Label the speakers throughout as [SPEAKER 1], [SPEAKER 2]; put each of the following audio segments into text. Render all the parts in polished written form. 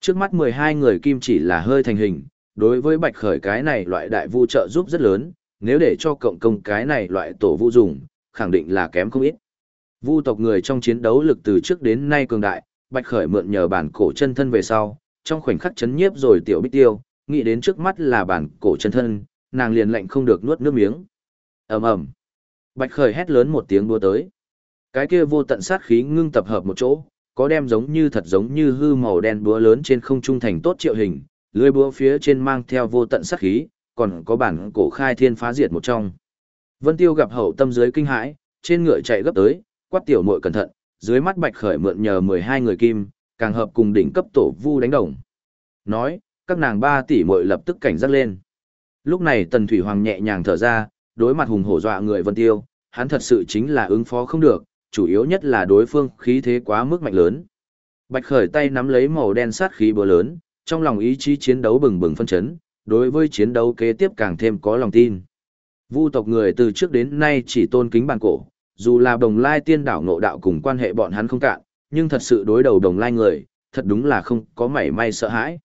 [SPEAKER 1] Trước mắt 12 người kim chỉ là hơi thành hình, đối với Bạch Khởi cái này loại đại vu trợ giúp rất lớn, nếu để cho cộng công cái này loại tổ vu dùng, khẳng định là kém không ít. Vu tộc người trong chiến đấu lực từ trước đến nay cường đại, Bạch Khởi mượn nhờ bản cổ chân thân về sau, trong khoảnh khắc chấn nhiếp rồi tiểu Bích Tiêu, nghĩ đến trước mắt là bản cổ chân thân, nàng liền lạnh không được nuốt nước miếng. Ầm ầm. Bạch Khởi hét lớn một tiếng đua tới. Cái kia vô tận sát khí ngưng tập hợp một chỗ, có đem giống như thật giống như hư màu đen búa lớn trên không trung thành tốt triệu hình, lưỡi búa phía trên mang theo vô tận sát khí, còn có bản cổ khai thiên phá diệt một trong. Vân Tiêu gặp hậu tâm dưới kinh hãi, trên ngựa chạy gấp tới, quát tiểu muội cẩn thận, dưới mắt Bạch Khởi mượn nhờ 12 người kim, càng hợp cùng đỉnh cấp tổ vu đánh đồng. Nói, các nàng 3 tỷ muội lập tức cảnh giác lên. Lúc này Tần Thủy Hoàng nhẹ nhàng thở ra, đối mặt hùng hổ dọa người Vân Tiêu, hắn thật sự chính là ứng phó không được, chủ yếu nhất là đối phương khí thế quá mức mạnh lớn. Bạch Khởi tay nắm lấy màu đen sát khí búa lớn, trong lòng ý chí chiến đấu bừng bừng phân chấn, đối với chiến đấu kế tiếp càng thêm có lòng tin. Vu tộc người từ trước đến nay chỉ tôn kính bản cổ, dù là Đồng Lai Tiên đảo ngộ đạo cùng quan hệ bọn hắn không cạn, nhưng thật sự đối đầu Đồng Lai người, thật đúng là không có mảy may sợ hãi.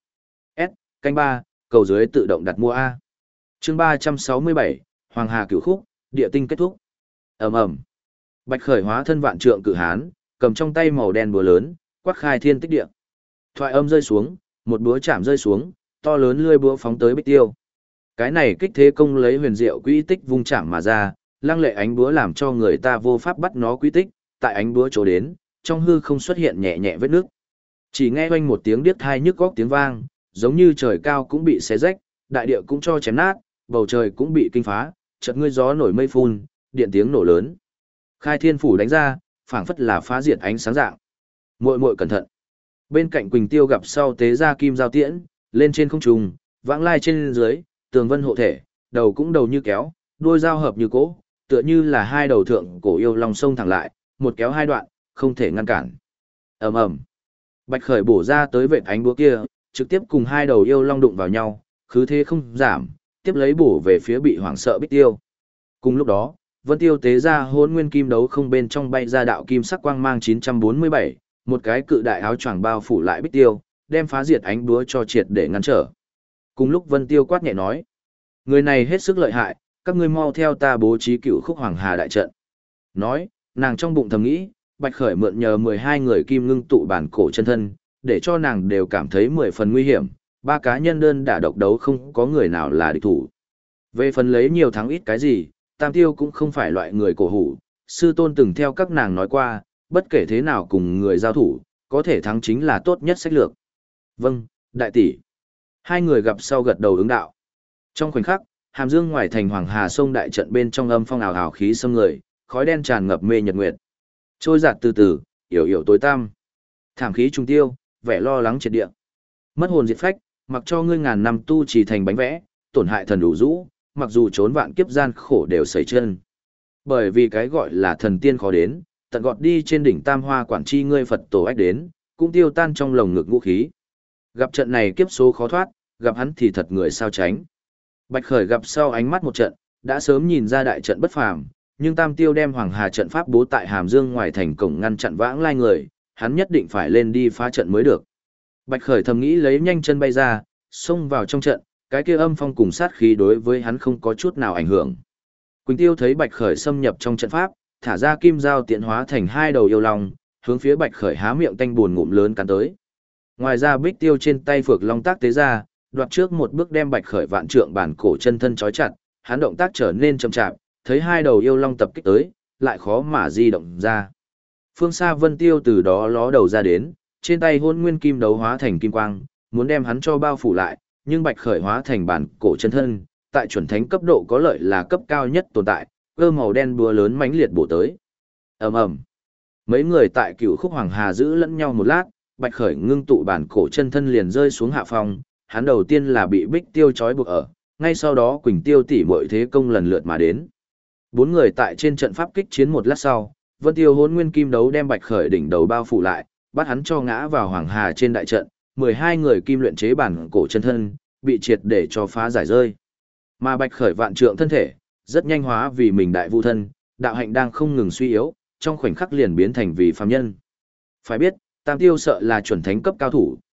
[SPEAKER 1] Canh 3, cầu dưới tự động đặt mua A. Chương 367, Hoàng Hà Cửu Khúc, địa tinh kết thúc. Ầm ầm. Bạch Khởi hóa thân vạn trượng cự hán, cầm trong tay màu đen búa lớn, quát khai thiên tích địa. Thoại âm rơi xuống, một búa chạm rơi xuống, to lớn lưỡi búa phóng tới Bích Tiêu. Cái này kích thế công lấy huyền diệu quỹ tích vung chạm mà ra, lăng lệ ánh búa làm cho người ta vô pháp bắt nó quỹ tích, tại ánh búa chỗ đến, trong hư không xuất hiện nhẹ nhẹ vết nước. Chỉ nghe oanh một tiếng điếc tai nhức óc tiếng vang, giống như trời cao cũng bị xé rách, đại địa cũng cho chém nát, bầu trời cũng bị kinh phá, chợt ngươi gió nổi mây phun, điện tiếng nổ lớn. Khai thiên phủ đánh ra, phảng phất là phá diệt ánh sáng dạng. Muội muội cẩn thận. Bên cạnh Quỳnh Tiêu gặp sau tế ra kim giao tiễn, lên trên không trung, vãng lai trên dưới, tường vân hộ thể, đầu cũng đầu như kéo, đuôi dao hợp như cỗ, tựa như là hai đầu thượng cổ yêu long sông thẳng lại, một kéo hai đoạn, không thể ngăn cản. Ầm ầm. Bạch Khởi bổ ra tới vệt ánh búa kia, trực tiếp cùng hai đầu yêu long đụng vào nhau, khứ thế không giảm, tiếp lấy bổ về phía bị hoảng sợ Bích Tiêu. Cùng lúc đó, Vân Tiêu tế ra Hỗn Nguyên Kim Đấu không bên trong bay ra đạo kim sắc quang mang 947, một cái cự đại áo choàng bao phủ lại Bích Tiêu, đem phá diệt ánh búa cho triệt để ngăn trở. Cùng lúc Vân Tiêu quát nhẹ nói, người này hết sức lợi hại, các ngươi mau theo ta bố trí Cửu Khúc Hoàng Hà đại trận. Nói, nàng trong bụng thầm nghĩ, Bạch Khởi mượn nhờ 12 người kim ngưng tụ bản cổ chân thân, để cho nàng đều cảm thấy 10 phần nguy hiểm, 3 cá nhân đơn đả độc đấu không có người nào là địch thủ. Về phần lấy nhiều thắng ít cái gì, Tam Tiêu cũng không phải loại người cổ hủ, sư tôn từng theo các nàng nói qua, bất kể thế nào cùng người giao thủ, có thể thắng chính là tốt nhất sách lược. Vâng, đại tỷ. Hai người gặp sau gật đầu ứng đạo. Trong khoảnh khắc, Hàm Dương ngoài thành Hoàng Hà sông đại trận bên trong âm phong ảo ảo khí xâm người, khói đen tràn ngập mê nhật nguyệt. Trôi giạt từ từ, yểu yểu tối tăm. Thảm khí trùng tiêu, vẻ lo lắng triệt địa. Mất hồn diệt phách, mặc cho ngươi ngàn năm tu trì thành bánh vẽ, tổn hại thần đủ rũ, mặc dù trốn vạn kiếp gian khổ đều sẩy chân. Bởi vì cái gọi là thần tiên khó đến, tận gọt đi trên đỉnh Tam Hoa quản chi ngươi Phật tổ ách đến, cũng tiêu tan trong lồng ngực ngũ khí. Gặp trận này kiếp số khó thoát, gặp hắn thì thật người sao tránh. Bạch Khởi gặp sau ánh mắt một trận, đã sớm nhìn ra đại trận bất phàm, nhưng Tam Tiêu đem Hoàng Hà trận pháp bố tại Hàm Dương ngoài thành cổng ngăn chặn vãng lai người, hắn nhất định phải lên đi phá trận mới được. Bạch Khởi thầm nghĩ lấy nhanh chân bay ra, xông vào trong trận, cái kia âm phong cùng sát khí đối với hắn không có chút nào ảnh hưởng. Quỳnh Tiêu thấy Bạch Khởi xâm nhập trong trận pháp, thả ra kim dao tiện hóa thành hai đầu yêu long, hướng phía Bạch Khởi há miệng tanh buồn ngụm lớn cắn tới. Ngoài ra Bích Tiêu trên tay phược long tác tế ra, đoạt trước một bước đem Bạch Khởi vạn trượng bản cổ chân thân trói chặt, hắn động tác trở nên chậm chạp, thấy hai đầu yêu long tập kích tới, lại khó mà di động ra. Phương xa Vân Tiêu từ đó ló đầu ra đến, trên tay Hỗn Nguyên Kim Đấu hóa thành kim quang, muốn đem hắn cho bao phủ lại, nhưng Bạch Khởi hóa thành bản cổ chân thân, tại chuẩn thánh cấp độ có lợi là cấp cao nhất tồn tại, cơ màu đen búa lớn mãnh liệt bổ tới. Ầm ầm. Mấy người tại Cửu Khúc Hoàng Hà giữ lẫn nhau một lát, Bạch Khởi ngưng tụ bản cổ chân thân liền rơi xuống hạ phong, hắn đầu tiên là bị Bích Tiêu trói buộc ở, ngay sau đó Quỳnh Tiêu tỷ muội thế công lần lượt mà đến. Bốn người tại trên trận pháp kích chiến một lát sau, Vân Tiêu Hỗn Nguyên Kim Đấu đem Bạch Khởi đỉnh đầu bao phủ lại, bắt hắn cho ngã vào Hoàng Hà trên đại trận, 12 người kim luyện chế bản cổ chân thân, bị triệt để cho phá giải rơi. Mà Bạch Khởi vạn trượng thân thể, rất nhanh hóa vì mình đại vu thân, đạo hạnh đang không ngừng suy yếu, trong khoảnh khắc liền biến thành vì phàm nhân. Phải biết, Tam Tiêu sợ là chuẩn thánh cấp cao thủ,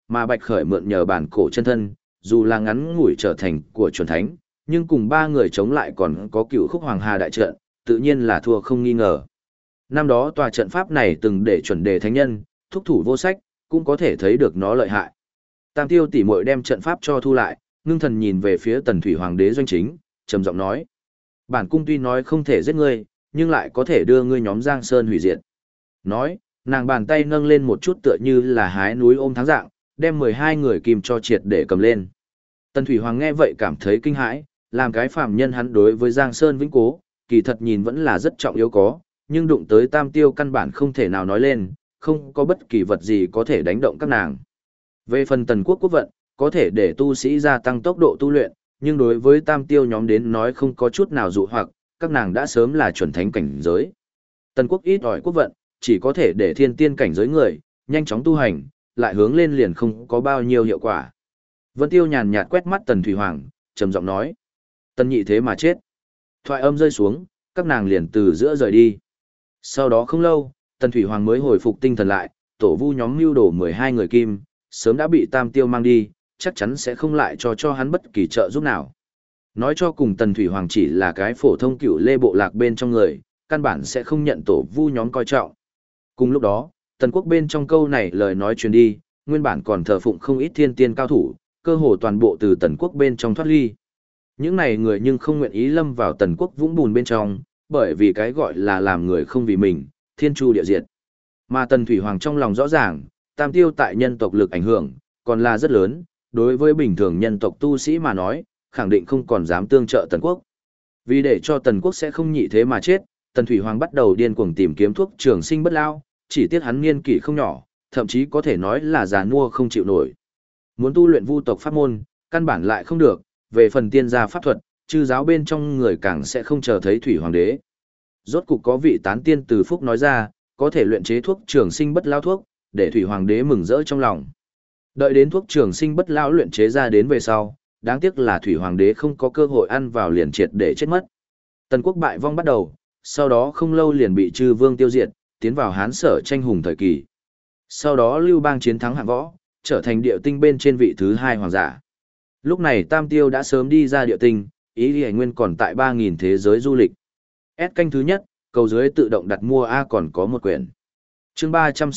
[SPEAKER 1] mà Bạch Khởi mượn nhờ bản cổ chân thân, dù là ngắn ngủi trở thành của chuẩn thánh, nhưng cùng ba người chống lại còn có Cựu Khúc Hoàng Hà đại trận, tự nhiên là thua không nghi ngờ. Năm đó tòa trận pháp này từng để chuẩn đề thánh nhân, thúc thủ vô sách, cũng có thể thấy được nó lợi hại. Tam Tiêu tỷ muội đem trận pháp cho thu lại, ngưng thần nhìn về phía Tần Thủy Hoàng đế doanh chính, trầm giọng nói: "Bản cung tuy nói không thể giết ngươi, nhưng lại có thể đưa ngươi nhóm Giang Sơn hủy diệt." Nói, nàng bàn tay nâng lên một chút tựa như là hái núi ôm thắng dạng, đem 12 người kim cho triệt để cầm lên. Tần Thủy Hoàng nghe vậy cảm thấy kinh hãi, làm cái phàm nhân hắn đối với Giang Sơn vĩnh cố, kỳ thật nhìn vẫn là rất trọng yếu có, nhưng đụng tới Tam Tiêu căn bản không thể nào nói lên, không có bất kỳ vật gì có thể đánh động các nàng. Về phần Tần Quốc quốc vận, có thể để tu sĩ gia tăng tốc độ tu luyện, nhưng đối với Tam Tiêu nhóm đến nói không có chút nào dụ hoặc, các nàng đã sớm là chuẩn thánh cảnh giới. Tần Quốc ít ỏi quốc vận, chỉ có thể để thiên tiên cảnh giới người, nhanh chóng tu hành, lại hướng lên liền không có bao nhiêu hiệu quả. Vân Tiêu nhàn nhạt quét mắt Tần Thủy Hoàng, trầm giọng nói: "Tần nhị thế mà chết." Thoại âm rơi xuống, các nàng liền từ giữa rời đi. Sau đó không lâu, Tần Thủy Hoàng mới hồi phục tinh thần lại, tổ vu nhóm mưu đồ 12 người kim, sớm đã bị Tam Tiêu mang đi, chắc chắn sẽ không lại cho hắn bất kỳ trợ giúp nào. Nói cho cùng Tần Thủy Hoàng chỉ là cái phổ thông cựu lê bộ lạc bên trong người, căn bản sẽ không nhận tổ vu nhóm coi trọng. Cùng lúc đó, Tần Quốc bên trong câu này lời nói truyền đi, nguyên bản còn thờ phụng không ít thiên tiên cao thủ, cơ hồ toàn bộ từ Tần Quốc bên trong thoát ly. Những này người nhưng không nguyện ý lâm vào Tần Quốc vũng bùn bên trong, bởi vì cái gọi là làm người không vì mình, thiên chu địa diệt. Mà Tần Thủy Hoàng trong lòng rõ ràng, Tam Tiêu tại nhân tộc lực ảnh hưởng, còn là rất lớn, đối với bình thường nhân tộc tu sĩ mà nói, khẳng định không còn dám tương trợ Tần Quốc. Vì để cho Tần Quốc sẽ không nhị thế mà chết, Tần Thủy Hoàng bắt đầu điên cuồng tìm kiếm thuốc trường sinh bất lao, chỉ tiếc hắn niên kỷ không nhỏ, thậm chí có thể nói là già nua không chịu nổi. Muốn tu luyện vu tộc pháp môn, căn bản lại không được, về phần tiên gia pháp thuật, chư giáo bên trong người càng sẽ không chờ thấy Thủy Hoàng đế. Rốt cục có vị tán tiên từ phúc nói ra, có thể luyện chế thuốc trường sinh bất lao thuốc, để Thủy Hoàng đế mừng rỡ trong lòng. Đợi đến thuốc trường sinh bất lao luyện chế ra đến về sau, đáng tiếc là Thủy Hoàng đế không có cơ hội ăn vào liền triệt để chết mất. Tần Quốc bại vong bắt đầu, sau đó không lâu liền bị Chư Vương tiêu diệt, tiến vào Hán Sở tranh hùng thời kỳ. Sau đó Lưu Bang chiến thắng Hạng Võ, trở thành địa tinh bên trên vị thứ 2 hoàng giả. Lúc này Tam Tiêu đã sớm đi ra địa tinh, Ý Lý Nguyên còn tại 3.000 thế giới du lịch. S canh thứ nhất, cầu dưới tự động đặt mua A còn có một quyển. Chương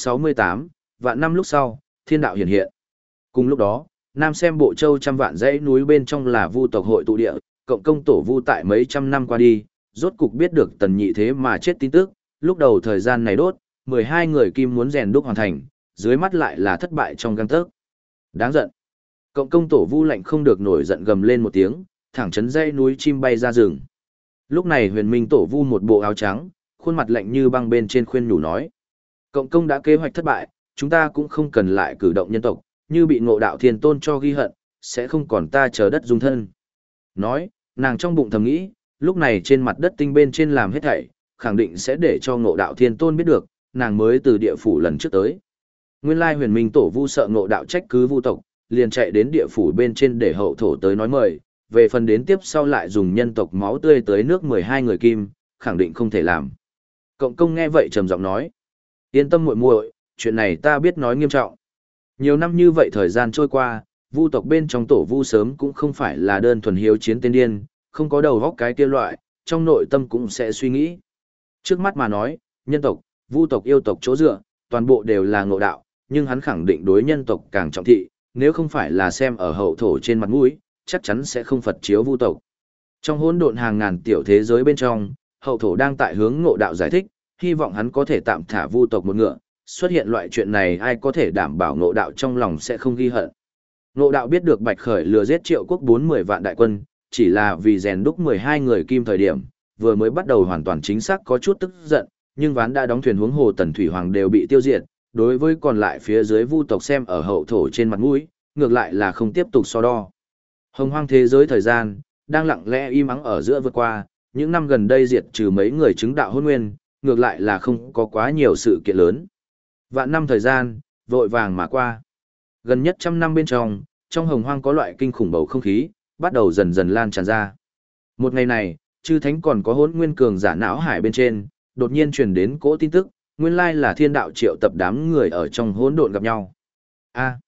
[SPEAKER 1] 368, vạn năm lúc sau, thiên đạo hiện hiện. Cùng lúc đó, Nam xem bộ châu trăm vạn dãy núi bên trong là vu tộc hội tụ địa, cộng công tổ vu tại mấy trăm năm qua đi, rốt cục biết được Tần nhị thế mà chết tin tức, lúc đầu thời gian này đốt, 12 người kim muốn rèn đúc hoàn thành, dưới mắt lại là thất bại trong gang tấc. Đáng giận. Cộng công tổ vu lạnh không được nổi giận gầm lên một tiếng, thẳng chấn dãy núi chim bay ra rừng. Lúc này Huyền Minh tổ vu một bộ áo trắng, khuôn mặt lạnh như băng bên trên khuyên nhủ nói: "Cộng công đã kế hoạch thất bại, chúng ta cũng không cần lại cử động nhân tộc, như bị Ngộ Đạo Thiên Tôn cho ghi hận, sẽ không còn ta chờ đất dung thân." Nói, nàng trong bụng thầm nghĩ, lúc này trên mặt đất tinh bên trên làm hết thảy, khẳng định sẽ để cho Ngộ Đạo Thiên Tôn biết được, nàng mới từ địa phủ lần trước tới. Nguyên lai Huyền Minh tổ vu sợ Ngộ Đạo trách cứ vu tộc, liền chạy đến địa phủ bên trên để hậu thổ tới nói mời, về phần đến tiếp sau lại dùng nhân tộc máu tươi tới nước 12 người kim, khẳng định không thể làm. Cộng công nghe vậy trầm giọng nói: "Yên tâm muội muội, chuyện này ta biết nói nghiêm trọng." Nhiều năm như vậy thời gian trôi qua, vu tộc bên trong tổ vu sớm cũng không phải là đơn thuần hiếu chiến tên điên, không có đầu góc cái kia loại, trong nội tâm cũng sẽ suy nghĩ. Trước mắt mà nói, nhân tộc, vu tộc yêu tộc chỗ dựa, toàn bộ đều là Ngộ Đạo, nhưng hắn khẳng định đối nhân tộc càng trọng thị, nếu không phải là xem ở hậu thổ trên mặt mũi, chắc chắn sẽ không phật chiếu vu tộc. Trong hỗn độn hàng ngàn tiểu thế giới bên trong, hậu thổ đang tại hướng Ngộ Đạo giải thích, hy vọng hắn có thể tạm thả vu tộc một ngựa, xuất hiện loại chuyện này ai có thể đảm bảo Ngộ Đạo trong lòng sẽ không ghi hận. Ngộ Đạo biết được Bạch Khởi lừa giết Triệu Quốc 40 vạn đại quân, chỉ là vì rèn đúc 12 người kim thời điểm, vừa mới bắt đầu hoàn toàn chính xác có chút tức giận, nhưng ván đã đóng thuyền huống hồ Tần Thủy Hoàng đều bị tiêu diệt, đối với còn lại phía dưới vu tộc xem ở hậu thổ trên mặt mũi, ngược lại là không tiếp tục so đo. Hồng hoang thế giới thời gian, đang lặng lẽ im ắng ở giữa vượt qua, những năm gần đây diệt trừ mấy người chứng đạo hôn nguyên, ngược lại là không có quá nhiều sự kiện lớn. Vạn năm thời gian, vội vàng mà qua. Gần nhất 100 năm bên trong hồng hoang có loại kinh khủng bầu không khí, bắt đầu dần dần lan tràn ra. Một ngày này, chư thánh còn có hỗn nguyên cường giả não hải bên trên, đột nhiên truyền đến cỗ tin tức, nguyên lai là thiên đạo triệu tập đám người ở trong hỗn độn gặp nhau. A.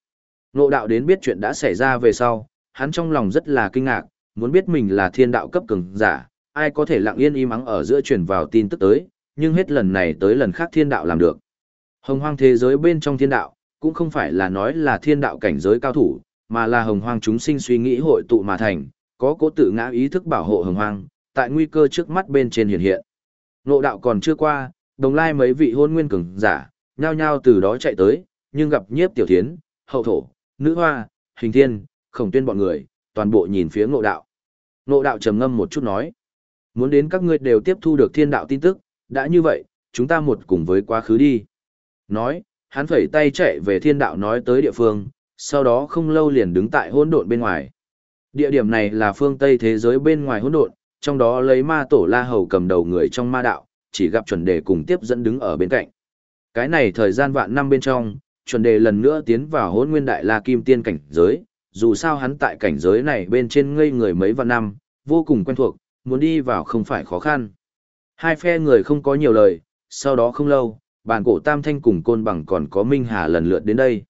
[SPEAKER 1] Ngộ đạo đến biết chuyện đã xảy ra về sau, hắn trong lòng rất là kinh ngạc, muốn biết mình là thiên đạo cấp cường giả, ai có thể lặng yên im ắng ở giữa truyền vào tin tức tới, nhưng hết lần này tới lần khác thiên đạo làm được. Hồng hoang thế giới bên trong thiên đạo, cũng không phải là nói là thiên đạo cảnh giới cao thủ, mà là hồng hoang chúng sinh suy nghĩ hội tụ mà thành, có cố tự ngã ý thức bảo hộ hồng hoang, tại nguy cơ trước mắt bên trên hiện hiện. Ngộ đạo còn chưa qua, đồng lai mấy vị hôn nguyên cường giả, nhao nhao từ đó chạy tới, nhưng gặp nhiếp tiểu thiến, hậu thổ, nữ hoa, hình thiên, khổng tuyên bọn người, toàn bộ nhìn phía ngộ đạo. Ngộ đạo trầm ngâm một chút nói, muốn đến các ngươi đều tiếp thu được thiên đạo tin tức, đã như vậy, chúng ta một cùng với quá khứ đi. Nói, hắn phẩy tay chạy về thiên đạo nói tới địa phương, sau đó không lâu liền đứng tại hỗn độn bên ngoài. Địa điểm này là phương Tây thế giới bên ngoài hỗn độn, trong đó lấy ma tổ La Hầu cầm đầu người trong ma đạo, chỉ gặp chuẩn đề cùng tiếp dẫn đứng ở bên cạnh. Cái này thời gian vạn năm bên trong, chuẩn đề lần nữa tiến vào hỗn nguyên đại la kim tiên cảnh giới, dù sao hắn tại cảnh giới này bên trên ngây người mấy vạn năm, vô cùng quen thuộc, muốn đi vào không phải khó khăn. Hai phe người không có nhiều lời, sau đó không lâu, bàn cổ Tam Thanh cùng Côn Bằng còn có Minh Hà lần lượt đến đây.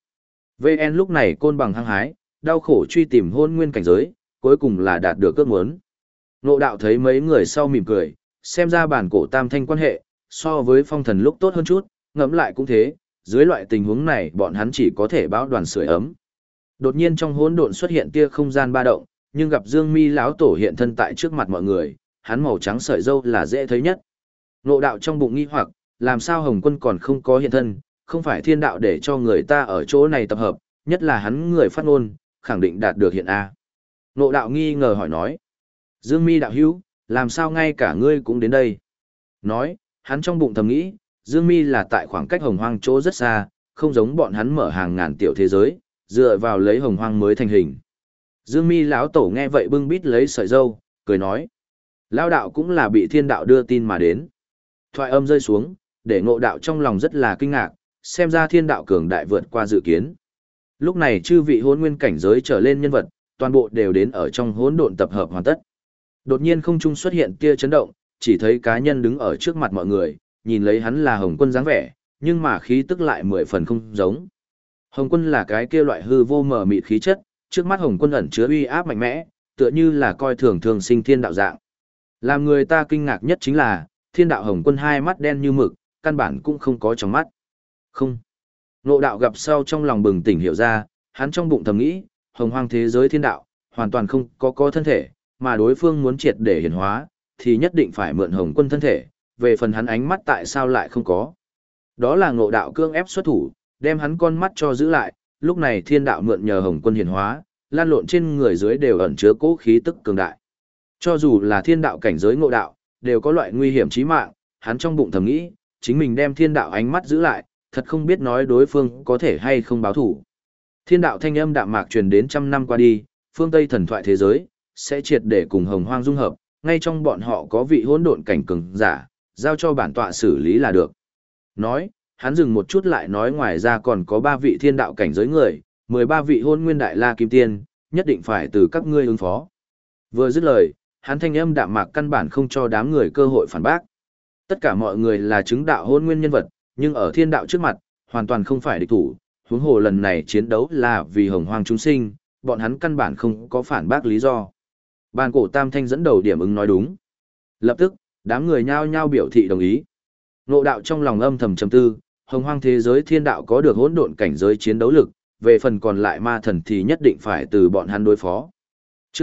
[SPEAKER 1] VN lúc này Côn Bằng hăng hái, đau khổ truy tìm hôn nguyên cảnh giới, cuối cùng là đạt được ước muốn. Ngộ đạo thấy mấy người sau mỉm cười, xem ra bàn cổ Tam Thanh quan hệ, so với phong thần lúc tốt hơn chút, ngẫm lại cũng thế, dưới loại tình huống này bọn hắn chỉ có thể báo đoàn sưởi ấm. Đột nhiên trong hỗn độn xuất hiện tia không gian ba động, nhưng gặp Dương Mi lão tổ hiện thân tại trước mặt mọi người, hắn màu trắng sợi râu là dễ thấy nhất. Ngộ đạo trong bụng nghi hoặc, làm sao Hồng Quân còn không có hiện thân, không phải thiên đạo để cho người ta ở chỗ này tập hợp, nhất là hắn người phát ngôn, khẳng định đạt được hiện A. Ngộ đạo nghi ngờ hỏi nói, Dương Mi đạo hữu, làm sao ngay cả ngươi cũng đến đây? Nói, hắn trong bụng thầm nghĩ, Dương Mi là tại khoảng cách hồng hoang chỗ rất xa, không giống bọn hắn mở hàng ngàn tiểu thế giới, dựa vào lấy hồng hoang mới thành hình. Dương Mi lão tổ nghe vậy bưng bít lấy sợi dâu, cười nói, lão đạo cũng là bị thiên đạo đưa tin mà đến. Thoại âm rơi xuống, để ngộ đạo trong lòng rất là kinh ngạc, xem ra thiên đạo cường đại vượt qua dự kiến. Lúc này chư vị hỗn nguyên cảnh giới trở lên nhân vật, toàn bộ đều đến ở trong hỗn độn tập hợp hoàn tất. Đột nhiên không trung xuất hiện tia chấn động, chỉ thấy cá nhân đứng ở trước mặt mọi người, nhìn lấy hắn là Hồng Quân dáng vẻ, nhưng mà khí tức lại 10 phần không giống. Hồng Quân là cái kia loại hư vô mờ mịt khí chất, trước mắt Hồng Quân ẩn chứa uy áp mạnh mẽ, tựa như là coi thường thường sinh thiên đạo dạng. Làm người ta kinh ngạc nhất chính là, thiên đạo Hồng Quân hai mắt đen như mực, căn bản cũng không có trong mắt. Không. Ngộ đạo gặp sau trong lòng bừng tỉnh hiểu ra, hắn trong bụng thầm nghĩ, hồng hoang thế giới thiên đạo, hoàn toàn không có thân thể, mà đối phương muốn triệt để hiển hóa, thì nhất định phải mượn Hồng Quân thân thể, về phần hắn ánh mắt tại sao lại không có. Đó là ngộ đạo cương ép xuất thủ, đem hắn con mắt cho giữ lại, lúc này thiên đạo mượn nhờ Hồng Quân hiển hóa, lan lộn trên người dưới đều ẩn chứa cố khí tức cường đại. Cho dù là thiên đạo cảnh giới ngộ đạo, đều có loại nguy hiểm chí mạng, hắn trong bụng thầm nghĩ, chính mình đem thiên đạo ánh mắt giữ lại, thật không biết nói đối phương có thể hay không báo thủ. Thiên đạo thanh âm đạm mạc truyền đến trăm năm qua đi, phương Tây thần thoại thế giới sẽ triệt để cùng hồng hoang dung hợp, ngay trong bọn họ có vị hỗn độn cảnh cường giả, giao cho bản tọa xử lý là được. Nói, hắn dừng một chút lại nói ngoài ra còn có 3 vị thiên đạo cảnh giới người, 13 vị hôn nguyên đại la kim tiên, nhất định phải từ các ngươi ứng phó. Vừa dứt lời, hắn thanh âm đạm mạc căn bản không cho đám người cơ hội phản bác. Tất cả mọi người là chứng đạo hôn nguyên nhân vật, nhưng ở thiên đạo trước mặt, hoàn toàn không phải địch thủ, huống hồ lần này chiến đấu là vì hồng hoang chúng sinh, bọn hắn căn bản không có phản bác lý do. Bàn cổ Tam Thanh dẫn đầu điểm ứng nói đúng. Lập tức, đám người nhao nhao biểu thị đồng ý. Ngộ đạo trong lòng âm thầm trầm tư, hồng hoang thế giới thiên đạo có được hỗn độn cảnh giới chiến đấu lực, về phần còn lại ma thần thì nhất định phải từ bọn hắn đối phó. Chương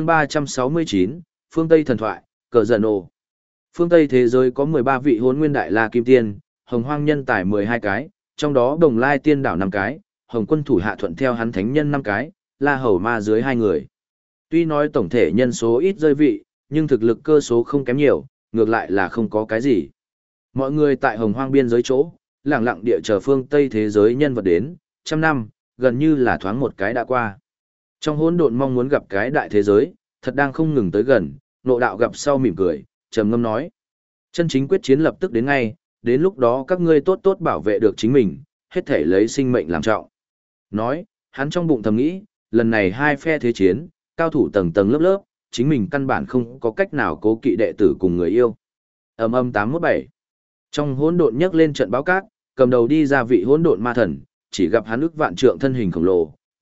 [SPEAKER 1] 369, Phương Tây thần thoại, cờ giận ồ. Phương Tây thế giới có 13 vị hỗn nguyên đại la kim tiên, hồng hoang nhân tài 12 cái, trong đó Đồng Lai tiên đảo 5 cái, Hồng Quân thủ hạ thuận theo hắn thánh nhân 5 cái, La Hầu Ma dưới 2 người. Tuy nói tổng thể nhân số ít rơi vị, nhưng thực lực cơ số không kém nhiều, ngược lại là không có cái gì. Mọi người tại hồng hoang biên giới chỗ, lặng lặng địa chờ phương Tây thế giới nhân vật đến, trăm năm, gần như là thoáng một cái đã qua. Trong hỗn độn mong muốn gặp cái đại thế giới, thật đang không ngừng tới gần, Ngộ đạo gặp sau mỉm cười, trầm ngâm nói. Chân chính quyết chiến lập tức đến ngay, đến lúc đó các ngươi tốt tốt bảo vệ được chính mình, hết thể lấy sinh mệnh làm trọng. Nói, hắn trong bụng thầm nghĩ, lần này hai phe thế chiến, cao thủ tầng tầng lớp lớp, chính mình căn bản không có cách nào cố kỵ đệ tử cùng người yêu. Ầm ầm 817. Trong hỗn độn nhấc lên trận báo cát, cầm đầu đi ra vị hỗn độn ma thần, chỉ gặp hắn ức vạn trượng thân hình khổng lồ,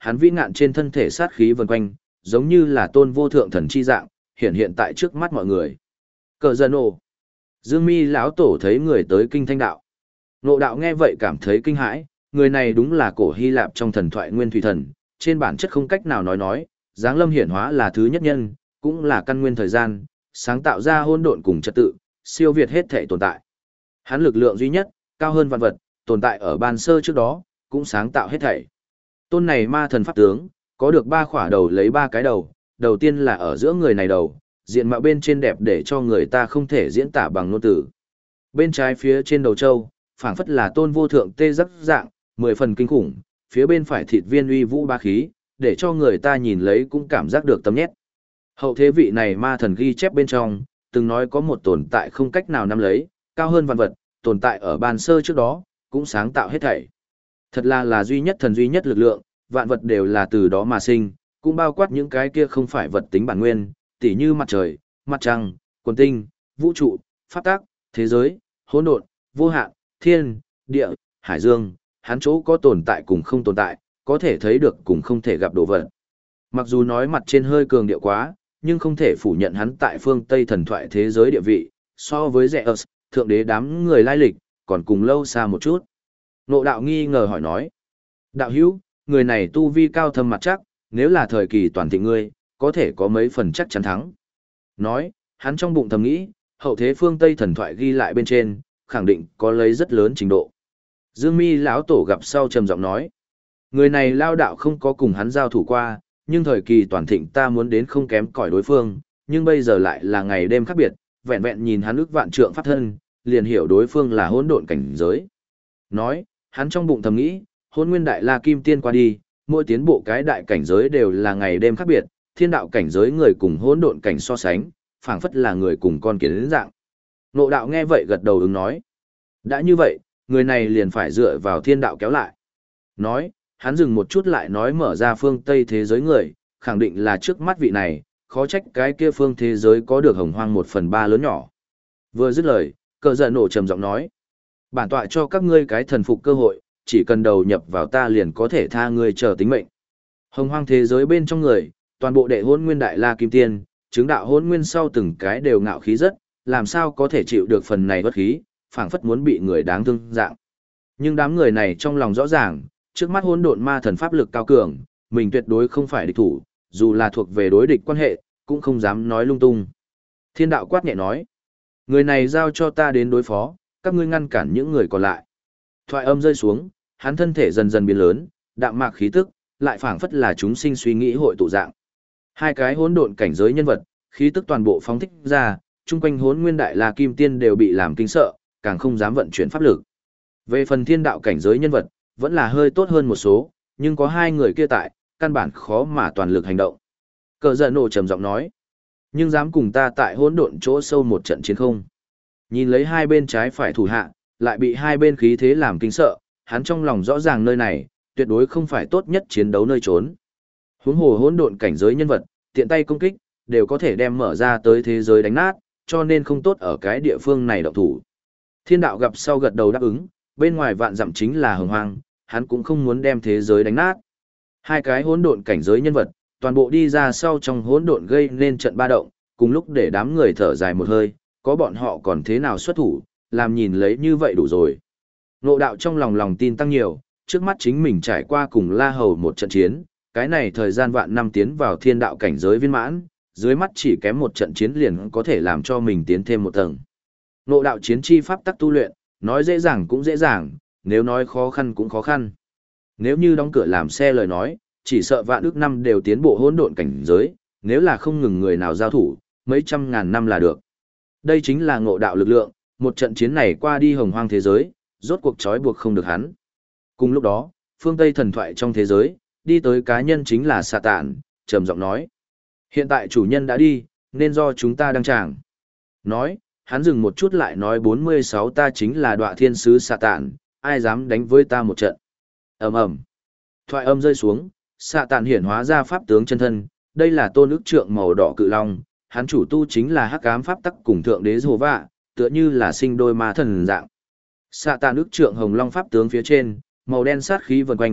[SPEAKER 1] hắn vĩ ngạn trên thân thể sát khí vần quanh, giống như là tôn vô thượng thần chi dạng, hiện tại trước mắt mọi người. Cờ dân ồ. Dương Mi lão tổ thấy người tới kinh thanh đạo. Ngộ đạo nghe vậy cảm thấy kinh hãi, người này đúng là cổ Hy Lạp trong thần thoại nguyên thủy thần, trên bản chất không cách nào nói, giáng lâm hiển hóa là thứ nhất nhân, cũng là căn nguyên thời gian, sáng tạo ra hỗn độn cùng trật tự, siêu việt hết thể tồn tại. Hắn lực lượng duy nhất, cao hơn vạn vật, tồn tại ở ban sơ trước đó, cũng sáng tạo hết thảy. Tôn này ma thần pháp tướng, có được 3 khỏa đầu lấy 3 cái đầu, đầu tiên là ở giữa người này đầu, diện mạo bên trên đẹp để cho người ta không thể diễn tả bằng ngôn từ. Bên trái phía trên đầu trâu, phảng phất là tôn vô thượng tê giác dạng, 10 phần kinh khủng, phía bên phải thịt viên uy vũ ba khí, để cho người ta nhìn lấy cũng cảm giác được tâm nhét. Hậu thế vị này ma thần ghi chép bên trong, từng nói có một tồn tại không cách nào nắm lấy, cao hơn vạn vật, tồn tại ở ban sơ trước đó, cũng sáng tạo hết thảy. Thật là duy nhất thần duy nhất lực lượng, vạn vật đều là từ đó mà sinh, cũng bao quát những cái kia không phải vật tính bản nguyên, tỉ như mặt trời, mặt trăng, quần tinh, vũ trụ, pháp tắc, thế giới, hỗn độn, vô hạn, thiên, địa, hải dương, hắn chỗ có tồn tại cùng không tồn tại, có thể thấy được cùng không thể gặp đồ vật. Mặc dù nói mặt trên hơi cường điệu quá, nhưng không thể phủ nhận hắn tại phương Tây thần thoại thế giới địa vị, so với Zeus, thượng đế đám người lai lịch, còn cùng lâu xa một chút. Ngộ đạo nghi ngờ hỏi nói. Đạo hữu, người này tu vi cao thâm mặt chắc, nếu là thời kỳ toàn thịnh ngươi, có thể có mấy phần chắc chắn thắng. Nói, hắn trong bụng thầm nghĩ, hậu thế phương Tây thần thoại ghi lại bên trên, khẳng định có lấy rất lớn trình độ. Dương Mi lão tổ gặp sau trầm giọng nói. Người này lao đạo không có cùng hắn giao thủ qua, nhưng thời kỳ toàn thịnh ta muốn đến không kém cỏi đối phương, nhưng bây giờ lại là ngày đêm khác biệt, vẹn vẹn nhìn hắn ức vạn trượng pháp thân, liền hiểu đối phương là hỗn độn cảnh giới. Nói, hắn trong bụng thầm nghĩ, hôn nguyên đại la kim tiên qua đi, mỗi tiến bộ cái đại cảnh giới đều là ngày đêm khác biệt, thiên đạo cảnh giới người cùng hỗn độn cảnh so sánh, phảng phất là người cùng con kiến đến dạng. Ngộ đạo nghe vậy gật đầu ứng nói. Đã như vậy, người này liền phải dựa vào thiên đạo kéo lại. Nói, hắn dừng một chút lại nói mở ra phương Tây thế giới người, khẳng định là trước mắt vị này, khó trách cái kia phương thế giới có được hồng hoang 1/3 lớn nhỏ. Vừa dứt lời, cờ giận nổ trầm giọng nói. Bản tọa cho các ngươi cái thần phục cơ hội, chỉ cần đầu nhập vào ta liền có thể tha ngươi chờ tính mệnh. Hồng hoang thế giới bên trong người, toàn bộ đệ hôn nguyên đại la kim tiên, chứng đạo hôn nguyên sau từng cái đều ngạo khí rất, làm sao có thể chịu được phần này bất khí, phảng phất muốn bị người đáng thương dạng. Nhưng đám người này trong lòng rõ ràng, trước mắt hỗn độn ma thần pháp lực cao cường, mình tuyệt đối không phải địch thủ, dù là thuộc về đối địch quan hệ, cũng không dám nói lung tung. Thiên đạo quát nhẹ nói, người này giao cho ta đến đối phó, các ngươi ngăn cản những người còn lại. Thoại âm rơi xuống, hắn thân thể dần dần biến lớn, đạm mạc khí tức, lại phảng phất là chúng sinh suy nghĩ hội tụ dạng. Hai cái hỗn độn cảnh giới nhân vật, khí tức toàn bộ phóng thích ra, chung quanh hỗn nguyên đại la kim tiên đều bị làm kinh sợ, càng không dám vận chuyển pháp lực. Về phần thiên đạo cảnh giới nhân vật, vẫn là hơi tốt hơn một số, nhưng có hai người kia tại, căn bản khó mà toàn lực hành động. Cờ giận nổ trầm giọng nói, nhưng dám cùng ta tại hỗn độn chỗ sâu một trận chiến không? Nhìn lấy hai bên trái phải thủ hạ, lại bị hai bên khí thế làm kinh sợ, hắn trong lòng rõ ràng nơi này, tuyệt đối không phải tốt nhất chiến đấu nơi trốn. Huống hồ hỗn độn cảnh giới nhân vật, tiện tay công kích, đều có thể đem mở ra tới thế giới đánh nát, cho nên không tốt ở cái địa phương này động thủ. Thiên đạo gặp sau gật đầu đáp ứng, bên ngoài vạn dặm chính là hồng hoang, hắn cũng không muốn đem thế giới đánh nát. Hai cái hỗn độn cảnh giới nhân vật, toàn bộ đi ra sau trong hỗn độn gây nên trận ba động, cùng lúc để đám người thở dài một hơi, có bọn họ còn thế nào xuất thủ, làm nhìn lấy như vậy đủ rồi. Ngộ đạo trong lòng tin tăng nhiều, trước mắt chính mình trải qua cùng La Hầu một trận chiến, cái này thời gian vạn năm tiến vào thiên đạo cảnh giới viên mãn, dưới mắt chỉ kém một trận chiến liền có thể làm cho mình tiến thêm một tầng. Ngộ đạo chiến chi pháp tắc tu luyện, nói dễ dàng cũng dễ dàng, nếu nói khó khăn cũng khó khăn. Nếu như đóng cửa làm xe lời nói, chỉ sợ vạn ước năm đều tiến bộ hỗn độn cảnh giới, nếu là không ngừng người nào giao thủ, mấy trăm ngàn năm là được. Đây chính là ngộ đạo lực lượng, một trận chiến này qua đi hồng hoang thế giới, rốt cuộc trói buộc không được hắn. Cùng lúc đó, phương Tây thần thoại trong thế giới, đi tới cá nhân chính là Sa Tản, trầm giọng nói. Hiện tại chủ nhân đã đi, nên do chúng ta đăng tràng. Nói, hắn dừng một chút lại nói 46 ta chính là Đọa Thiên Sứ Sa Tản, ai dám đánh với ta một trận. Ầm ầm. Thoại âm rơi xuống, Sa Tản hiển hóa ra pháp tướng chân thân, đây là tôn ức trượng màu đỏ cự long, hắn chủ tu chính là hắc ám pháp tắc cùng thượng đế Giê-hô-va, tựa như là sinh đôi ma thần dạng. Sa Tản ức trượng hồng long pháp tướng phía trên, màu đen sát khí vần quanh,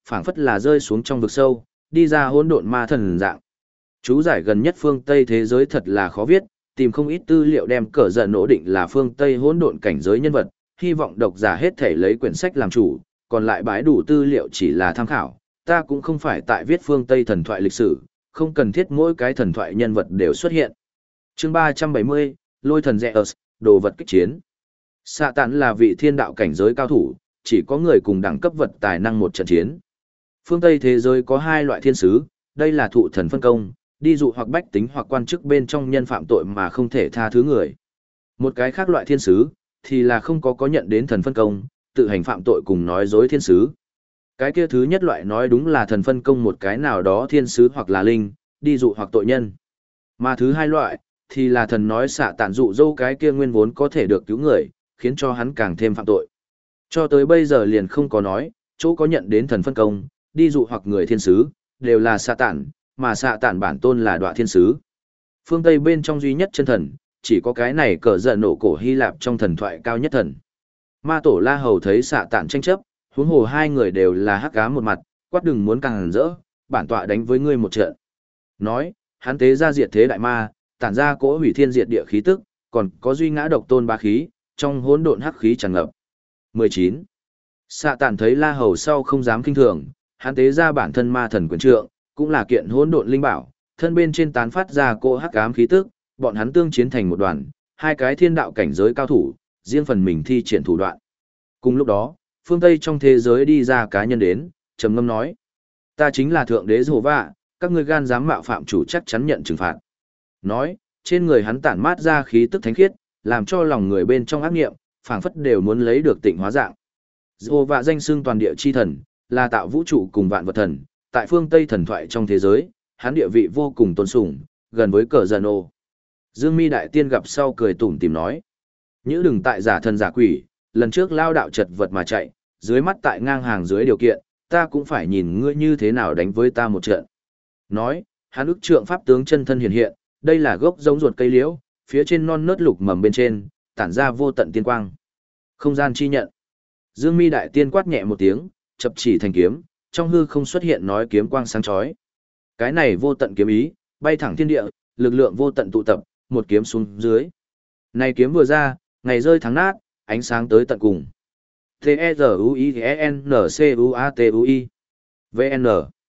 [SPEAKER 1] phảng phất là rơi xuống trong vực sâu, đi ra hỗn độn ma thần dạng. Chú giải gần nhất phương Tây thế giới thật là khó viết, tìm không ít tư liệu đem cờ giận nổ định là phương Tây hỗn độn cảnh giới nhân vật, hy vọng độc giả hết thể lấy quyển sách làm chủ, còn lại bãi đủ tư liệu chỉ là tham khảo, ta cũng không phải tại viết phương Tây thần thoại lịch sử, không cần thiết mỗi cái thần thoại nhân vật đều xuất hiện. Chương 370, Lôi thần Zeus, đồ vật kích chiến. Sạ Tản là vị thiên đạo cảnh giới cao thủ, chỉ có người cùng đẳng cấp vật tài năng một trận chiến. Phương Tây thế giới có hai loại thiên sứ, đây là thụ thần phân công, đi dụ hoặc bách tính hoặc quan chức bên trong nhân phạm tội mà không thể tha thứ người. Một cái khác loại thiên sứ, thì là không có nhận đến thần phân công, tự hành phạm tội cùng nói dối thiên sứ. Cái kia thứ nhất loại nói đúng là thần phân công một cái nào đó thiên sứ hoặc là linh, đi dụ hoặc tội nhân. Mà thứ hai loại, thì là thần nói Sạ Tản dụ dỗ cái kia nguyên vốn có thể được cứu người, khiến cho hắn càng thêm phạm tội. Cho tới bây giờ liền không có nói, chỗ có nhận đến thần phân công, đi dụ hoặc người thiên sứ, đều là Sạ Tản, mà Sạ Tản bản tôn là Đọa thiên sứ. Phương Tây bên trong duy nhất chân thần, chỉ có cái này cờ giận nổ cổ Hy Lạp trong thần thoại cao nhất thần. Ma Tổ La Hầu thấy Sạ Tản tranh chấp, huống hồ hai người đều là hắc ám một mặt, quát đừng muốn càng rỡ, bản tọa đánh với ngươi một trận. Nói, hắn tế ra diệt thế đại ma, tản ra cỗ hủy thiên diệt địa khí tức, còn có duy ngã độc tôn ba khí, trong hỗn độn hắc khí tràn ngập. 19. Sạ Tản thấy La Hầu sau không dám kinh thường, hắn tế ra bản thân ma thần quyền trượng, cũng là kiện hỗn độn linh bảo, thân bên trên tán phát ra cỗ hắc ám khí tức, bọn hắn tương chiến thành một đoàn, hai cái thiên đạo cảnh giới cao thủ, riêng phần mình thi triển thủ đoạn. Cùng lúc đó, phương Tây trong thế giới đi ra cá nhân đến, trầm ngâm nói: "Ta chính là thượng đế Giê-hô-va, các ngươi gan dám mạo phạm chủ chắc chắn nhận trừng phạt." Nói, trên người hắn tản mát ra khí tức thánh khiết, làm cho lòng người bên trong ác nghiệm, phảng phất đều muốn lấy được tịnh hóa dạng. Giê-hô-va danh xưng toàn địa chi thần, là tạo vũ trụ cùng vạn vật thần, tại phương Tây thần thoại trong thế giới, hắn địa vị vô cùng tôn sùng, gần với cờ giận nổ. Dương Mi đại tiên gặp sau cười tủm tỉm nói: "Nhữ đừng tại giả thần giả quỷ, lần trước lao đạo chật vật mà chạy, dưới mắt tại ngang hàng dưới điều kiện, ta cũng phải nhìn ngươi như thế nào đánh với ta một trận." Nói, hắn ức trượng pháp tướng chân thân hiện hiện, đây là gốc giống ruột cây liễu, phía trên non nớt lục mầm bên trên, tản ra vô tận tiên quang. Không gian chi nhận. Dương Mi đại tiên quát nhẹ một tiếng, chập chỉ thành kiếm, trong hư không xuất hiện nói kiếm quang sáng chói. Cái này vô tận kiếm ý, bay thẳng thiên địa, lực lượng vô tận tụ tập, một kiếm xuống dưới. Này kiếm vừa ra, ngày rơi tháng nát, ánh sáng tới tận cùng. T-E-Z-U-I-N-C-U-A-T-U-I VN.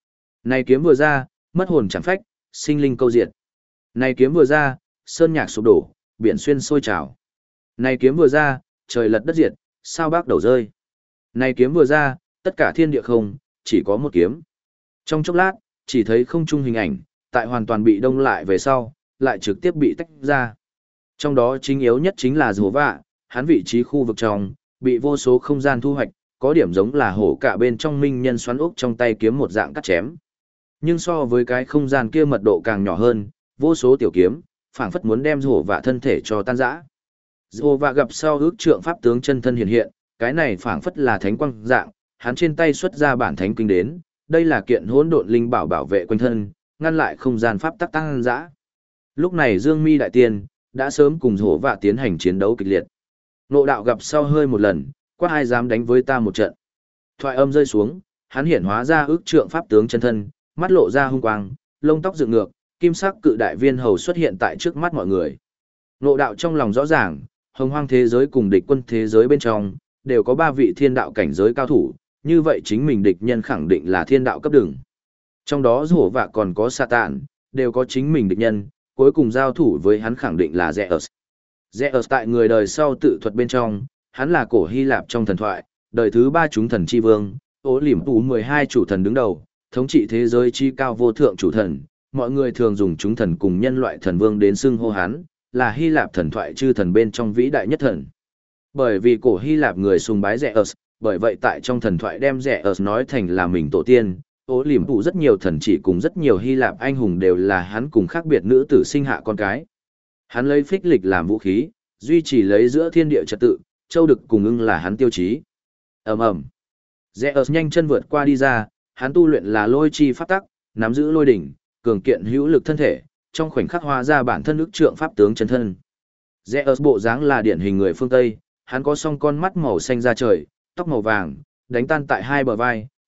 [SPEAKER 1] Này kiếm vừa ra, mất hồn chẳng phách, sinh linh câu diệt. Này kiếm vừa ra, sơn nhạc sụp đổ, biển xuyên sôi trào. Này kiếm vừa ra, trời lật đất diệt, sao bác đầu rơi. Này kiếm vừa ra, tất cả thiên địa không, chỉ có một kiếm. Trong chốc lát, chỉ thấy không trung hình ảnh, tại hoàn toàn bị đông lại về sau, lại trực tiếp bị tách ra. Trong đó chính yếu nhất chính là Giê-hô-va, hắn vị trí khu vực trong, bị vô số không gian thu hoạch, có điểm giống là hổ cả bên trong minh nhân xoắn ốc trong tay kiếm một dạng cắt chém. Nhưng so với cái không gian kia mật độ càng nhỏ hơn, vô số tiểu kiếm, phảng phất muốn đem Giê-hô-va thân thể cho tan rã. Giê-hô-va gặp sau ước trượng pháp tướng chân thân hiện hiện, cái này phảng phất là thánh quang dạng, hắn trên tay xuất ra bản thánh kinh đến, đây là kiện hỗn độn linh bảo bảo vệ quanh thân, ngăn lại không gian pháp tắc tăng dã. Lúc này Dương Mi đại tiên đã sớm cùng Giê-hô-va tiến hành chiến đấu kịch liệt. Ngộ đạo gặp sau hơi một lần, quát ai dám đánh với ta một trận. Thoại âm rơi xuống, hắn hiển hóa ra ước trượng pháp tướng chân thân, mắt lộ ra hung quang, lông tóc dựng ngược, kim sắc cự đại viên hầu xuất hiện tại trước mắt mọi người. Ngộ đạo trong lòng rõ ràng, hồng hoang thế giới cùng địch quân thế giới bên trong, đều có 3 vị thiên đạo cảnh giới cao thủ, như vậy chính mình địch nhân khẳng định là thiên đạo cấp đường. Trong đó Giê-hô-va còn có Sạ Tản, đều có chính mình địch nhân, cuối cùng giao thủ với hắn khẳng định là Zeus. Zeus tại người đời sau tự thuật bên trong, hắn là cổ Hy Lạp trong thần thoại, đời thứ 3 chúng thần chi vương, Ô Liềm Tù 12 chủ thần đứng đầu, thống trị thế giới chi cao vô thượng chủ thần, mọi người thường dùng chúng thần cùng nhân loại thần vương đến xưng hô hắn, là Hy Lạp thần thoại chư thần bên trong vĩ đại nhất thần. Bởi vì cổ Hy Lạp người sùng bái Zeus, bởi vậy tại trong thần thoại đem Zeus nói thành là mình tổ tiên. Ô Liềm Tù rất nhiều thần chỉ cùng rất nhiều Hy Lạp anh hùng đều là hắn cùng khác biệt nữ tử sinh hạ con cái. Hắn lấy phích lịch làm vũ khí, duy trì lấy giữa thiên địa trật tự, châu đực cùng ưng là hắn tiêu chí. Ầm ầm. Zeus nhanh chân vượt qua đi ra, hắn tu luyện là lôi chi pháp tắc, nắm giữ lôi đỉnh, cường kiện hữu lực thân thể, trong khoảnh khắc hóa ra bản thân ức trượng pháp tướng chân thân. Zeus bộ dáng là điển hình người phương Tây, hắn có song con mắt màu xanh da trời, tóc màu vàng, đánh tan tại hai bờ vai,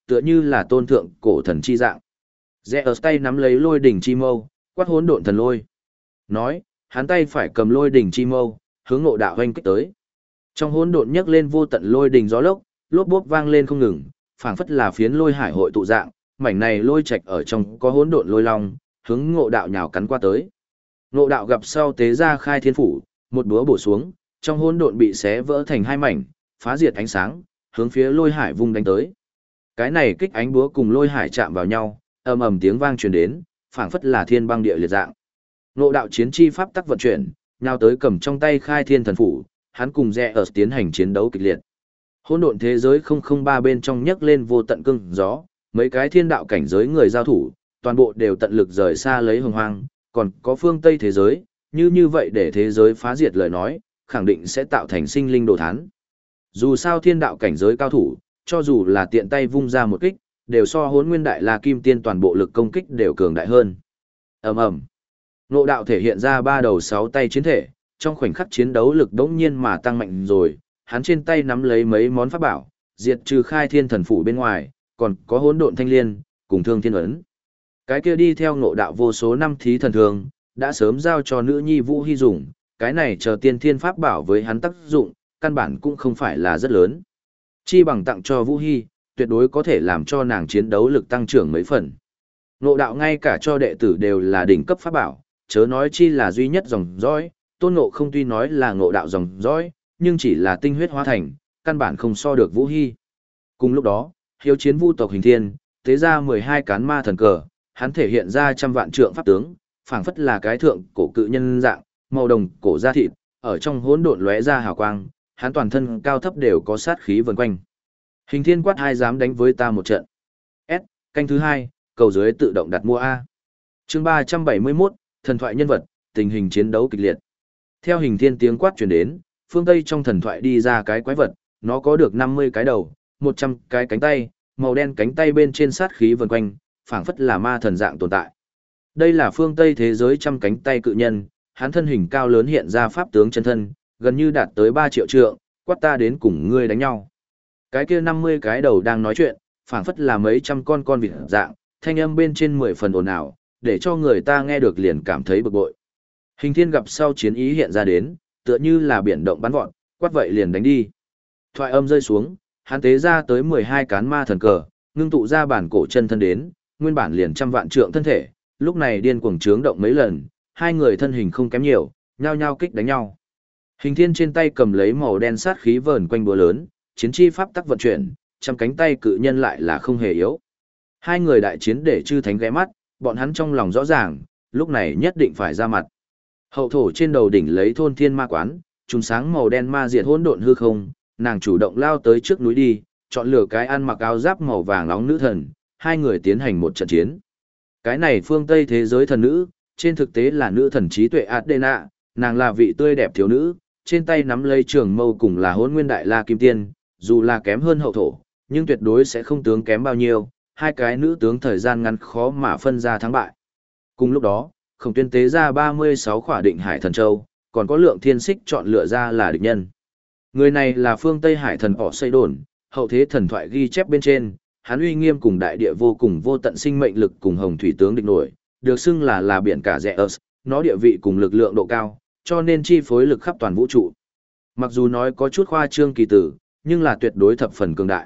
[SPEAKER 1] tựa như là tôn thượng cổ thần chi dạng. Zeus tay nắm lấy lôi đỉnh chi mâu, quát hỗn độn thần lôi. Nói, hắn tay phải cầm lôi đỉnh chi mâu, hướng Ngộ Đạo hoành kích tới. Trong hỗn độn nhấc lên vô tận lôi đỉnh gió lốc, lốp bốp vang lên không ngừng, phảng phất là phiến lôi hải hội tụ dạng, mảnh này lôi trạch ở trong có hỗn độn lôi long, hướng Ngộ Đạo nhào cắn qua tới. Ngộ Đạo gặp sau tế ra khai thiên phủ, một búa bổ xuống, trong hỗn độn bị xé vỡ thành hai mảnh, phá diệt ánh sáng, hướng phía lôi hải vung đánh tới. Cái này kích ánh búa cùng lôi hải chạm vào nhau, ầm ầm tiếng vang truyền đến, phảng phất là thiên băng địa liệt dạng. Ngộ Đạo chiến chi pháp tắc vận chuyển, nhào tới cầm trong tay khai thiên thần phủ, hắn cùng Zeus tiến hành chiến đấu kịch liệt. Hỗn độn thế giới 003 bên trong nhấc lên vô tận cương gió, mấy cái thiên đạo cảnh giới người giao thủ, toàn bộ đều tận lực rời xa lấy hồng hoang, còn có phương Tây thế giới, như vậy để thế giới phá diệt lời nói, khẳng định sẽ tạo thành sinh linh đồ thán. Dù sao thiên đạo cảnh giới cao thủ, cho dù là tiện tay vung ra một kích, đều so Hỗn Nguyên Đại La Kim Tiên toàn bộ lực công kích đều cường đại hơn. Ầm ầm. Ngộ Đạo thể hiện ra ba đầu sáu tay chiến thể, trong khoảnh khắc chiến đấu lực đống nhiên mà tăng mạnh rồi, hắn trên tay nắm lấy mấy món pháp bảo, diệt trừ khai thiên thần phủ bên ngoài, còn có hỗn độn thanh liên, cùng thương thiên ấn. Cái kia đi theo Ngộ Đạo vô số năm thí thần thương, đã sớm giao cho nữ nhi Vũ Hy dùng, cái này chờ tiên thiên pháp bảo với hắn tác dụng, căn bản cũng không phải là rất lớn. Chi bằng tặng cho Vũ Hy, tuyệt đối có thể làm cho nàng chiến đấu lực tăng trưởng mấy phần. Ngộ Đạo ngay cả cho đệ tử đều là đỉnh cấp pháp bảo, chớ nói chi là duy nhất dòng dõi, Tôn Ngộ không tuy nói là Ngộ Đạo dòng dõi, nhưng chỉ là tinh huyết hóa thành, căn bản không so được Vũ Hy. Cùng lúc đó, hiếu chiến vu tộc Hình Thiên, tế ra 12 cán ma thần cờ, hắn thể hiện ra trăm vạn trượng pháp tướng, phảng phất là cái thượng cổ cự nhân dạng, màu đồng cổ da thịt, ở trong hỗn độn lóe ra hào quang, hắn toàn thân cao thấp đều có sát khí vần quanh. Hình Thiên quát hai dám đánh với ta một trận. S, canh thứ 2, cầu dưới tự động đặt mua A. Chương 371, thần thoại nhân vật, tình hình chiến đấu kịch liệt. Theo Hình Thiên tiếng quát truyền đến, phương Tây trong thần thoại đi ra cái quái vật, nó có được 50 cái đầu, 100 cái cánh tay, màu đen cánh tay bên trên sát khí vần quanh, phảng phất là ma thần dạng tồn tại. Đây là phương Tây thế giới trăm cánh tay cự nhân, hắn thân hình cao lớn hiện ra pháp tướng chân thân, gần như đạt tới 3 triệu trượng, quát ta đến cùng ngươi đánh nhau. Cái kia 50 cái đầu đang nói chuyện, phảng phất là mấy trăm con vịt dạng, thanh âm bên trên 10 phần ồn ào, để cho người ta nghe được liền cảm thấy bực bội. Hình Thiên gặp sau chiến ý hiện ra đến, tựa như là biển động bắn vọt, quát vậy liền đánh đi. Thoại âm rơi xuống, hắn tế ra tới 12 cán ma thần cờ, ngưng tụ ra bản cổ chân thân đến, nguyên bản liền trăm vạn trượng thân thể, lúc này điên cuồng trướng động mấy lần, hai người thân hình không kém nhiều, nhao nhao kích đánh nhau. Hình Thiên trên tay cầm lấy màu đen sát khí vờn quanh búa lớn, chiến chi pháp tắc vận chuyển, trăm cánh tay cự nhân lại là không hề yếu. Hai người đại chiến để chư thánh ghé mắt, bọn hắn trong lòng rõ ràng, lúc này nhất định phải ra mặt. Hậu thổ trên đầu đỉnh lấy thôn thiên ma quán, trùng sáng màu đen ma diệt hỗn độn hư không, nàng chủ động lao tới trước núi đi, chọn lựa cái ăn mặc áo giáp màu vàng nóng nữ thần, hai người tiến hành một trận chiến. Cái này phương Tây thế giới thần nữ, trên thực tế là nữ thần trí tuệ Adena, nàng là vị tươi đẹp thiếu nữ, trên tay nắm lấy trường mâu cùng là Hỗn Nguyên Đại La Kim Tiên, dù là kém hơn hậu thổ, nhưng tuyệt đối sẽ không tướng kém bao nhiêu, hai cái nữ tướng thời gian ngắn khó mà phân ra thắng bại. Cùng lúc đó, Khổng Tuyên tế ra 36 khỏa định hải thần châu, còn có lượng thiên xích chọn lựa ra là địch nhân. Người này là phương Tây hải thần họ xây đồn, hậu thế thần thoại ghi chép bên trên, hắn uy nghiêm cùng đại địa vô cùng vô tận sinh mệnh lực cùng hồng thủy tướng địch nổi, được xưng là biển cả Zeus, nó địa vị cùng lực lượng độ cao, cho nên chi phối lực khắp toàn vũ trụ. Mặc dù nói có chút khoa trương kỳ tử, nhưng là tuyệt đối thập phần cường đại.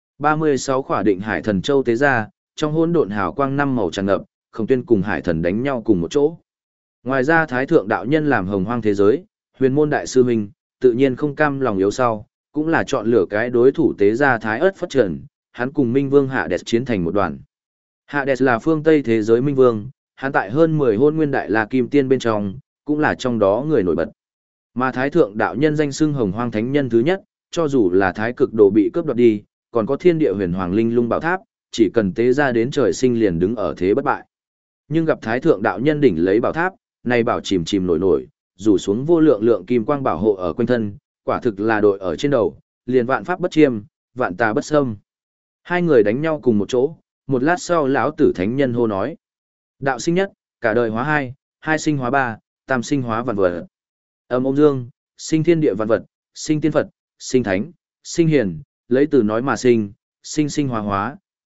[SPEAKER 1] 36 khỏa định hải thần châu tế ra, trong hỗn độn hào quang năm màu tràn ngập, Khổng Tuyên cùng hải thần đánh nhau cùng một chỗ. Ngoài ra Thái Thượng đạo nhân làm hồng hoang thế giới, Huyền môn đại sư huynh, tự nhiên không cam lòng yếu sau, cũng là chọn lựa cái đối thủ tế ra Thái Ức Phất Trần, hắn cùng Minh Vương Hades chiến thành một đoàn. Hades là phương Tây thế giới Minh Vương, hắn tại hơn 10 Hôn Nguyên Đại La Kim Tiên bên trong, cũng là trong đó người nổi bật. Mà Thái Thượng đạo nhân danh xưng Hồng Hoang Thánh Nhân thứ nhất, cho dù là Thái Cực Đồ bị cướp đoạt đi, còn có Thiên Địa Huyền Hoàng Linh Lung Bảo Tháp, chỉ cần tế ra đến trời sinh liền đứng ở thế bất bại. Nhưng gặp Thái Thượng đạo nhân đỉnh lấy bảo tháp, này bảo chìm chìm nổi nổi, rủ xuống vô lượng lượng kim quang bảo hộ ở quanh thân, quả thực là đội ở trên đầu, liền vạn pháp bất chiêm, vạn tà bất xâm. Hai người đánh nhau cùng một chỗ, một lát sau lão tử thánh nhân hô nói: đạo sinh nhất, cả đời hóa hai, hai sinh hóa ba, tam sinh hóa vạn vật. Âm ông dương, sinh thiên địa vạn vật, sinh tiên Phật, sinh thánh, sinh hiền, lấy từ nói mà sinh, sinh sinh hóa hóa,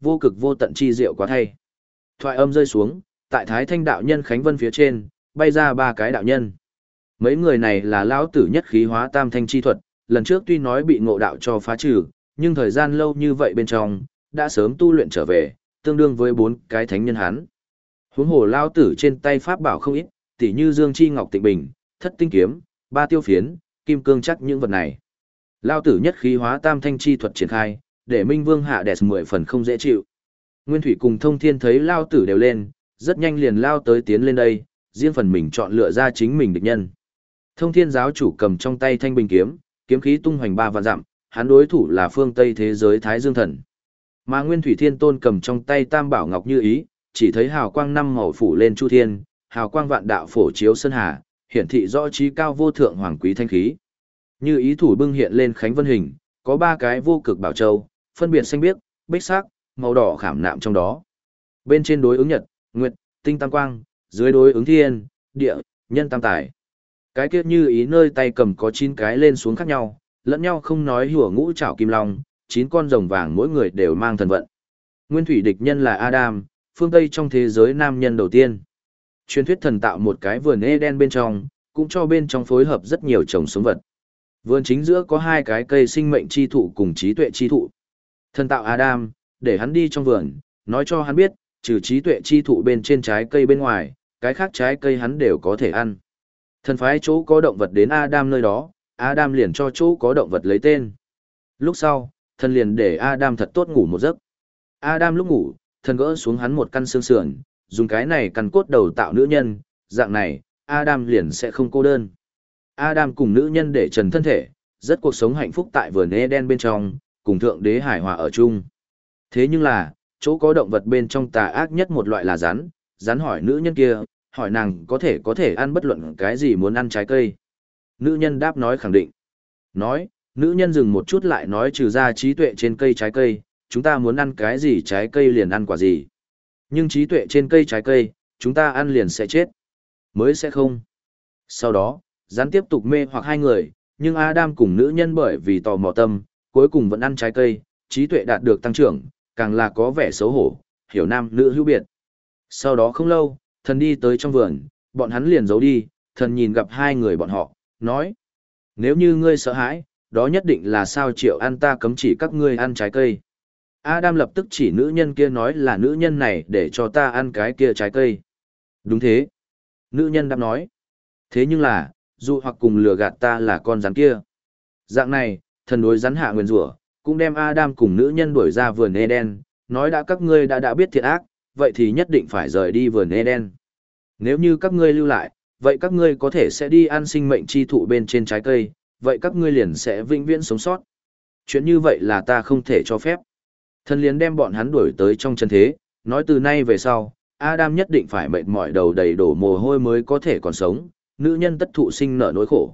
[SPEAKER 1] vô cực vô tận chi diệu quá thay. Thoại âm rơi xuống, tại Thái Thanh đạo nhân Khánh Vân phía trên, bay ra ba cái đạo nhân. Mấy người này là lão tử nhất khí hóa tam thanh chi thuật, lần trước tuy nói bị ngộ đạo cho phá trừ, nhưng thời gian lâu như vậy bên trong, đã sớm tu luyện trở về, tương đương với bốn cái thánh nhân hán. Huống hồ lão tử trên tay pháp bảo không ít, tỉ như Dương Chi Ngọc Tịnh Bình, Thất Tinh Kiếm, Ba Tiêu Phiến, Kim Cương chắc những vật này. Lão tử nhất khí hóa tam thanh chi thuật triển khai, để Minh Vương hạ đè 10 phần không dễ chịu. Nguyên Thủy cùng Thông Thiên thấy lão tử đều lên, rất nhanh liền lao tới tiến lên đây, riêng phần mình chọn lựa ra chính mình địch nhân. Thông Thiên giáo chủ cầm trong tay thanh bình kiếm, kiếm khí tung hoành 3 vạn dặm, hắn đối thủ là phương Tây thế giới Thái Dương Thần. Mà Nguyên Thủy Thiên Tôn cầm trong tay Tam Bảo Ngọc Như Ý, chỉ thấy hào quang năm màu phủ lên chu thiên, hào quang vạn đạo phổ chiếu sơn hà, hiển thị rõ trí cao vô thượng hoàng quý thanh khí. Như Ý thủ bưng hiện lên Khánh Vân hình, có 3 cái vô cực bảo châu, phân biệt xanh biếc, bích sắc, màu đỏ khảm nạm trong đó. Bên trên đối ứng nhật, nguyệt, tinh tam quang, dưới đối ứng thiên, địa, nhân tam tài. Cái kiếp Như Ý nơi tay cầm có 9 cái lên xuống khác nhau, lẫn nhau không nói hùa ngũ trảo kim long, 9 con rồng vàng mỗi người đều mang thần vận. Nguyên thủy địch nhân là Adam, phương Tây trong thế giới nam nhân đầu tiên. Truyền thuyết thần tạo một cái vườn Eden bên trong, cũng cho bên trong phối hợp rất nhiều trồng sống vật. Vườn chính giữa có 2 cái cây sinh mệnh chi thụ cùng trí tuệ chi thụ. Thần tạo Adam, để hắn đi trong vườn, nói cho hắn biết, trừ trí tuệ chi thụ bên trên trái cây bên ngoài, cái khác trái cây hắn đều có thể ăn. Thần phái chỗ có động vật đến Adam nơi đó, Adam liền cho chỗ có động vật lấy tên. Lúc sau, thần liền để Adam thật tốt ngủ một giấc. Adam lúc ngủ, thần gỡ xuống hắn một căn xương sườn, dùng cái này căn cốt đầu tạo nữ nhân, dạng này, Adam liền sẽ không cô đơn. Adam cùng nữ nhân để trần thân thể, rất cuộc sống hạnh phúc tại vườn Eden bên trong, cùng thượng đế hài hòa ở chung. Thế nhưng là, chỗ có động vật bên trong tà ác nhất một loại là rắn, rắn hỏi nữ nhân kia, hỏi nàng có thể ăn bất luận cái gì muốn ăn trái cây. Nữ nhân đáp nói khẳng định. Nói, nữ nhân dừng một chút lại nói trừ ra trí tuệ trên cây trái cây, chúng ta muốn ăn cái gì trái cây liền ăn quả gì. Nhưng trí tuệ trên cây trái cây, chúng ta ăn liền sẽ chết. Mới sẽ không. Sau đó, rắn tiếp tục mê hoặc hai người, nhưng Adam cùng nữ nhân bởi vì tò mò tâm, cuối cùng vẫn ăn trái cây, trí tuệ đạt được tăng trưởng, càng là có vẻ xấu hổ, hiểu nam nữ hữu biệt. Sau đó không lâu, thần đi tới trong vườn, bọn hắn liền giấu đi, thần nhìn gặp hai người bọn họ, nói. Nếu như ngươi sợ hãi, đó nhất định là sao triệu ăn ta cấm chỉ các ngươi ăn trái cây. Adam lập tức chỉ nữ nhân kia nói là nữ nhân này để cho ta ăn cái kia trái cây. Đúng thế. Nữ nhân đáp nói. Thế nhưng là, dụ hoặc cùng lừa gạt ta là con rắn kia. Dạng này, thần đối rắn hạ nguyền rủa, cũng đem Adam cùng nữ nhân đuổi ra vườn Eden, nói đã các ngươi đã biết thiện ác, vậy thì nhất định phải rời đi vườn Eden. Nếu như các ngươi lưu lại, vậy các ngươi có thể sẽ đi ăn sinh mệnh chi thụ bên trên trái cây, vậy các ngươi liền sẽ vĩnh viễn sống sót. Chuyện như vậy là ta không thể cho phép. Thần liền đem bọn hắn đuổi tới trong chân thế, nói từ nay về sau, Adam nhất định phải mệt mỏi đầu đầy đổ mồ hôi mới có thể còn sống, nữ nhân tất thụ sinh nợ nỗi khổ.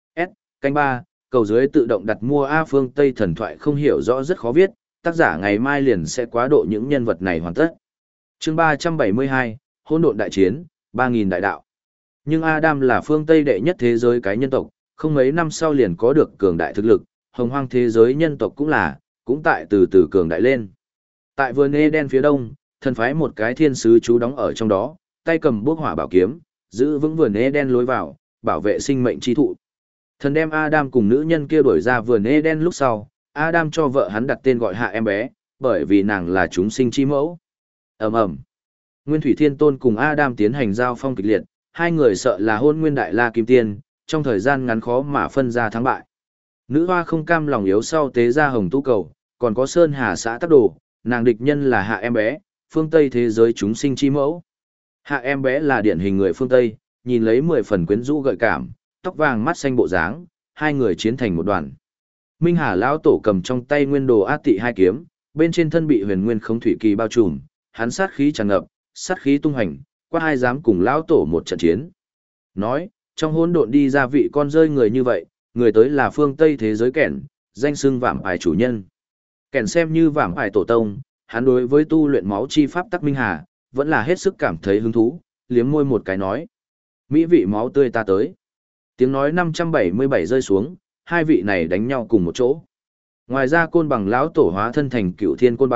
[SPEAKER 1] Canh 3, cầu dưới tự động đặt mua A phương Tây thần thoại không hiểu rõ rất khó viết, tác giả ngày mai liền sẽ quá độ những nhân vật này hoàn tất. Chương 372, Hỗn độn đại chiến, 3000 đại đạo. Nhưng Adam là phương Tây đệ nhất thế giới cái nhân tộc, không mấy năm sau liền có được cường đại thực lực, hồng hoang thế giới nhân tộc cũng tại từ từ cường đại lên. Tại vườn Eden phía đông, thần phái một cái thiên sứ trú đóng ở trong đó, tay cầm bước hỏa bảo kiếm, giữ vững vườn Eden lối vào, bảo vệ sinh mệnh chi thụ. Thần đem Adam cùng nữ nhân kia đuổi ra vườn Eden lúc sau, Adam cho vợ hắn đặt tên gọi hạ em bé, bởi vì nàng là chúng sinh chi mẫu. Ầm ầm. Nguyên Thủy Thiên Tôn cùng Adam tiến hành giao phong kịch liệt, hai người sợ là Hôn Nguyên Đại La Kim Tiên, trong thời gian ngắn khó mà phân ra thắng bại. Nữ hoa không cam lòng yếu sau tế ra hồng tu cầu, còn có Sơn Hà xã tắc đồ, nàng địch nhân là hạ em bé, phương Tây thế giới chúng sinh chi mẫu. Hạ em bé là điển hình người phương Tây, nhìn lấy 10 phần quyến rũ gợi cảm, tóc vàng mắt xanh bộ dáng, hai người chiến thành một đoàn. Minh Hà lão tổ cầm trong tay nguyên đồ át tị hai kiếm, bên trên thân bị huyền nguyên khống thủy kỳ bao trùm, hắn sát khí tràn ngập, sát khí tung hành, qua hai dám cùng lão tổ một trận chiến. Nói, trong hỗn độn đi ra vị con rơi người như vậy, người tới là phương Tây thế giới kẻn, danh xưng vạm ải chủ nhân. Kẻn xem như vạm ải tổ tông, hắn đối với tu luyện máu chi pháp tắc Minh Hà, vẫn là hết sức cảm thấy hứng thú, liếm môi một cái nói. Mỹ vị máu tươi ta tới. Tiếng nói 577 rơi xuống, hai vị này đánh nhau cùng một chỗ. Ngoài ra côn bằng lão tổ hóa thân thành cựu thiên côn bằng,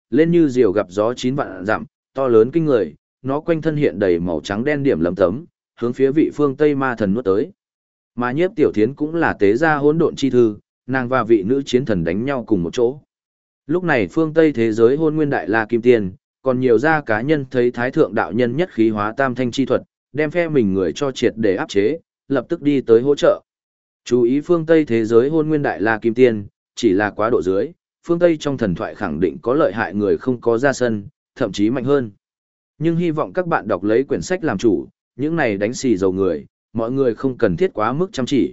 [SPEAKER 1] lên như diều gặp gió 9 vạn dặm, to lớn kinh người, nó quanh thân hiện đầy màu trắng đen điểm lấm tấm, hướng phía vị phương Tây ma thần nuốt tới. Mà Nhiếp Tiểu Thiến cũng là tế gia hỗn độn chi thư, nàng và vị nữ chiến thần đánh nhau cùng một chỗ. Lúc này phương Tây thế giới Hôn Nguyên Đại La Kim Tiên, còn nhiều gia cá nhân thấy Thái Thượng đạo nhân nhất khí hóa tam thanh chi thuật, đem phe mình người cho triệt để áp chế, lập tức đi tới hỗ trợ. Chú ý phương Tây thế giới Hôn Nguyên Đại La Kim Tiên, chỉ là quá độ dưới, phương Tây trong thần thoại khẳng định có lợi hại người không có ra sân, thậm chí mạnh hơn. Nhưng hy vọng các bạn đọc lấy quyển sách làm chủ, những này đánh xì dầu người, mọi người không cần thiết quá mức chăm chỉ.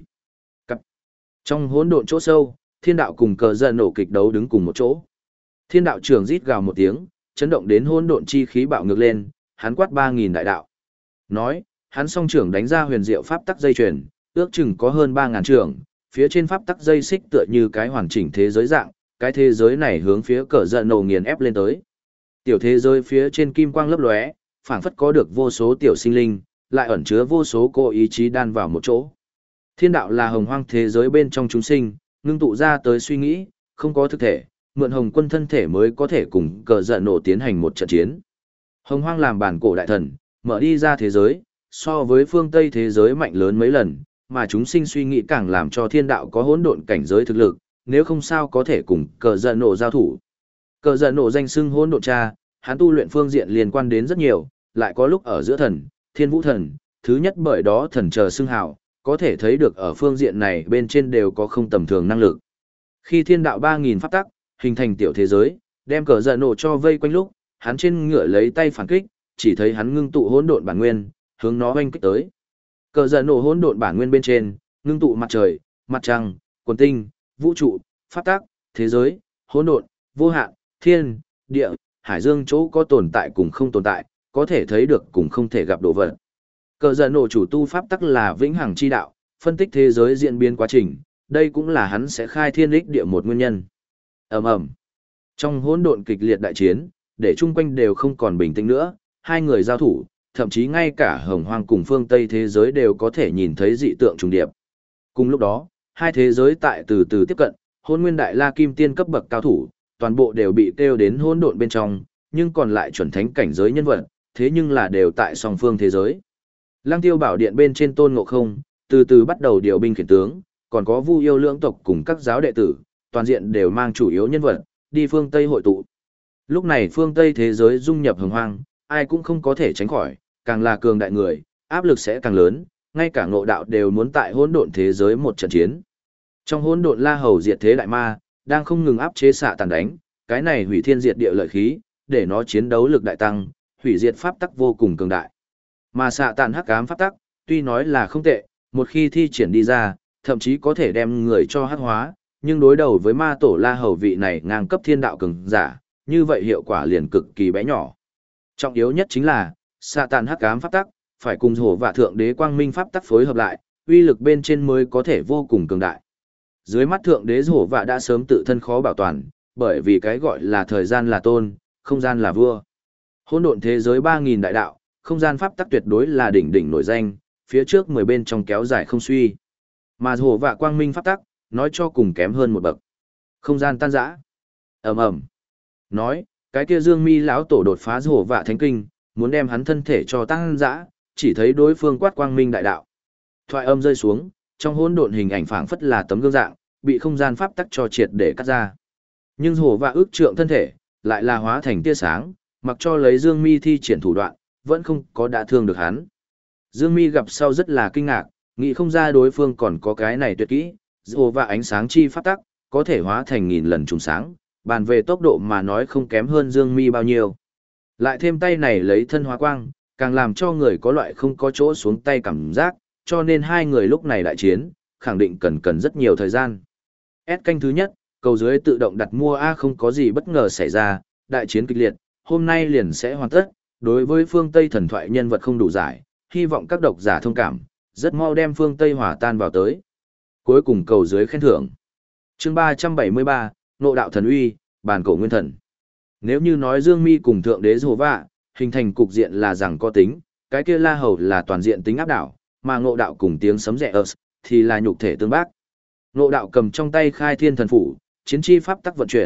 [SPEAKER 1] Trong hỗn độn chỗ sâu, thiên đạo cùng cờ giận nổ kịch đấu đứng cùng một chỗ. Thiên đạo trưởng rít gào một tiếng, chấn động đến hỗn độn chi khí bạo ngược lên, hắn quát 3000 đại đạo. Nói, hắn song trưởng đánh ra huyền diệu pháp tắc dây chuyền, ước chừng có hơn 3000 trưởng, phía trên pháp tắc dây xích tựa như cái hoàn chỉnh thế giới dạng, cái thế giới này hướng phía cờ giận nổ nghiền ép lên tới. Tiểu thế giới phía trên kim quang lấp lóe, phảng phất có được vô số tiểu sinh linh, lại ẩn chứa vô số cô ý chí đan vào một chỗ. Thiên đạo là hồng hoang thế giới bên trong chúng sinh, ngưng tụ ra tới suy nghĩ, không có thực thể, mượn hồng quân thân thể mới có thể cùng cờ giận nổ tiến hành một trận chiến. Hồng hoang làm bản cổ đại thần, mở đi ra thế giới, so với phương Tây thế giới mạnh lớn mấy lần, mà chúng sinh suy nghĩ càng làm cho thiên đạo có hỗn độn cảnh giới thực lực, nếu không sao có thể cùng cờ giận nổ giao thủ. Cờ giận nổ danh xưng hỗn độn cha, hắn tu luyện phương diện liên quan đến rất nhiều, lại có lúc ở giữa thần, thiên vũ thần, thứ nhất bởi đó thần chờ xưng hào, có thể thấy được ở phương diện này bên trên đều có không tầm thường năng lực. Khi thiên đạo 3000 pháp tắc, hình thành tiểu thế giới, đem cờ giận nổ cho vây quanh lúc, hắn trên ngựa lấy tay phản kích, chỉ thấy hắn ngưng tụ hỗn độn bản nguyên, hướng nó oanh kích tới. Cờ giận nổ hỗn độn bản nguyên bên trên, ngưng tụ mặt trời, mặt trăng, quần tinh, vũ trụ, pháp tắc, thế giới, hỗn độn, vô hạn, thiên, địa, hải dương chỗ có tồn tại cùng không tồn tại, có thể thấy được cùng không thể gặp độ vật. Cờ giận nổ chủ tu pháp tắc là vĩnh hằng chi đạo, phân tích thế giới diễn biến quá trình, đây cũng là hắn sẽ khai thiên đích địa một nguyên nhân. Ầm ầm. Trong hỗn độn kịch liệt đại chiến, để chung quanh đều không còn bình tĩnh nữa, hai người giao thủ, thậm chí ngay cả hồng hoang cùng phương Tây thế giới đều có thể nhìn thấy dị tượng trùng điệp. Cùng lúc đó, hai thế giới tại từ từ tiếp cận, Hôn Nguyên Đại La Kim Tiên cấp bậc cao thủ, toàn bộ đều bị kêu đến hỗn độn bên trong, nhưng còn lại chuẩn thánh cảnh giới nhân vật, thế nhưng là đều tại song phương thế giới. Lăng Tiêu Bảo Điện bên trên Tôn Ngộ Không, từ từ bắt đầu điều binh khiển tướng, còn có Vu Yêu lưỡng tộc cùng các giáo đệ tử, toàn diện đều mang chủ yếu nhân vật, đi phương Tây hội tụ. Lúc này phương Tây thế giới dung nhập hồng hoang, ai cũng không có thể tránh khỏi, càng là cường đại người, áp lực sẽ càng lớn, ngay cả Ngộ Đạo đều muốn tại hỗn độn thế giới một trận chiến. Trong hỗn độn La Hầu diệt thế đại ma, đang không ngừng áp chế xạ tàn đánh, cái này hủy thiên diệt địa lợi khí, để nó chiến đấu lực đại tăng, hủy diệt pháp tắc vô cùng cường đại. Mà xạ tàn hắc ám pháp tắc, tuy nói là không tệ, một khi thi triển đi ra, thậm chí có thể đem người cho hắc hóa, nhưng đối đầu với ma tổ La Hầu vị này ngang cấp thiên đạo cường giả, như vậy hiệu quả liền cực kỳ bé nhỏ. Trọng yếu nhất chính là, xạ tàn hắc ám pháp tắc, phải cùng hổ và thượng đế quang minh pháp tắc phối hợp lại, uy lực bên trên mới có thể vô cùng cường đại. Dưới mắt thượng đế hổ vạ đã sớm tự thân khó bảo toàn, bởi vì cái gọi là thời gian là tôn, không gian là vua. Hỗn độn thế giới 3000 đại đạo, không gian pháp tắc tuyệt đối là đỉnh đỉnh nổi danh, phía trước 10 bên trong kéo dài không suy. Mà hổ vạ quang minh pháp tắc, nói cho cùng kém hơn một bậc. Không gian tan rã. Ầm ầm. Nói, cái kia Dương Mi lão tổ đột phá hổ vạ thánh kinh, muốn đem hắn thân thể cho tăng dã, chỉ thấy đối phương quát quang minh đại đạo. Thoại âm rơi xuống, trong hỗn độn hình ảnh phảng phất là tấm gương dạng, bị không gian pháp tắc cho triệt để cắt ra. Nhưng hổ vạ ước trượng thân thể, lại là hóa thành tia sáng, mặc cho lấy Dương Mi thi triển thủ đoạn, vẫn không có đả thương được hắn. Dương Mi gặp sau rất là kinh ngạc, nghĩ không ra đối phương còn có cái này tuyệt kỹ, hổ vạ ánh sáng chi pháp tắc, có thể hóa thành nghìn lần trùng sáng, bàn về tốc độ mà nói không kém hơn Dương Mi bao nhiêu. Lại thêm tay này lấy thân hóa quang, càng làm cho người có loại không có chỗ xuống tay cảm giác, cho nên hai người lúc này đại chiến, khẳng định cần rất nhiều thời gian. S canh thứ nhất, cầu dưới tự động đặt mua A không có gì bất ngờ xảy ra, đại chiến kịch liệt, hôm nay liền sẽ hoàn tất, đối với phương Tây thần thoại nhân vật không đủ giải, hy vọng các độc giả thông cảm, rất mau đem phương Tây hòa tan vào tới. Cuối cùng cầu dưới khen thưởng. Chương 373, Ngộ Đạo Thần Uy, Bàn Cổ Nguyên Thần. Nếu như nói Dương Mi cùng Thượng Đế Hổ Vạ, hình thành cục diện là rằng có tính, cái kia La Hầu là toàn diện tính áp đảo, mà Ngộ Đạo cùng tiếng sấm rẽ thì là nhục thể tương bác. Ngộ Đạo cầm trong tay Khai Thiên Thần Phủ, chiến chi pháp tắc vận chuyển,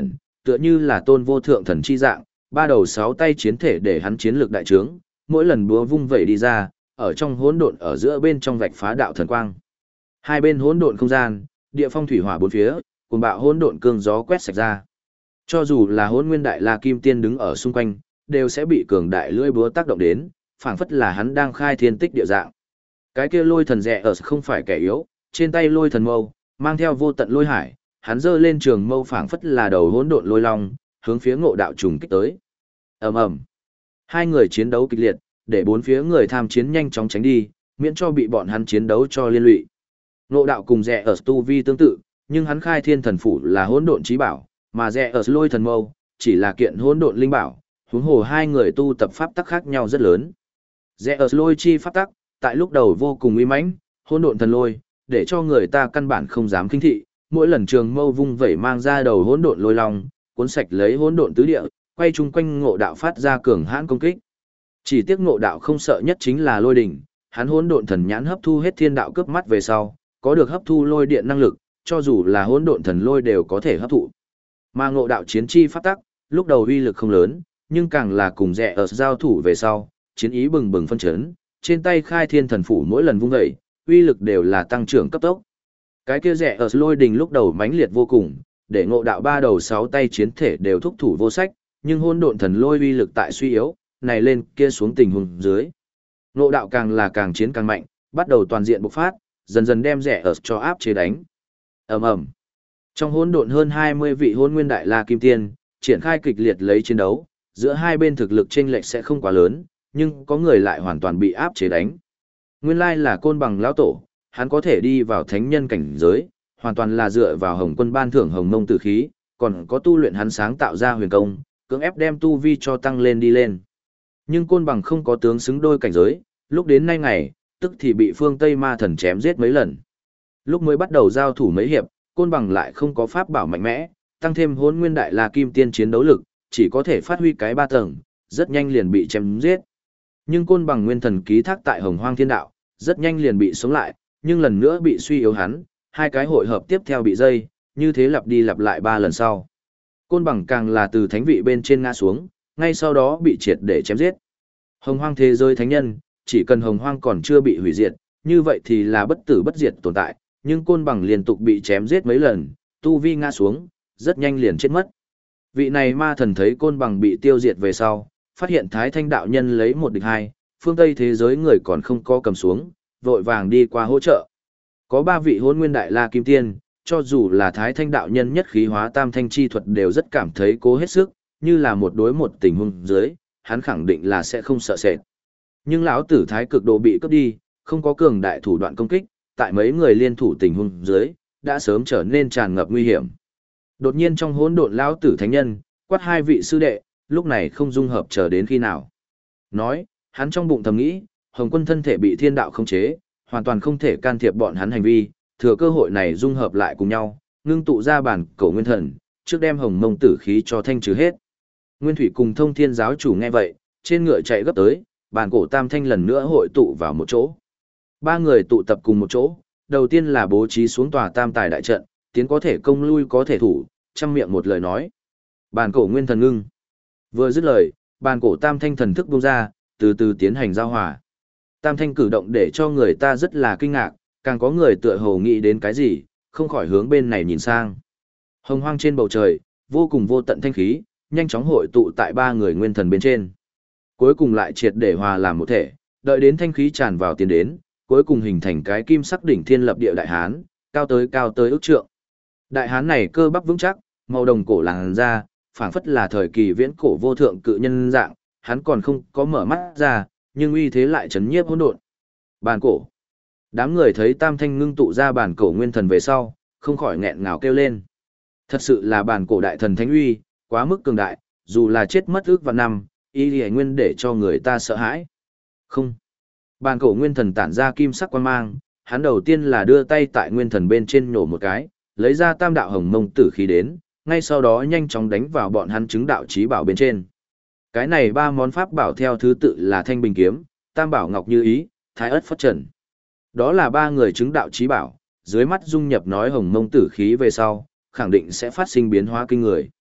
[SPEAKER 1] tựa như là tôn vô thượng thần chi dạng, ba đầu sáu tay chiến thể để hắn chiến lược đại trướng, mỗi lần búa vung vẩy đi ra, ở trong hỗn độn ở giữa bên trong vạch phá đạo thần quang. Hai bên hỗn độn không gian, địa phong thủy hỏa bốn phía, cùng bạo hỗn độn cương gió quét sạch ra. Cho dù là Hỗn Nguyên Đại La Kim Tiên đứng ở xung quanh, đều sẽ bị cường đại lưỡi búa tác động đến, phảng phất là hắn đang khai thiên tích địa dạng. Cái kia lôi thần rẻ ở không phải kẻ yếu, trên tay lôi thần mâu, mang theo vô tận lôi hải, hắn giơ lên trường mâu phảng phất là đầu hỗn độn lôi long, hướng phía Ngộ Đạo trùng kích tới. Ầm ầm. Hai người chiến đấu kịch liệt, để bốn phía người tham chiến nhanh chóng tránh đi, miễn cho bị bọn hắn chiến đấu cho liên lụy. Ngộ Đạo cùng rẻ ở tu vi tương tự, nhưng hắn khai thiên thần phủ là hỗn độn chí bảo, mà rẻ ở lôi thần mâu chỉ là kiện hỗn độn linh bảo, huống hồ hai người tu tập pháp tắc khác nhau rất lớn. Rẻ ở lôi chi pháp tắc, tại lúc đầu vô cùng uy mãnh, hỗn độn thần lôi, để cho người ta căn bản không dám khinh thị, mỗi lần trường mâu vung vẩy mang ra đầu hỗn độn lôi long, cuốn sạch lấy hỗn độn tứ địa, quay chung quanh Ngộ Đạo phát ra cường hãn công kích. Chỉ tiếc Ngộ Đạo không sợ nhất chính là lôi đỉnh, hắn hỗn độn thần nhãn hấp thu hết thiên đạo cướp mắt về sau, có được hấp thu lôi điện năng lực, cho dù là hỗn độn thần lôi đều có thể hấp thụ. Mà Ngộ Đạo chiến chi pháp tắc, lúc đầu uy lực không lớn, nhưng càng là cùng rẻ ở giao thủ về sau, chiến ý bừng bừng phân chấn, trên tay khai thiên thần phủ mỗi lần vung dậy, uy lực đều là tăng trưởng cấp tốc. Cái kia rẻ ở lôi đình lúc đầu mãnh liệt vô cùng, để Ngộ Đạo ba đầu sáu tay chiến thể đều thúc thủ vô sách, nhưng hỗn độn thần lôi uy lực tại suy yếu, này lên kia xuống tình huống dưới. Ngộ Đạo càng là càng chiến càng mạnh, bắt đầu toàn diện bộc phát, dần dần đem rẻ ở cho áp chế đánh. Ầm ầm. Trong hỗn độn hơn 20 vị Hỗn Nguyên Đại La Kim Tiên, triển khai kịch liệt lấy chiến đấu, giữa hai bên thực lực chênh lệch sẽ không quá lớn, nhưng có người lại hoàn toàn bị áp chế đánh. Nguyên lai là Côn Bằng lão tổ, hắn có thể đi vào thánh nhân cảnh giới, hoàn toàn là dựa vào Hồng Quân ban thưởng Hồng Mông Tử khí, còn có tu luyện hắn sáng tạo ra huyền công, cưỡng ép đem tu vi cho tăng lên đi lên. Nhưng Côn Bằng không có tướng xứng đôi cảnh giới, lúc đến nay ngày, tức thì bị Phương Tây Ma Thần chém giết mấy lần. Lúc mới bắt đầu giao thủ mấy hiệp, Côn Bằng lại không có pháp bảo mạnh mẽ, tăng thêm Hỗn Nguyên Đại La Kim Tiên chiến đấu lực, chỉ có thể phát huy cái ba tầng, rất nhanh liền bị chém giết. Nhưng Côn Bằng nguyên thần ký thác tại Hồng Hoang Thiên Đạo, rất nhanh liền bị sống lại, nhưng lần nữa bị suy yếu hắn, hai cái hội hợp tiếp theo bị dây, như thế lặp đi lặp lại 3 lần sau. Côn Bằng càng là từ thánh vị bên trên ngã xuống, ngay sau đó bị triệt để chém giết. Hồng Hoang thế giới thánh nhân, chỉ cần Hồng Hoang còn chưa bị hủy diệt, như vậy thì là bất tử bất diệt tồn tại, nhưng Côn Bằng liên tục bị chém giết mấy lần, tu vi ngã xuống, rất nhanh liền chết mất. Vị này ma thần thấy Côn Bằng bị tiêu diệt về sau, phát hiện Thái Thanh đạo nhân lấy một địch hai, phương Tây thế giới người còn không có cầm xuống, vội vàng đi qua hỗ trợ. Có 3 vị Hỗn Nguyên Đại La Kim Tiên, cho dù là Thái Thanh đạo nhân nhất khí hóa tam thanh chi thuật đều rất cảm thấy cố hết sức, như là một đối một tình huống dưới, hắn khẳng định là sẽ không sợ sệt. Nhưng lão tử Thái Cực Độ bị cướp đi, không có cường đại thủ đoạn công kích, tại mấy người liên thủ tình huống dưới, đã sớm trở nên tràn ngập nguy hiểm. Đột nhiên trong hỗn độn lão tử thánh nhân, quát 2 vị sư đệ, lúc này không dung hợp chờ đến khi nào. Nói, hắn trong bụng thầm nghĩ, Hồng Quân thân thể bị thiên đạo khống chế, hoàn toàn không thể can thiệp bọn hắn hành vi, thừa cơ hội này dung hợp lại cùng nhau, ngưng tụ ra bản cổ nguyên thần, trước đem Hồng Mông Tử khí cho thanh trừ hết. Nguyên Thủy cùng Thông Thiên giáo chủ nghe vậy, trên ngựa chạy gấp tới, bản cổ tam thanh lần nữa hội tụ vào một chỗ. 3 người tụ tập cùng một chỗ, đầu tiên là bố trí xuống tòa tam tài đại trận, tiến có thể công lui có thể thủ, trăm miệng một lời nói. Bản cổ nguyên thần ngưng. Vừa dứt lời, bản cổ tam thanh thần thức buông ra, từ từ tiến hành giao hòa. Tam thanh cử động để cho người ta rất là kinh ngạc, càng có người tựa hồ nghĩ đến cái gì, không khỏi hướng bên này nhìn sang. Hồng Hoang trên bầu trời, vô cùng vô tận thanh khí, nhanh chóng hội tụ tại 3 người nguyên thần bên trên. Cuối cùng lại triệt để hòa làm một thể, đợi đến thanh khí tràn vào tiến đến, cuối cùng hình thành cái kim sắc đỉnh thiên lập địa đại hán, cao tới ước trượng. Đại hán này cơ bắp vững chắc, màu đồng cổ làn da, phảng phất là thời kỳ viễn cổ vô thượng cự nhân dạng, hắn còn không có mở mắt ra, nhưng uy thế lại chấn nhiếp hỗn độn. Bàn cổ. Đám người thấy tam thanh ngưng tụ ra bàn cổ nguyên thần về sau, không khỏi nghẹn ngào kêu lên. Thật sự là bàn cổ đại thần thánh uy, quá mức cường đại, dù là chết mất ước vạn năm, y lìa nguyên để cho người ta sợ hãi. Không. Bàn cổ nguyên thần tản ra kim sắc quang mang, hắn đầu tiên là đưa tay tại nguyên thần bên trên nhổ một cái, lấy ra tam đạo hồng mông tử khí đến, ngay sau đó nhanh chóng đánh vào bọn hắn chứng đạo chí bảo bên trên. Cái này 3 món pháp bảo theo thứ tự là Thanh Bình kiếm, Tam Bảo Ngọc Như Ý, Thái Ất Phất Trần. Đó là 3 người chứng đạo chí bảo, dưới mắt dung nhập nói hồng mông tử khí về sau, khẳng định sẽ phát sinh biến hóa kinh người.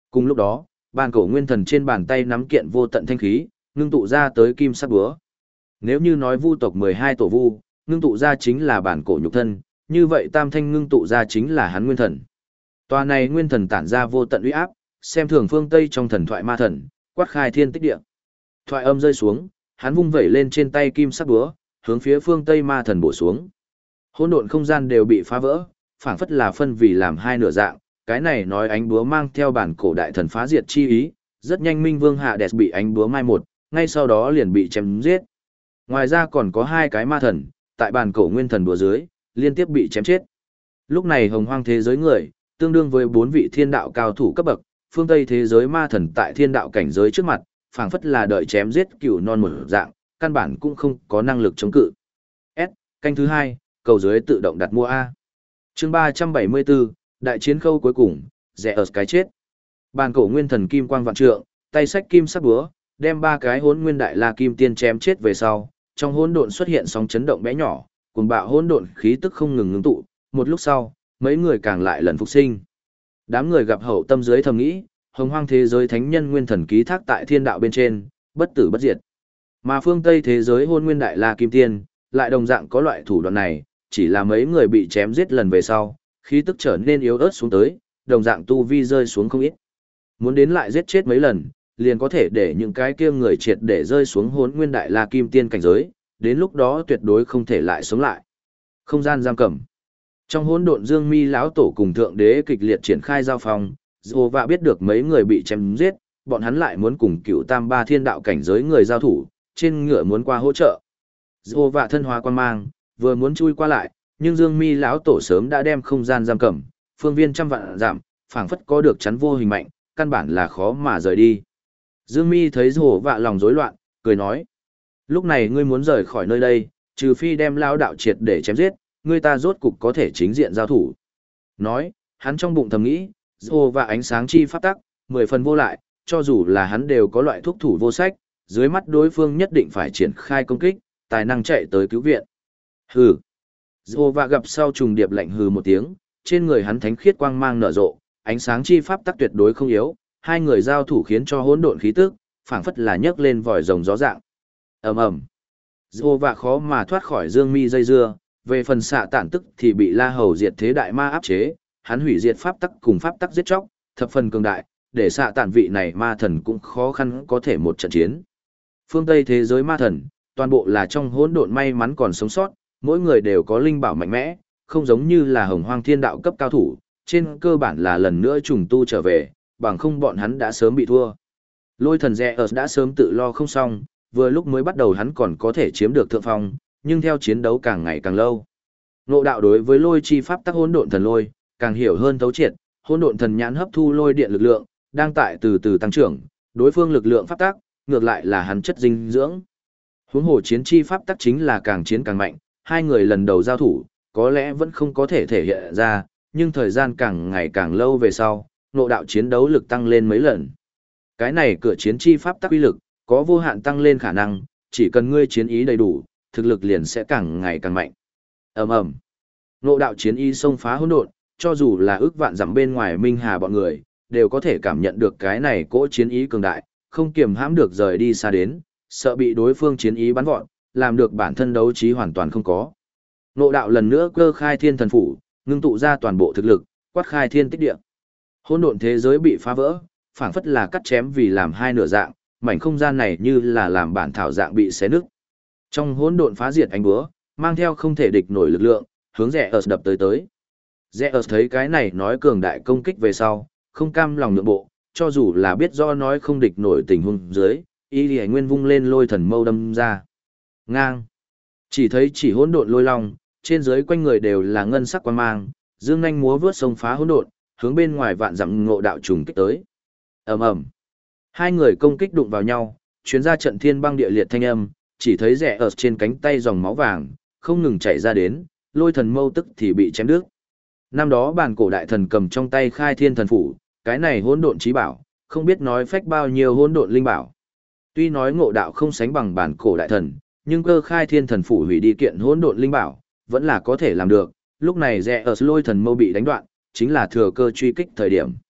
[SPEAKER 1] Cùng lúc đó, bàn cổ nguyên thần trên bàn tay nắm kiện vô tận thanh khí, ngưng tụ ra tới kim sắc búa. Nếu như nói vu tộc 12 tổ vu, ngưng tụ ra chính là bản cổ nhục thân, như vậy tam thanh ngưng tụ ra chính là hắn nguyên thần. Tòa này nguyên thần tản ra vô tận uy áp, xem thường phương Tây trong thần thoại ma thần, quát khai thiên tích địa. Thoại âm rơi xuống, hắn vung vẩy lên trên tay kim sắc búa, hướng phía phương Tây ma thần bổ xuống. Hỗn độn không gian đều bị phá vỡ, phảng phất là phân vì làm hai nửa dạng, cái này nói ánh búa mang theo bản cổ đại thần phá diệt chi ý, rất nhanh Minh Vương Hades bị ánh búa mai một, ngay sau đó liền bị chém giết. Ngoài ra còn có hai cái ma thần, tại bản cổ nguyên thần búa dưới, liên tiếp bị chém chết. Lúc này hồng hoang thế giới người, tương đương với 4 vị thiên đạo cao thủ cấp bậc, phương Tây thế giới ma thần tại thiên đạo cảnh giới trước mặt, phảng phất là đợi chém giết cửu non một dạng, căn bản cũng không có năng lực chống cự. S, canh thứ 2, cầu dưới tự động đặt mua A. Chương 374, đại chiến khâu cuối cùng, rẽ ở cái chết. Bàn cổ nguyên thần kim quang vạn trượng, tay sách kim sắc búa, đem 3 cái hỗn nguyên đại la kim tiên chém chết về sau, trong hỗn độn xuất hiện sóng chấn động bé nhỏ, cuồng bạo hỗn độn khí tức không ngừng ngưng tụ, một lúc sau, mấy người càng lại lần phục sinh. Đám người gặp hậu tâm dưới thầm nghĩ, hồng hoang thế giới thánh nhân nguyên thần ký thác tại thiên đạo bên trên, bất tử bất diệt. Mà phương Tây thế giới hôn nguyên đại la kim tiên, lại đồng dạng có loại thủ đoạn này, chỉ là mấy người bị chém giết lần về sau, khí tức trở nên yếu ớt xuống tới, đồng dạng tu vi rơi xuống không ít. Muốn đến lại giết chết mấy lần, liền có thể để những cái kia người triệt để rơi xuống hốn nguyên đại la kim tiên cảnh giới, đến lúc đó tuyệt đối không thể lại sống lại. Không gian giam cầm. Trong hỗn độn Dương Mi lão tổ cùng thượng đế kịch liệt triển khai giao phong, Jehovah biết được mấy người bị chém giết, bọn hắn lại muốn cùng cựu tam ba thiên đạo cảnh giới người giao thủ, trên ngựa muốn qua hỗ trợ. Jehovah thân hóa quan mang, vừa muốn chui qua lại, nhưng Dương Mi lão tổ sớm đã đem không gian giam cầm, phương viên trăm vạn giảm, phảng phất có được chắn vô hình mạnh, căn bản là khó mà rời đi. Dương Mi thấy Jehovah lòng rối loạn, cười nói: "Lúc này ngươi muốn rời khỏi nơi đây, trừ phi đem lão đạo triệt để chém giết, ngươi ta rốt cục có thể chính diện giao thủ." Nói, hắn trong bụng thầm nghĩ, Jehovah ánh sáng chi pháp tắc, 10 phần vô lại, cho dù là hắn đều có loại thuốc thủ vô sách, dưới mắt đối phương nhất định phải triển khai công kích, tài năng chạy tới cứu viện. Hừ. Jehovah gặp sau trùng điệp lạnh hừ một tiếng, trên người hắn thánh khiết quang mang nở rộ, ánh sáng chi pháp tắc tuyệt đối không yếu, hai người giao thủ khiến cho hỗn độn khí tức, phảng phất là nhấc lên vòi rồng gió dạng. Ầm ầm. Jehovah khó mà thoát khỏi Dương Mi dây dưa, về phần xạ tản tức thì bị La Hầu diệt thế đại ma áp chế, hắn hủy diệt pháp tắc cùng pháp tắc giết chóc, thập phần cường đại, để xạ tản vị này ma thần cũng khó khăn có thể một trận chiến. Phương Tây thế giới ma thần, toàn bộ là trong hỗn độn may mắn còn sống sót, mỗi người đều có linh bảo mạnh mẽ, không giống như là hồng hoang thiên đạo cấp cao thủ, trên cơ bản là lần nữa trùng tu trở về, bằng không bọn hắn đã sớm bị thua. Lôi thần Zeus đã sớm tự lo không xong, vừa lúc mới bắt đầu hắn còn có thể chiếm được thượng phong, nhưng theo chiến đấu càng ngày càng lâu. Ngộ đạo đối với lôi chi pháp tắc hỗn độn thần lôi, càng hiểu hơn thấu triệt, hỗn độn thần nhãn hấp thu lôi điện lực lượng, đang tại từ từ tăng trưởng, đối phương lực lượng pháp tắc, ngược lại là hắn chất dinh dưỡng. Huống hồ chiến chi pháp tắc chính là càng chiến càng mạnh, hai người lần đầu giao thủ, có lẽ vẫn không có thể thể hiện ra, nhưng thời gian càng ngày càng lâu về sau, ngộ đạo chiến đấu lực tăng lên mấy lần. Cái này cửa chiến chi pháp tắc uy lực, có vô hạn tăng lên khả năng, chỉ cần ngươi chiến ý đầy đủ, thực lực liền sẽ càng ngày càng mạnh. Ầm ầm. Ngộ đạo chiến ý xông phá hỗn độn, cho dù là ước vạn dặm bên ngoài Minh Hà bọn người, đều có thể cảm nhận được cái này cỗ chiến ý cường đại, không kiềm hãm được rời đi xa đến, sợ bị đối phương chiến ý bắn vọt, làm được bản thân đấu trí hoàn toàn không có. Ngộ đạo lần nữa cơ khai thiên thần phủ, ngưng tụ ra toàn bộ thực lực, quát khai thiên tích địa. Hỗn độn thế giới bị phá vỡ, phảng phất là cắt chém vì làm hai nửa dạng, mảnh không gian này như là làm bản thảo dạng bị xé nứt. Trong hỗn độn phá diệt ánh búa, mang theo không thể địch nổi lực lượng, hướng Zeus đập tới. Zeus thấy cái này nói cường đại công kích về sau, không cam lòng nhượng bộ, cho dù là biết do nói không địch nổi tình huống dưới, y lìa nguyên vung lên lôi thần mâu đâm ra. Ngang. Chỉ thấy chỉ hỗn độn lôi long, trên dưới quanh người đều là ngân sắc quang mang, dương nhanh múa vướt sông phá hỗn độn, hướng bên ngoài vạn dặm ngộ đạo trùng kích tới. Ầm ầm. Hai người công kích đụng vào nhau, chuyến ra trận thiên băng địa liệt thanh âm, chỉ thấy rẽ ở trên cánh tay dòng máu vàng, không ngừng chảy ra đến, lôi thần mâu tức thì bị chém đứt. Năm đó bản cổ đại thần cầm trong tay khai thiên thần phủ, cái này hỗn độn trí bảo, không biết nói phách bao nhiêu hỗn độn linh bảo. Tuy nói ngộ đạo không sánh bằng bản cổ đại thần, nhưng cơ khai thiên thần phủ hủy đi kiện hỗn độn linh bảo, vẫn là có thể làm được. Lúc này rẽ ở lôi thần mâu bị đánh đoạn, chính là thừa cơ truy kích thời điểm.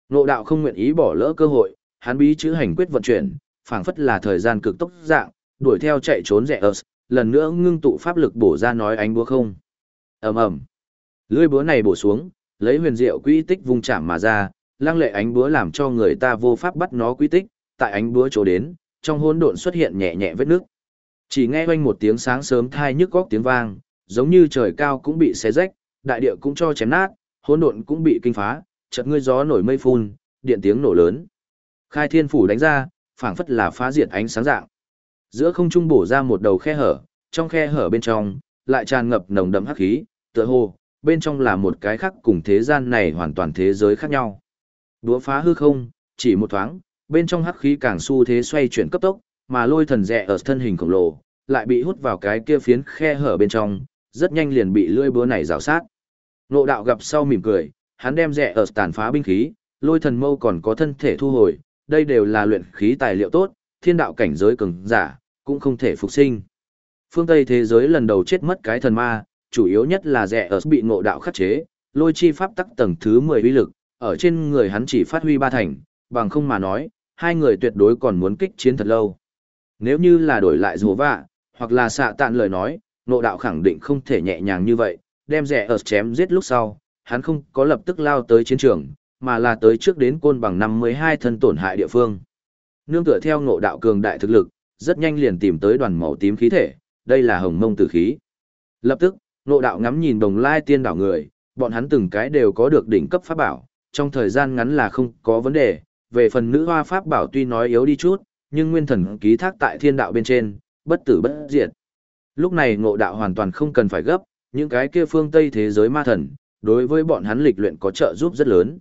[SPEAKER 1] Ngộ đạo không nguyện ý bỏ lỡ cơ hội, hắn bí chữ hành quyết vận chuyển, phảng phất là thời gian cực tốc dạng, đuổi theo chạy trốn rẽ ớt, lần nữa ngưng tụ pháp lực bổ ra nói ánh búa không. Ầm ầm. Lưỡi búa này bổ xuống, lấy huyền diệu quy tích vung chạm mà ra, lăng lệ ánh búa làm cho người ta vô pháp bắt nó quy tích, tại ánh búa chỗ đến, trong hỗn độn xuất hiện nhẹ nhẹ vết nước. Chỉ nghe oanh một tiếng sáng sớm thai nhức góc tiếng vang, giống như trời cao cũng bị xé rách, đại địa cũng cho chém nát, hỗn độn cũng bị kinh phá, chợt ngươi gió nổi mây phun, điện tiếng nổ lớn. Khai thiên phủ đánh ra, phảng phất là phá diệt ánh sáng dạng. Giữa không trung bổ ra một đầu khe hở, trong khe hở bên trong lại tràn ngập nồng đậm hắc khí, tựa hồ bên trong là một cái khác cùng thế gian này hoàn toàn thế giới khác nhau. Đũa phá hư không, chỉ một thoáng, bên trong hắc khí càng xu thế xoay chuyển cấp tốc, mà lôi thần rẽ ở thân hình khổng lồ, lại bị hút vào cái kia phiến khe hở bên trong, rất nhanh liền bị lưỡi búa này rào sát. Ngộ đạo gặp sau mỉm cười, hắn đem rẽ ở tàn phá binh khí, lôi thần mâu còn có thân thể thu hồi, đây đều là luyện khí tài liệu tốt, thiên đạo cảnh giới cường giả, cũng không thể phục sinh. Phương Tây thế giới lần đầu chết mất cái thần ma, chủ yếu nhất là rẽ ở bị ngộ đạo khắc chế, lôi chi pháp tắc tầng thứ 10 uy lực, ở trên người hắn chỉ phát huy ba thành, bằng không mà nói, hai người tuyệt đối còn muốn kích chiến thật lâu. Nếu như là đổi lại rùa vạ, hoặc là xạ tạn lời nói, ngộ đạo khẳng định không thể nhẹ nhàng như vậy, đem rẽ ở chém giết lúc sau, hắn không có lập tức lao tới chiến trường, mà là tới trước đến côn bằng 52 thân tổn hại địa phương. Nương tựa theo ngộ đạo cường đại thực lực, rất nhanh liền tìm tới đoàn màu tím khí thể, đây là hồng mông tử khí. Lập tức, ngộ đạo ngắm nhìn đồng lai tiên đảo người, bọn hắn từng cái đều có được đỉnh cấp pháp bảo, trong thời gian ngắn là không có vấn đề, về phần nữ hoa pháp bảo tuy nói yếu đi chút, nhưng nguyên thần ký thác tại thiên đạo bên trên, bất tử bất diệt. Lúc này ngộ đạo hoàn toàn không cần phải gấp, những cái kia phương Tây thế giới ma thần, đối với bọn hắn lịch luyện có trợ giúp rất lớn.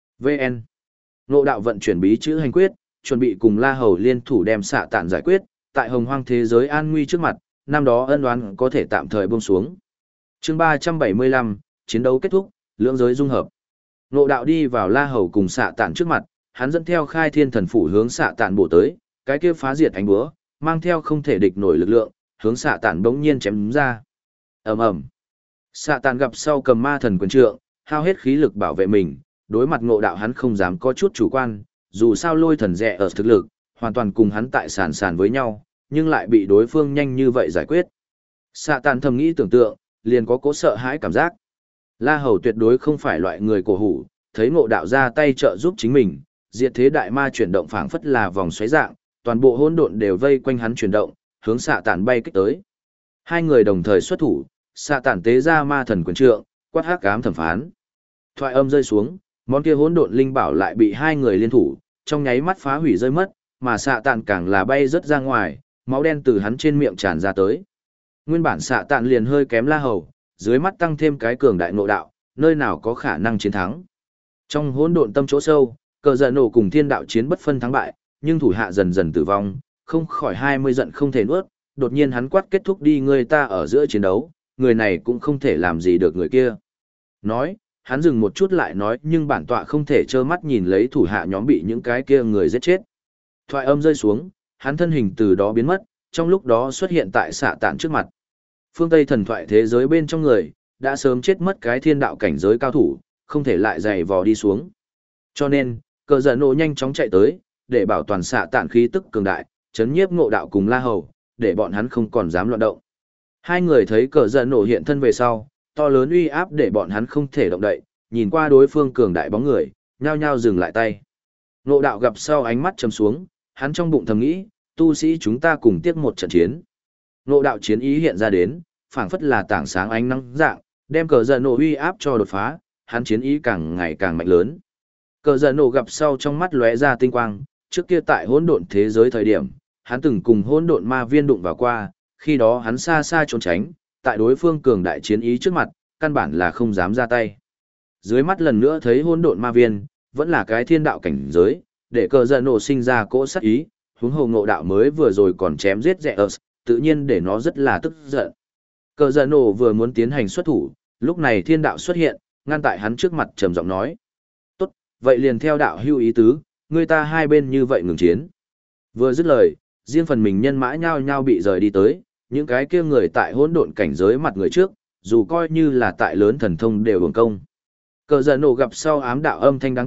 [SPEAKER 1] VN. Ngộ đạo vận chuyển bí chữ hành quyết, chuẩn bị cùng La Hầu liên thủ đem xạ tạn giải quyết, tại hồng hoang thế giới an nguy trước mặt, năm đó ân oán có thể tạm thời buông xuống. Chương 375, chiến đấu kết thúc, lưỡng giới dung hợp. Ngộ đạo đi vào La Hầu cùng xạ tạn trước mặt, hắn dẫn theo khai thiên thần phủ hướng xạ tạn bổ tới, cái kia phá diệt ánh búa, mang theo không thể địch nổi lực lượng, hướng xạ tạn bỗng nhiên chém ra. Ầm ầm. Xạ tạn gặp sau cầm ma thần quyền trượng, hao hết khí lực bảo vệ mình, đối mặt ngộ đạo hắn không dám có chút chủ quan, dù sao lôi thần rẽ ở thực lực, hoàn toàn cùng hắn tại sàn sàn với nhau, nhưng lại bị đối phương nhanh như vậy giải quyết. Xạ tạn thầm nghĩ tưởng tượng, liền có cố sợ hãi cảm giác. La Hầu tuyệt đối không phải loại người cổ hủ, thấy ngộ đạo ra tay trợ giúp chính mình, diệt thế đại ma chuyển động phảng phất là vòng xoáy dạng, toàn bộ hỗn độn đều vây quanh hắn chuyển động, hướng xạ tản bay kích tới. Hai người đồng thời xuất thủ, xạ tản tế ra ma thần quyền trượng, quát hắc ám thẩm phán. Thoại âm rơi xuống, món kia hỗn độn linh bảo lại bị hai người liên thủ, trong nháy mắt phá hủy rơi mất, mà xạ tản càng là bay rất ra ngoài, máu đen từ hắn trên miệng tràn ra tới. Nguyên bản xạ tản liền hơi kém La Hầu, dưới mắt tăng thêm cái cường đại ngộ đạo, nơi nào có khả năng chiến thắng. Trong hỗn độn tâm chỗ sâu, cờ giận nổ cùng thiên đạo chiến bất phân thắng bại, nhưng thủ hạ dần dần tử vong, không khỏi 20 giận không thể nuốt, đột nhiên hắn quát kết thúc đi người ta ở giữa chiến đấu, người này cũng không thể làm gì được người kia. Nói, hắn dừng một chút lại nói nhưng bản tọa không thể trơ mắt nhìn lấy thủ hạ nhóm bị những cái kia người giết chết. Thoại âm rơi xuống, hắn thân hình từ đó biến mất, trong lúc đó xuất hiện tại xạ tản trước mặt. Phương Tây thần thoại thế giới bên trong người, đã sớm chết mất cái thiên đạo cảnh giới cao thủ, không thể lại dày vò đi xuống. Cho nên, cờ giận nổ nhanh chóng chạy tới, để bảo toàn xạ tản khí tức cường đại, chấn nhiếp ngộ đạo cùng La Hầu, để bọn hắn không còn dám loạn động. Hai người thấy cờ giận nổ hiện thân về sau, to lớn uy áp để bọn hắn không thể động đậy, nhìn qua đối phương cường đại bóng người, nhao nhao dừng lại tay. Ngộ đạo gặp sau ánh mắt trầm xuống, hắn trong bụng thầm nghĩ, tu sĩ chúng ta cùng tiếc một trận chiến. Ngộ đạo chiến ý hiện ra đến, phảng phất là tảng sáng ánh nắng dạng, đem cờ giận nổ uy áp cho đột phá, hắn chiến ý càng ngày càng mạnh lớn. Cờ giận nổ gặp sau trong mắt lóe ra tinh quang, trước kia tại hỗn độn thế giới thời điểm, hắn từng cùng hỗn độn ma viên đụng vào qua, khi đó hắn xa xa trốn tránh, tại đối phương cường đại chiến ý trước mặt, căn bản là không dám ra tay. Dưới mắt lần nữa thấy hỗn độn ma viên, vẫn là cái thiên đạo cảnh giới, để cờ giận nổ sinh ra cỗ sát ý, huống hồ ngộ đạo mới vừa rồi còn chém giết rẽ ớt, tự nhiên để nó rất là tức giận. Cờ giận nổ vừa muốn tiến hành xuất thủ, lúc này thiên đạo xuất hiện, ngăn tại hắn trước mặt trầm giọng nói. Tốt, vậy liền theo đạo hưu ý tứ, người ta hai bên như vậy ngừng chiến. Vừa dứt lời, riêng phần mình nhân mã nhao nhao bị rời đi tới, những cái kia người tại hỗn độn cảnh giới mặt người trước, dù coi như là tại lớn thần thông đều hưởng công. Cờ giận nổ gặp sau ám đạo âm thanh đáng tiếc,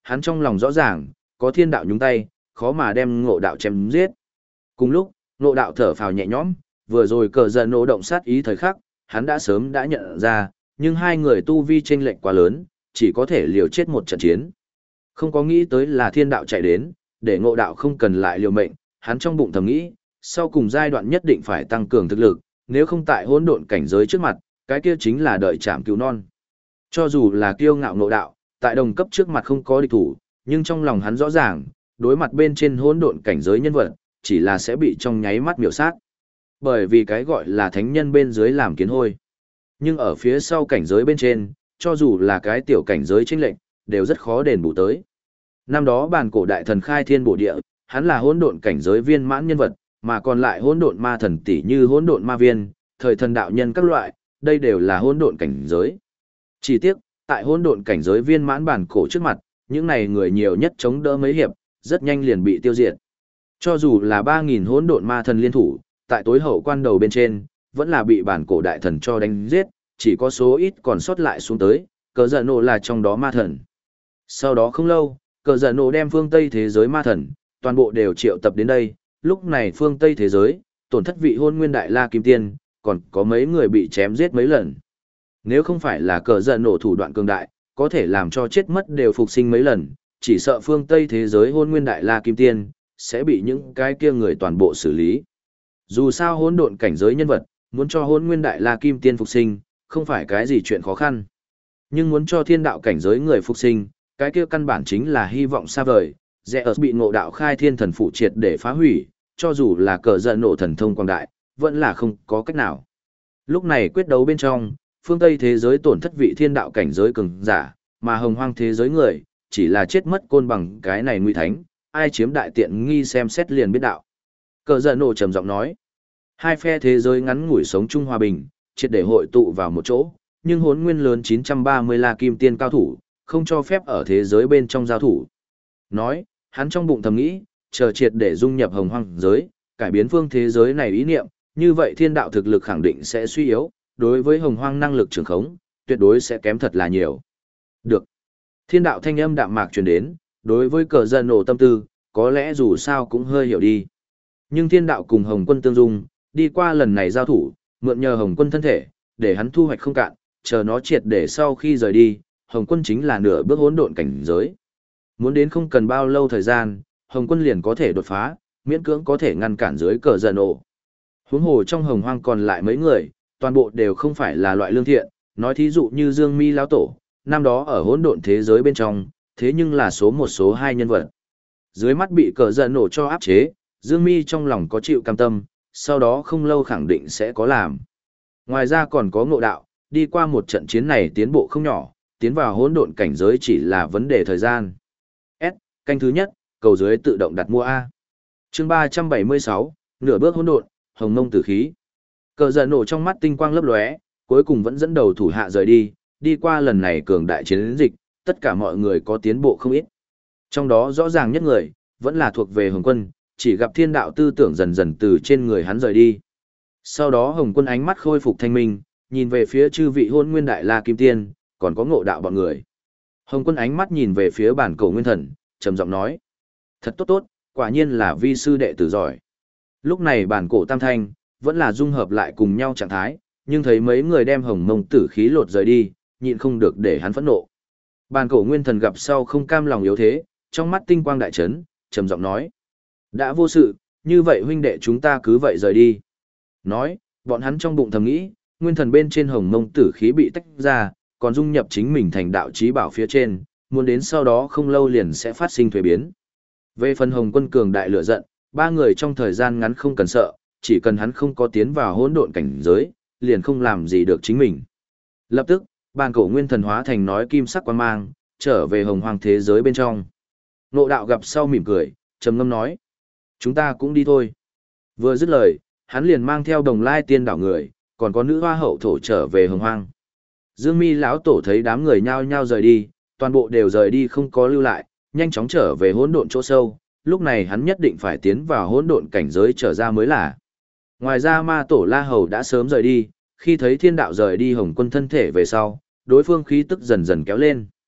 [SPEAKER 1] hắn trong lòng rõ ràng, có thiên đạo nhúng tay, khó mà đem ngộ đạo chém giết. Cùng lúc, ngộ đạo thở phào nhẹ nhõm, vừa rồi cờ giận nổ động sát ý thời khắc, hắn đã sớm đã nhận ra, nhưng hai người tu vi chênh lệch quá lớn, chỉ có thể liều chết một trận chiến. Không có nghĩ tới là thiên đạo chạy đến, để ngộ đạo không cần lại liều mệnh, hắn trong bụng thầm nghĩ, sau cùng giai đoạn nhất định phải tăng cường thực lực, nếu không tại hỗn độn cảnh giới trước mặt, cái kia chính là đợi chạm cứu non. Cho dù là kiêu ngạo ngộ đạo, tại đồng cấp trước mặt không có địch thủ, nhưng trong lòng hắn rõ ràng, đối mặt bên trên hỗn độn cảnh giới nhân vật, chỉ là sẽ bị trong nháy mắt miểu sát. Bởi vì cái gọi là thánh nhân bên dưới làm kiến hôi. Nhưng ở phía sau cảnh giới bên trên, cho dù là cái tiểu cảnh giới chênh lệch, đều rất khó đền bù tới. Năm đó bàn cổ đại thần khai thiên bổ địa, hắn là hỗn độn cảnh giới viên mãn nhân vật, mà còn lại hỗn độn ma thần tỷ như hỗn độn ma viên, thời thần đạo nhân các loại, đây đều là hỗn độn cảnh giới. Chỉ tiếc, tại hỗn độn cảnh giới viên mãn bản cổ trước mặt, những này người nhiều nhất chống đỡ mấy hiệp, rất nhanh liền bị tiêu diệt. Cho dù là 3000 hỗn độn ma thần liên thủ, tại tối hậu quan đầu bên trên, vẫn là bị bản cổ đại thần cho đánh giết, chỉ có số ít còn sót lại xuống tới, cờ giận nổ là trong đó ma thần. Sau đó không lâu, cờ giận nổ đem phương Tây thế giới ma thần, toàn bộ đều triệu tập đến đây, lúc này phương Tây thế giới, tổn thất vị hôn nguyên đại la kim tiên, còn có mấy người bị chém giết mấy lần. Nếu không phải là cờ giận nổ thủ đoạn cường đại, có thể làm cho chết mất đều phục sinh mấy lần, chỉ sợ phương Tây thế giới hôn nguyên đại la kim tiên, sẽ bị những cái kia người toàn bộ xử lý. Dù sao hỗn độn cảnh giới nhân vật, muốn cho hôn nguyên đại la kim tiên phục sinh, không phải cái gì chuyện khó khăn. Nhưng muốn cho thiên đạo cảnh giới người phục sinh, cái kia căn bản chính là hy vọng xa vời, Zeus bị ngộ đạo khai thiên thần phụ triệt để phá hủy, cho dù là cờ giận nổ thần thông quang đại, vẫn là không có cách nào. Lúc này quyết đấu bên trong, phương Tây thế giới tổn thất vị thiên đạo cảnh giới cường giả, mà hồng hoang thế giới người, chỉ là chết mất côn bằng cái này nguy thánh, ai chiếm đại tiện nghi xem xét liền biết đạo. Cờ giận nổ trầm giọng nói, hai phe thế giới ngắn ngủi sống chung hòa bình, triệt để hội tụ vào một chỗ, nhưng hốn nguyên lớn 930 la kim tiên cao thủ, không cho phép ở thế giới bên trong giao thủ. Nói, hắn trong bụng thầm nghĩ, chờ triệt để dung nhập hồng hoang giới, cải biến phương thế giới này ý niệm, như vậy thiên đạo thực lực khẳng định sẽ suy yếu, đối với hồng hoang năng lực trường khống, tuyệt đối sẽ kém thật là nhiều. Được. Thiên đạo thanh âm đạm mạc truyền đến, đối với cờ giận nổ tâm tư, có lẽ dù sao cũng hơi hiểu đi. Nhưng thiên đạo cùng hồng quân tương dung, đi qua lần này giao thủ, mượn nhờ hồng quân thân thể, để hắn thu hoạch không cạn, chờ nó triệt để sau khi rời đi, hồng quân chính là nửa bước hỗn độn cảnh giới. Muốn đến không cần bao lâu thời gian, hồng quân liền có thể đột phá, miễn cưỡng có thể ngăn cản dưới cờ giận nổ. Huống hồ trong hồng hoang còn lại mấy người, toàn bộ đều không phải là loại lương thiện, nói thí dụ như Dương Mi lão tổ, năm đó ở hỗn độn thế giới bên trong, thế nhưng là số một số hai nhân vật. Dưới mắt bị cờ giận nổ cho áp chế, Dương Mi trong lòng có chịu cam tâm, sau đó không lâu khẳng định sẽ có làm. Ngoài ra còn có ngộ đạo, đi qua một trận chiến này tiến bộ không nhỏ, tiến vào hỗn độn cảnh giới chỉ là vấn đề thời gian. S, canh thứ nhất, cầu dưới tự động đặt mua A. Chương 376, nửa bước hỗn độn, hồng mông tử khí. Cờ giận nổ trong mắt tinh quang lấp lóe, cuối cùng vẫn dẫn đầu thủ hạ rời đi, đi qua lần này cường đại chiến dịch, tất cả mọi người có tiến bộ không ít. Trong đó rõ ràng nhất người, vẫn là thuộc về Hồng Quân, chỉ gặp thiên đạo tư tưởng dần dần từ trên người hắn rời đi. Sau đó Hồng Quân ánh mắt khôi phục thanh minh, nhìn về phía chư vị hôn nguyên đại la kim tiên, còn có ngộ đạo bọn người. Hồng Quân ánh mắt nhìn về phía bản cổ nguyên thần, trầm giọng nói. Thật tốt tốt, quả nhiên là vi sư đệ tử giỏi. Lúc này bản cổ tam thanh, vẫn là dung hợp lại cùng nhau trạng thái, nhưng thấy mấy người đem hồng mông tử khí lột rời đi, nhịn không được để hắn phẫn nộ. Bản cổ nguyên thần gặp sau không cam lòng yếu thế, trong mắt tinh quang đại chấn, trầm giọng nói. Đã vô sự, như vậy huynh đệ chúng ta cứ vậy rời đi. Nói, bọn hắn trong bụng thầm nghĩ, nguyên thần bên trên hồng mông tử khí bị tách ra, còn dung nhập chính mình thành đạo chí bảo phía trên, muốn đến sau đó không lâu liền sẽ phát sinh thuế biến. Về phần Hồng Quân cường đại lửa giận, ba người trong thời gian ngắn không cần sợ, chỉ cần hắn không có tiến vào hỗn độn cảnh giới, liền không làm gì được chính mình. Lập tức, bàn cổ nguyên thần hóa thành nói kim sắc quang mang, trở về hồng hoang thế giới bên trong. Ngộ đạo gặp sau mỉm cười, trầm ngâm nói. Chúng ta cũng đi thôi. Vừa dứt lời, hắn liền mang theo Đồng Lai tiên đảo người, còn có nữ hoa hậu thổ trở về hồng hoang. Dương Mi lão tổ thấy đám người nhao nhao rời đi, toàn bộ đều rời đi không có lưu lại, nhanh chóng trở về hỗn độn chỗ sâu, lúc này hắn nhất định phải tiến vào hỗn độn cảnh giới trở ra mới là. Ngoài ra ma tổ La Hầu đã sớm rời đi, khi thấy thiên đạo rời đi Hồng Quân thân thể về sau, đối phương khí tức dần dần kéo lên.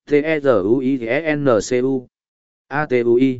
[SPEAKER 1] T-E-Z-U-I-N-C-U. A-T-U-I.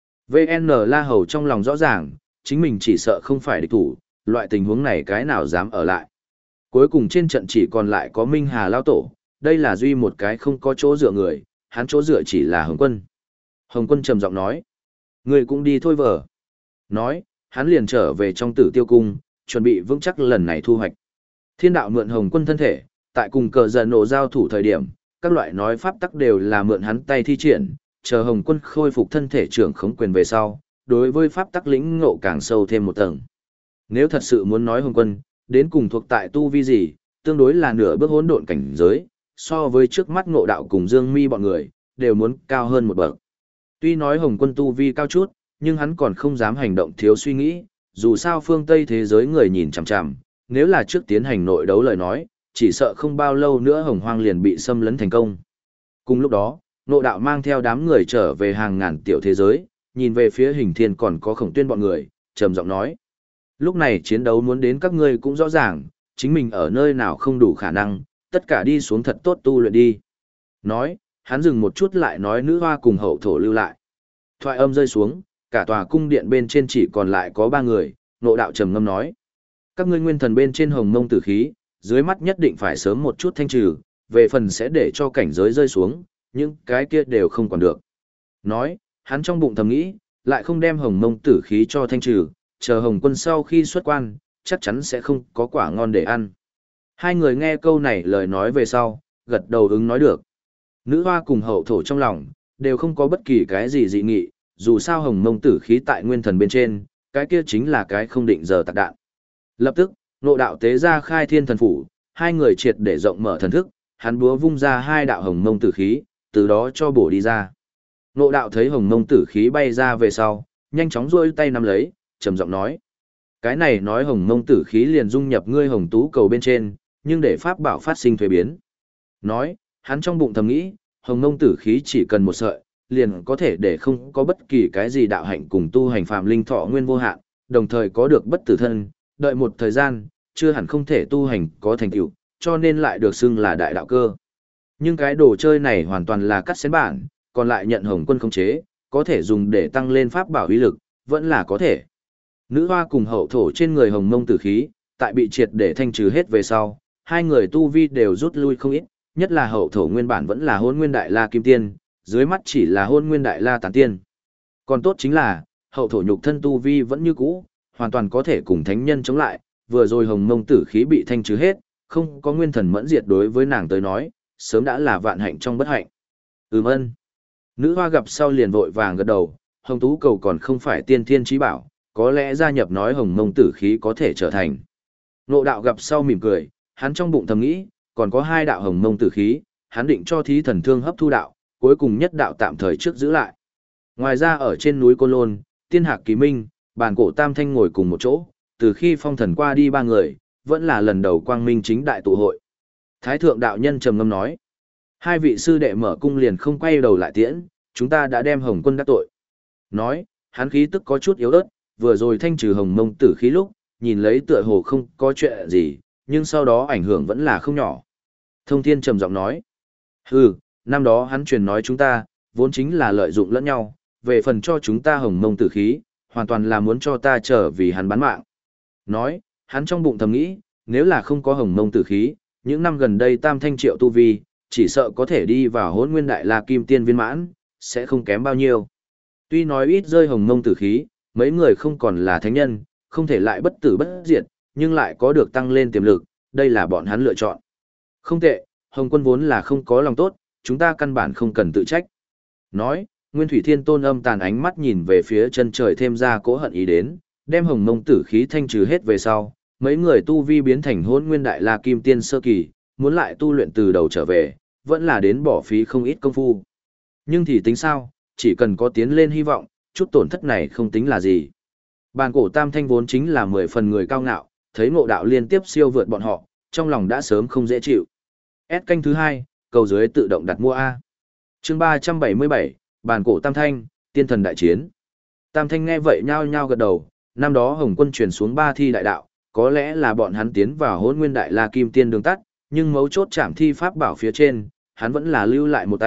[SPEAKER 1] VN La Hầu trong lòng rõ ràng, chính mình chỉ sợ không phải địch thủ, loại tình huống này cái nào dám ở lại. Cuối cùng trên trận chỉ còn lại có Minh Hà Lao Tổ, đây là duy một cái không có chỗ dựa người, hắn chỗ dựa chỉ là Hồng Quân. Hồng Quân trầm giọng nói, người cũng đi thôi vợ. Nói, hắn liền trở về trong Tử Tiêu Cung, chuẩn bị vững chắc lần này thu hoạch. Thiên đạo mượn Hồng Quân thân thể, tại cùng cờ giận nổ giao thủ thời điểm, các loại nói pháp tắc đều là mượn hắn tay thi triển, chờ Hồng Quân khôi phục thân thể trưởng khống quyền về sau, đối với pháp tắc lĩnh ngộ càng sâu thêm một tầng. Nếu thật sự muốn nói Hồng Quân, đến cùng thuộc tại tu vi gì, tương đối là nửa bước hỗn độn cảnh giới, so với trước mắt Ngộ Đạo cùng Dương Mi bọn người, đều muốn cao hơn một bậc. Tuy nói Hồng Quân tu vi cao chút, nhưng hắn còn không dám hành động thiếu suy nghĩ, dù sao phương Tây thế giới người nhìn chằm chằm, nếu là trước tiến hành nội đấu lời nói, chỉ sợ không bao lâu nữa Hồng Hoang liền bị xâm lấn thành công. Cùng lúc đó, Ngộ Đạo mang theo đám người trở về hàng ngàn tiểu thế giới, nhìn về phía Hình Thiên còn có Khổng Tuyên bọn người, trầm giọng nói: lúc này chiến đấu muốn đến các ngươi cũng rõ ràng, chính mình ở nơi nào không đủ khả năng, tất cả đi xuống thật tốt tu luyện đi. Nói, hắn dừng một chút lại nói Nữ Hoa cùng Hậu Thổ lưu lại. Thoại âm rơi xuống, cả tòa cung điện bên trên chỉ còn lại có 3 người, Ngộ Đạo trầm ngâm nói: các ngươi nguyên thần bên trên hồng mông tử khí, dưới mắt nhất định phải sớm một chút thanh trừ, về phần sẽ để cho cảnh giới rơi xuống, những cái kia đều không còn được. Nói, hắn trong bụng thầm nghĩ, lại không đem hồng mông tử khí cho thanh trừ, chờ Hồng Quân sau khi xuất quan, chắc chắn sẽ không có quả ngon để ăn. Hai người nghe câu này lời nói về sau, gật đầu ứng nói được. Nữ Hoa cùng Hậu Thổ trong lòng, đều không có bất kỳ cái gì dị nghị, dù sao hồng mông tử khí tại nguyên thần bên trên, cái kia chính là cái không định giờ tạc đạn. Lập tức, Ngộ Đạo tế ra Khai Thiên Thần Phủ, hai người triệt để rộng mở thần thức, hắn búa vung ra 2 đạo hồng mông tử khí, từ đó cho bổ đi ra. Ngộ Đạo thấy hồng mông tử khí bay ra về sau, nhanh chóng duỗi tay nắm lấy, trầm giọng nói: cái này nói hồng mông tử khí liền dung nhập ngươi hồng tú cầu bên trên, nhưng để pháp bảo phát sinh thuế biến. Nói, hắn trong bụng thầm nghĩ, hồng mông tử khí chỉ cần một sợi, liền có thể để không có bất kỳ cái gì đạo hạnh cùng tu hành phàm linh thọ nguyên vô hạn, đồng thời có được bất tử thân, đợi một thời gian, chưa hẳn không thể tu hành có thành tựu, cho nên lại được xưng là đại đạo cơ. Nhưng cái đồ chơi này hoàn toàn là cắt xén bản, còn lại nhận Hồng Quân khống chế, có thể dùng để tăng lên pháp bảo uy lực, vẫn là có thể. Nữ Hoa cùng Hậu Thổ trên người hồng mông tử khí, tại bị triệt để thanh trừ hết về sau, hai người tu vi đều rút lui không ít, nhất là Hậu Thổ nguyên bản vẫn là Hôn Nguyên Đại La Kim Tiên, dưới mắt chỉ là Hôn Nguyên Đại La Tán Tiên. Còn tốt chính là, Hậu Thổ nhục thân tu vi vẫn như cũ, hoàn toàn có thể cùng thánh nhân chống lại, vừa rồi hồng mông tử khí bị thanh trừ hết, không có nguyên thần mẫn diệt đối với nàng tới nói, sớm đã là vạn hạnh trong bất hạnh. Ân. Nữ Hoa gặp sau liền vội vàng gật đầu, hồng tú cầu còn không phải tiên thiên chí bảo, có lẽ gia nhập nói hồng mông tử khí có thể trở thành. Ngộ Đạo gặp sau mỉm cười, hắn trong bụng thầm nghĩ, còn có 2 đạo hồng mông tử khí, hắn định cho thí thần thương hấp thu đạo, cuối cùng nhất đạo tạm thời trước giữ lại. Ngoài ra ở trên núi Côn Lôn, Tiên Hạc Kỳ Minh, Bàn Cổ Tam Thanh ngồi cùng một chỗ, từ khi phong thần qua đi 3 người, vẫn là lần đầu quang minh chính đại tụ hội. Thái thượng đạo nhân trầm ngâm nói: 2 vị sư đệ mở cung liền không quay đầu lại tiễn, chúng ta đã đem Hồng Quân đắc tội. Nói, hắn khí tức có chút yếu ớt, vừa rồi thanh trừ hồng mông tử khí lúc, nhìn lấy tựa hồ không có chuyện gì, nhưng sau đó ảnh hưởng vẫn là không nhỏ. Thông Thiên trầm giọng nói: hừ, năm đó hắn truyền nói chúng ta, vốn chính là lợi dụng lẫn nhau, về phần cho chúng ta hồng mông tử khí, hoàn toàn là muốn cho ta trở vì hắn bán mạng. Nói, hắn trong bụng thầm nghĩ, nếu là không có hồng mông tử khí, những năm gần đây tam thanh triệu tu vi, chỉ sợ có thể đi vào Hỗn Nguyên Đại La Kim Tiên viên mãn, sẽ không kém bao nhiêu. Tuy nói ít rơi hồng mông tử khí, mấy người không còn là thánh nhân, không thể lại bất tử bất diệt, nhưng lại có được tăng lên tiềm lực, đây là bọn hắn lựa chọn. Không tệ, Hồng Quân vốn là không có lòng tốt, chúng ta căn bản không cần tự trách. Nói, Nguyên Thủy Thiên Tôn âm tàn ánh mắt nhìn về phía chân trời thêm ra cỗ hận ý đến, đem hồng mông tử khí thanh trừ hết về sau, mấy người tu vi biến thành Hỗn Nguyên Đại La Kim Tiên sơ kỳ, muốn lại tu luyện từ đầu trở về, vẫn là đến bỏ phí không ít công phu. Nhưng thì tính sao, chỉ cần có tiến lên hy vọng, chút tổn thất này không tính là gì. Bàn Cổ Tam Thanh vốn chính là 10 phần người cao ngạo, thấy Ngộ Đạo liên tiếp siêu vượt bọn họ, trong lòng đã sớm không dễ chịu. S canh thứ 2, cầu dưới tự động đặt mua A. Chương 377, Bàn Cổ Tam Thanh, Tiên Thần Đại Chiến. Tam Thanh nghe vậy nhao nhao gật đầu, năm đó Hồng Quân truyền xuống 3 thi đại đạo, có lẽ là bọn hắn tiến vào Hỗn Nguyên Đại La Kim Tiên đường tắt, nhưng mấu chốt chạm thi pháp bảo phía trên, hắn vẫn là lưu lại một tay,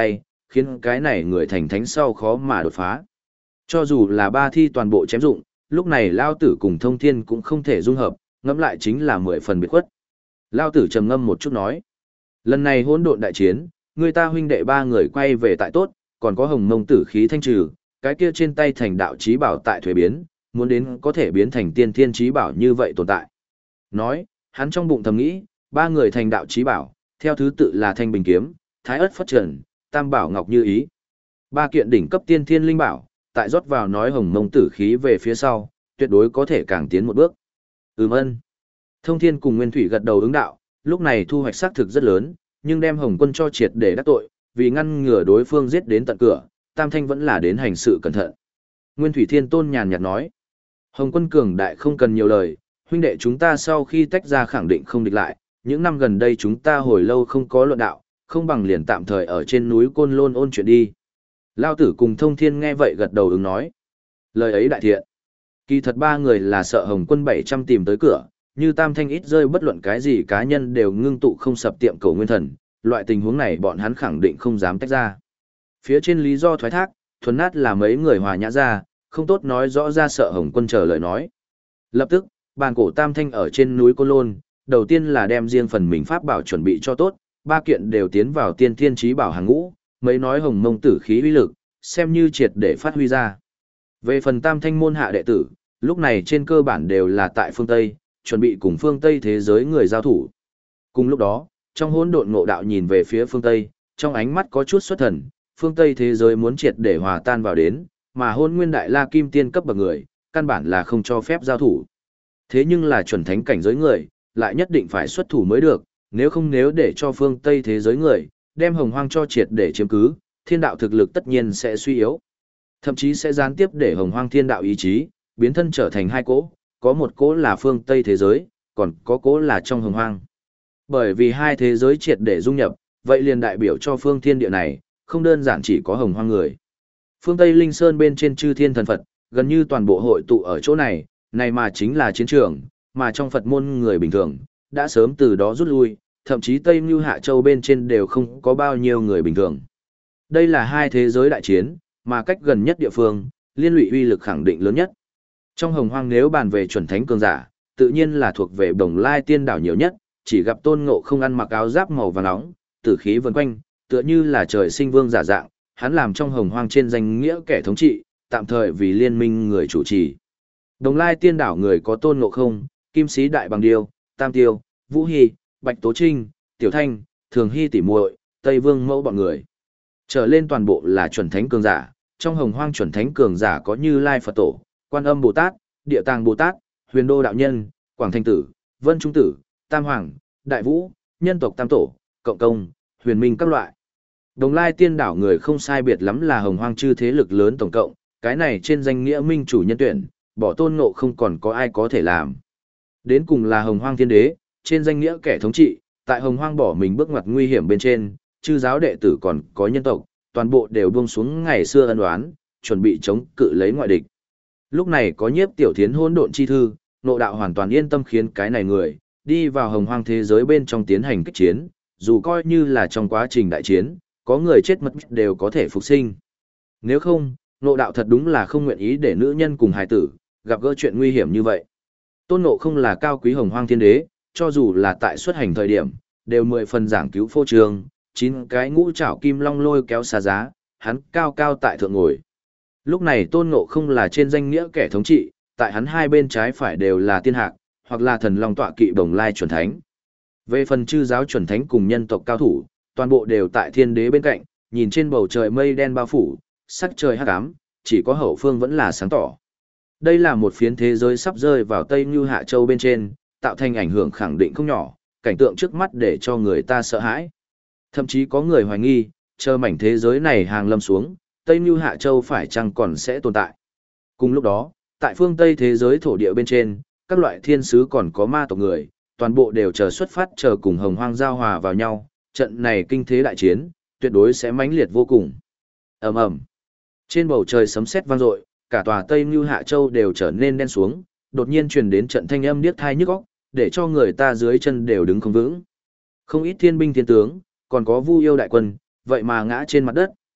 [SPEAKER 1] khiến cái này người thành thánh sau khó mà đột phá. Cho dù là ba thi toàn bộ chém dụng, lúc này Lao Tử cùng Thông Thiên cũng không thể dung hợp, ngẫm lại chính là 10 phần biệt khuất. Lao Tử trầm ngâm một chút nói. Lần này hỗn độn đại chiến, người ta huynh đệ ba người quay về tại tốt, còn có Hồng Mông tử khí thanh trừ, cái kia trên tay thành đạo chí bảo tại thuế biến, muốn đến có thể biến thành tiên thiên chí bảo như vậy tồn tại. Nói, hắn trong bụng thầm nghĩ, ba người thành đạo chí bảo, theo thứ tự là Thanh Bình kiếm, Thái Ất Phất Trần, Tam Bảo Ngọc Như Ý. Ba kiện đỉnh cấp tiên thiên linh bảo, tại rót vào nói Hồng Mông tử khí về phía sau, tuyệt đối có thể càng tiến một bước. Ân. Thông Thiên cùng Nguyên Thủy gật đầu ứng đạo, lúc này thu hoạch xác thực rất lớn, nhưng đem Hồng Quân cho triệt để đắc tội, vì ngăn ngừa đối phương giết đến tận cửa, Tam Thanh vẫn là đến hành sự cẩn thận. Nguyên Thủy Thiên Tôn nhàn nhạt nói, Hồng Quân cường đại không cần nhiều lời, huynh đệ chúng ta sau khi tách ra khẳng định không địch lại, những năm gần đây chúng ta hồi lâu không có luận đạo, không bằng liền tạm thời ở trên núi Côn Lôn ôn chuyện đi. Lao Tử cùng Thông Thiên nghe vậy gật đầu ứng nói, lời ấy đại thiện. Kỳ thật ba người là sợ Hồng Quân 700 tìm tới cửa, như Tam Thanh ít rơi bất luận cái gì cá nhân đều ngưng tụ không sập tiệm cầu nguyên thần, loại tình huống này bọn hắn khẳng định không dám tách ra. Phía trên lý do thoái thác, thuần nát là mấy người hòa nhã ra, không tốt nói rõ ra sợ Hồng Quân chờ lời nói. Lập tức, bàn cổ Tam Thanh ở trên núi Côn Lôn, đầu tiên là đem riêng phần mình pháp bảo chuẩn bị cho tốt, ba kiện đều tiến vào tiên thiên chí bảo hàng ngũ, mấy nói Hồng Mông tử khí uy lực, xem như triệt để phát huy ra. Về phần Tam Thanh môn hạ đệ tử, lúc này trên cơ bản đều là tại phương Tây, chuẩn bị cùng phương Tây thế giới người giao thủ. Cùng lúc đó, trong hỗn độn ngộ đạo nhìn về phía phương Tây, trong ánh mắt có chút xuất thần, phương Tây thế giới muốn triệt để hòa tan vào đến, mà hôn nguyên đại la kim tiên cấp bậc người, căn bản là không cho phép giao thủ. Thế nhưng là chuẩn thánh cảnh giới người, lại nhất định phải xuất thủ mới được, nếu để cho phương Tây thế giới người, đem hồng hoang cho triệt để chiếm cứ, thiên đạo thực lực tất nhiên sẽ suy yếu. Thậm chí sẽ gián tiếp để hồng hoang thiên đạo ý chí, biến thân trở thành hai cỗ, có một cỗ là phương Tây thế giới, còn có cỗ là trong hồng hoang. Bởi vì hai thế giới triệt để dung nhập, vậy liền đại biểu cho phương thiên địa này, không đơn giản chỉ có hồng hoang người. Phương Tây Linh Sơn bên trên chư thiên thần Phật, gần như toàn bộ hội tụ ở chỗ này, này mà chính là chiến trường, mà trong Phật môn người bình thường, đã sớm từ đó rút lui, thậm chí Tây Như Hạ Châu bên trên đều không có bao nhiêu người bình thường. Đây là hai thế giới đại chiến, mà cách gần nhất địa phương, liên lụy uy lực khẳng định lớn nhất. Trong hồng hoang nếu bàn về chuẩn thánh cường giả, tự nhiên là thuộc về Bồng Lai Tiên Đảo nhiều nhất, chỉ gặp Tôn Ngộ không ăn mặc áo giáp màu vàng nóng, tử khí vần quanh, tựa như là trời sinh vương giả dạng, hắn làm trong hồng hoang trên danh nghĩa kẻ thống trị, tạm thời vì liên minh người chủ trì. Bồng Lai Tiên Đảo người có Tôn Ngộ không, Kim Sĩ Đại Bằng Điêu, Tam Tiêu, Vũ Hy, Bạch Tố Trinh, Tiểu Thanh, Thường Hy tỷ muội, Tây Vương Mẫu bọn người. Trở lên toàn bộ là chuẩn thánh cường giả, trong hồng hoang chuẩn thánh cường giả có Như Lai Phật Tổ, Quan Âm Bồ Tát, Địa Tạng Bồ Tát, Huyền Đô Đạo Nhân, Quảng Thanh Tử, Vân Trung Tử, Tam Hoàng, Đại Vũ, Nhân tộc Tam Tổ, Cộng Công, Huyền Minh các loại. Đồng Lai Tiên Đảo người không sai biệt lắm là hồng hoang chư thế lực lớn tổng cộng, cái này trên danh nghĩa minh chủ nhân tuyển, bỏ Tôn Ngộ không còn có ai có thể làm. Đến cùng là hồng hoang thiên đế, trên danh nghĩa kẻ thống trị, tại hồng hoang bỏ mình bước ngoặt nguy hiểm bên trên, chư giáo đệ tử còn có nhân tộc, toàn bộ đều buông xuống ngày xưa ân oán, chuẩn bị chống cự lấy ngoại địch. Lúc này có Nhiếp Tiểu Thiến hỗn độn chi thư, Ngộ Đạo hoàn toàn yên tâm khiến cái này người đi vào hồng hoang thế giới bên trong tiến hành kích chiến, dù coi như là trong quá trình đại chiến, có người chết mất đều có thể phục sinh. Nếu không, Ngộ Đạo thật đúng là không nguyện ý để nữ nhân cùng hài tử gặp gỡ chuyện nguy hiểm như vậy. Tôn Ngộ không là cao quý hồng hoang thiên đế, cho dù là tại xuất hành thời điểm, đều 10 phần giảng cứu phô trương, 9 cái ngũ trảo kim long lôi kéo xa giá, hắn cao cao tại thượng ngồi. Lúc này Tôn Ngộ không là trên danh nghĩa kẻ thống trị, tại hắn hai bên trái phải đều là tiên hạc, hoặc là thần long tọa kỵ Bồng Lai chuẩn thánh. Về phần chư giáo chuẩn thánh cùng nhân tộc cao thủ, toàn bộ đều tại thiên đế bên cạnh, nhìn trên bầu trời mây đen bao phủ, sắc trời hắc ám, chỉ có hậu phương vẫn là sáng tỏ. Đây là một phiến thế giới sắp rơi vào Tây Như Hạ Châu bên trên, tạo thành ảnh hưởng khẳng định không nhỏ, cảnh tượng trước mắt để cho người ta sợ hãi. Thậm chí có người hoài nghi, chờ mảnh thế giới này hàng lâm xuống, Tây Như Hạ Châu phải chăng còn sẽ tồn tại. Cùng lúc đó, tại phương Tây thế giới thổ địa bên trên, các loại thiên sứ còn có ma tộc người, toàn bộ đều chờ xuất phát chờ cùng hồng hoang giao hòa vào nhau, trận này kinh thế đại chiến, tuyệt đối sẽ mãnh liệt vô cùng. Ầm ầm. Trên bầu trời sấm sét vang dội, cả tòa Tây Như Hạ Châu đều trở nên đen xuống, đột nhiên truyền đến trận thanh âm điếc tai nhức óc, để cho người ta dưới chân đều đứng không vững. Không ít thiên binh thiên tướng, còn có Vu Yêu đại quân, vậy mà ngã trên mặt đất,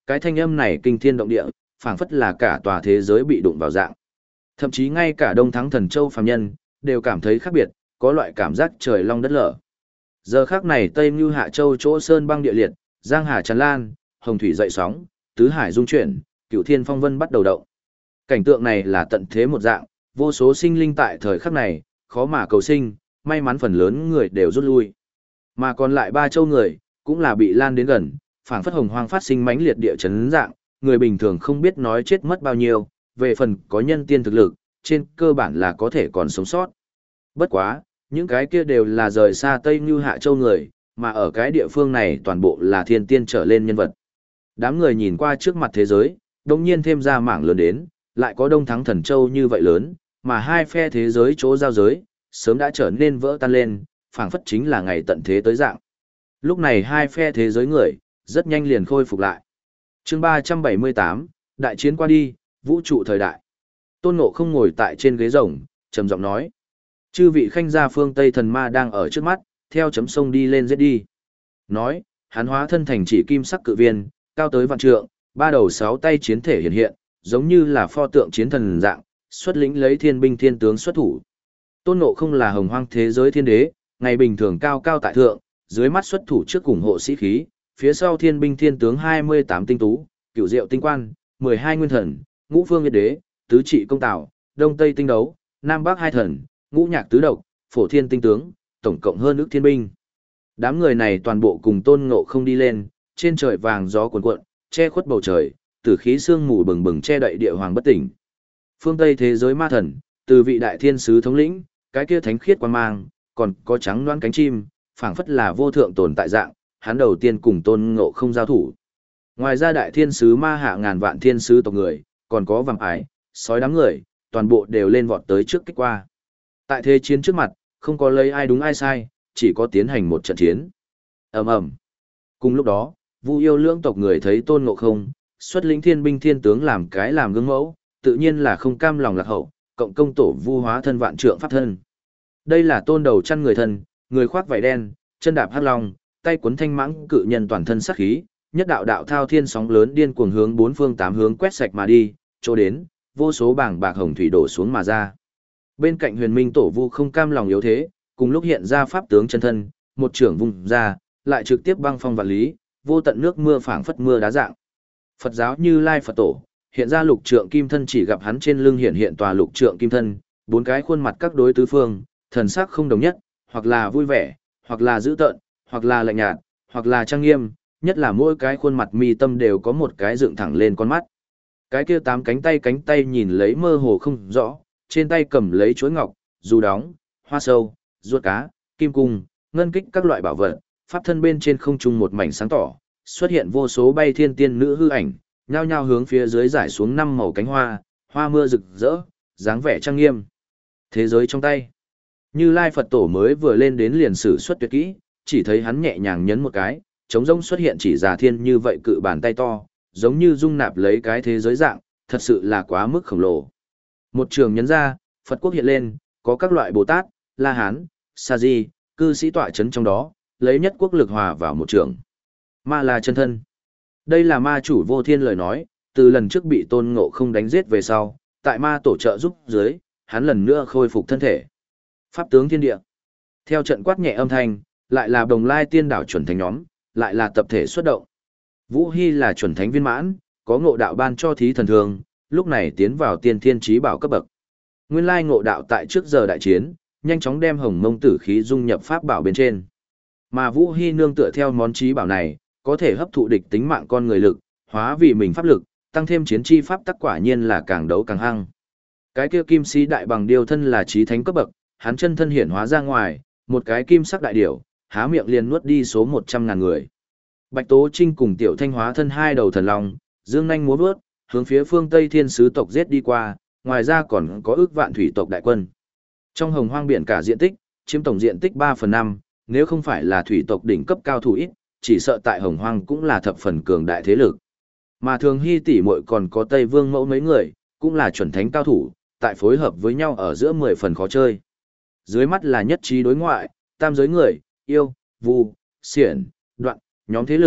[SPEAKER 1] cái thanh âm này kinh thiên động địa, phảng phất là cả tòa thế giới bị đụng vào dạng. Thậm chí ngay cả Đông Thắng Thần Châu phàm nhân đều cảm thấy khác biệt, có loại cảm giác trời long đất lở. Giờ khắc này Tây Như Hạ Châu chỗ sơn băng địa liệt, giang hà tràn lan, hồng thủy dậy sóng, tứ hải dung chuyển, cửu thiên phong vân bắt đầu động. Cảnh tượng này là tận thế một dạng, vô số sinh linh tại thời khắc này, khó mà cầu sinh, may mắn phần lớn người đều rút lui. Mà còn lại ba châu người, cũng là bị lan đến gần, phảng phất hồng hoang phát sinh mãnh liệt địa chấn dạng, người bình thường không biết nói chết mất bao nhiêu, về phần có nhân tiên thực lực, trên cơ bản là có thể còn sống sót. Bất quá, những cái kia đều là rời xa Tây Như Hạ Châu người, mà ở cái địa phương này toàn bộ là thiên tiên trở lên nhân vật. Đám người nhìn qua trước mặt thế giới, đồng nhiên thêm ra mảng lớn đến, lại có Đông Thắng Thần Châu như vậy lớn, mà hai phe thế giới chỗ giao giới, sớm đã trở nên vỡ tan lên, phảng phất chính là ngày tận thế tới dạng. Lúc này hai phe thế giới người, rất nhanh liền khôi phục lại. Chương 378, đại chiến qua đi, vũ trụ thời đại. Tôn Ngộ không ngồi tại trên ghế rồng, trầm giọng nói: chư vị khanh gia phương Tây thần ma đang ở trước mắt, theo chấm sông đi lên giết đi. Nói, hắn hóa thân thành chỉ kim sắc cự viên, cao tới vạn trượng, ba đầu sáu tay chiến thể hiện hiện, giống như là pho tượng chiến thần dạng, xuất lĩnh lấy thiên binh thiên tướng xuất thủ. Tôn Ngộ không là hồng hoang thế giới thiên đế, ngày bình thường cao cao tại thượng, dưới mắt xuất thủ trước ủng hộ sĩ khí, phía sau thiên binh thiên tướng 28 tinh tú, cửu diệu tinh quan, 12 nguyên thần, ngũ phương nhiệt đế, tứ trị công tạo, đông tây tinh đấu, nam bắc hai thần, ngũ nhạc tứ độc, phổ thiên tinh tướng, tổng cộng hơn ức thiên binh. Đám người này toàn bộ cùng Tôn Ngộ không đi lên, trên trời vàng gió cuồn cuộn, che khuất bầu trời, tử khí sương mù bừng bừng che đậy địa hoàng bất tỉnh. Phương Tây thế giới ma thần, từ vị đại thiên sứ thống lĩnh, cái kia thánh khiết quan mang, còn có trắng loãng cánh chim, phảng phất là vô thượng tồn tại dạng, hắn đầu tiên cùng Tôn Ngộ không giao thủ. Ngoài ra đại thiên sứ ma hạ ngàn vạn thiên sứ tộc người, còn có vàng ái, sói đám người, toàn bộ đều lên vọt tới trước kích qua. Tại thế chiến trước mặt, không có lấy ai đúng ai sai, chỉ có tiến hành một trận chiến. Ầm ầm. Cùng lúc đó, Vu Yêu lưỡng tộc người thấy Tôn Ngộ không, xuất lĩnh thiên binh thiên tướng làm cái làm gương mẫu, tự nhiên là không cam lòng lạc hậu, cộng công tổ Vu hóa thân vạn trượng pháp thân. Đây là Tôn đầu chăn người thân, người khoác vảy đen, chân đạp hắc long, tay cuốn thanh mãng cự nhân toàn thân sát khí, nhất đạo đạo thao thiên sóng lớn điên cuồng hướng bốn phương tám hướng quét sạch mà đi, chỗ đến, vô số bảng bạc hồng thủy đổ xuống mà ra. Bên cạnh Huyền Minh tổ Vu không cam lòng yếu thế, cùng lúc hiện ra pháp tướng chân thân, một trưởng vùng ra, lại trực tiếp băng phong vạn lý, vô tận nước mưa phảng phất mưa đá dạng. Phật giáo Như Lai Phật tổ, hiện ra lục trượng kim thân, chỉ gặp hắn trên lưng hiện tòa lục trượng kim thân, bốn cái khuôn mặt các đối tứ phương, thần sắc không đồng nhất, hoặc là vui vẻ, hoặc là dữ tợn, hoặc là lạnh nhạt, hoặc là trang nghiêm, nhất là mỗi cái khuôn mặt mi tâm đều có một cái dựng thẳng lên con mắt. Cái kia tám cánh tay nhìn lấy mơ hồ không rõ, trên tay cầm lấy chuỗi ngọc, dù đóng, hoa sâu, ruột cá, kim cung, ngân kích các loại bảo vật, pháp thân bên trên không trung một mảnh sáng tỏ, xuất hiện vô số bay thiên tiên nữ hư ảnh, nhao nhao hướng phía dưới giải xuống năm màu cánh hoa, hoa mưa rực rỡ, dáng vẻ trang nghiêm. Thế giới trong tay. Như Lai Phật tổ mới vừa lên đến liền sử xuất tuyệt kỹ, chỉ thấy hắn nhẹ nhàng nhấn một cái, trống rỗng xuất hiện chỉ già thiên như vậy cự bàn tay to, giống như dung nạp lấy cái thế giới dạng, thật sự là quá mức khổng lồ. Một trường nhấn ra, Phật quốc hiện lên, có các loại Bồ Tát, La Hán, Sa Di, cư sĩ tọa chấn trong đó, lấy nhất quốc lực hòa vào một trường. Ma là chân thân. Đây là ma chủ Vô Thiên lời nói, từ lần trước bị Tôn Ngộ không đánh giết về sau, tại ma tổ trợ giúp dưới, hắn lần nữa khôi phục thân thể. Pháp tướng thiên địa. Theo trận quát nhẹ âm thanh, lại là Đồng Lai Tiên đảo chuẩn thánh nhóm, lại là tập thể xuất động. Vũ Hy là chuẩn thánh viên mãn, có ngộ đạo ban cho thí thần thường, lúc này tiến vào tiên thiên trí bảo cấp bậc. Nguyên lai ngộ đạo tại trước giờ đại chiến, nhanh chóng đem hồng mông tử khí dung nhập pháp bảo bên trên. Mà Vũ Hy nương tựa theo món trí bảo này, có thể hấp thụ địch tính mạng con người lực, hóa vì mình pháp lực, tăng thêm chiến chi pháp tắc, quả nhiên là càng đấu càng hăng. Cái kia kim sĩ đại bằng điêu thân là trí thánh cấp bậc, hắn chân thân hiển hóa ra ngoài, một cái kim sắc đại điểu, há miệng liền nuốt đi số 100.000 người. Bạch Tố Trinh cùng Tiểu Thanh hóa thân hai đầu thần long, dương nhanh múa vớt, hướng phía phương Tây thiên sứ tộc giết đi qua, ngoài ra còn có ước vạn thủy tộc đại quân. Trong hồng hoang biển cả diện tích, chiếm tổng diện tích 3/5, nếu không phải là thủy tộc đỉnh cấp cao thủ ít, chỉ sợ tại hồng hoang cũng là thập phần cường đại thế lực. Mà Thường Hy tỷ muội còn có Tây Vương Mẫu mấy người, cũng là chuẩn thánh cao thủ, tại phối hợp với nhau ở giữa 10 phần khó chơi. Dưới mắt là nhất trí đối ngoại, tam giới người, yêu, vu, xiển, đoạn, nhóm thế lực,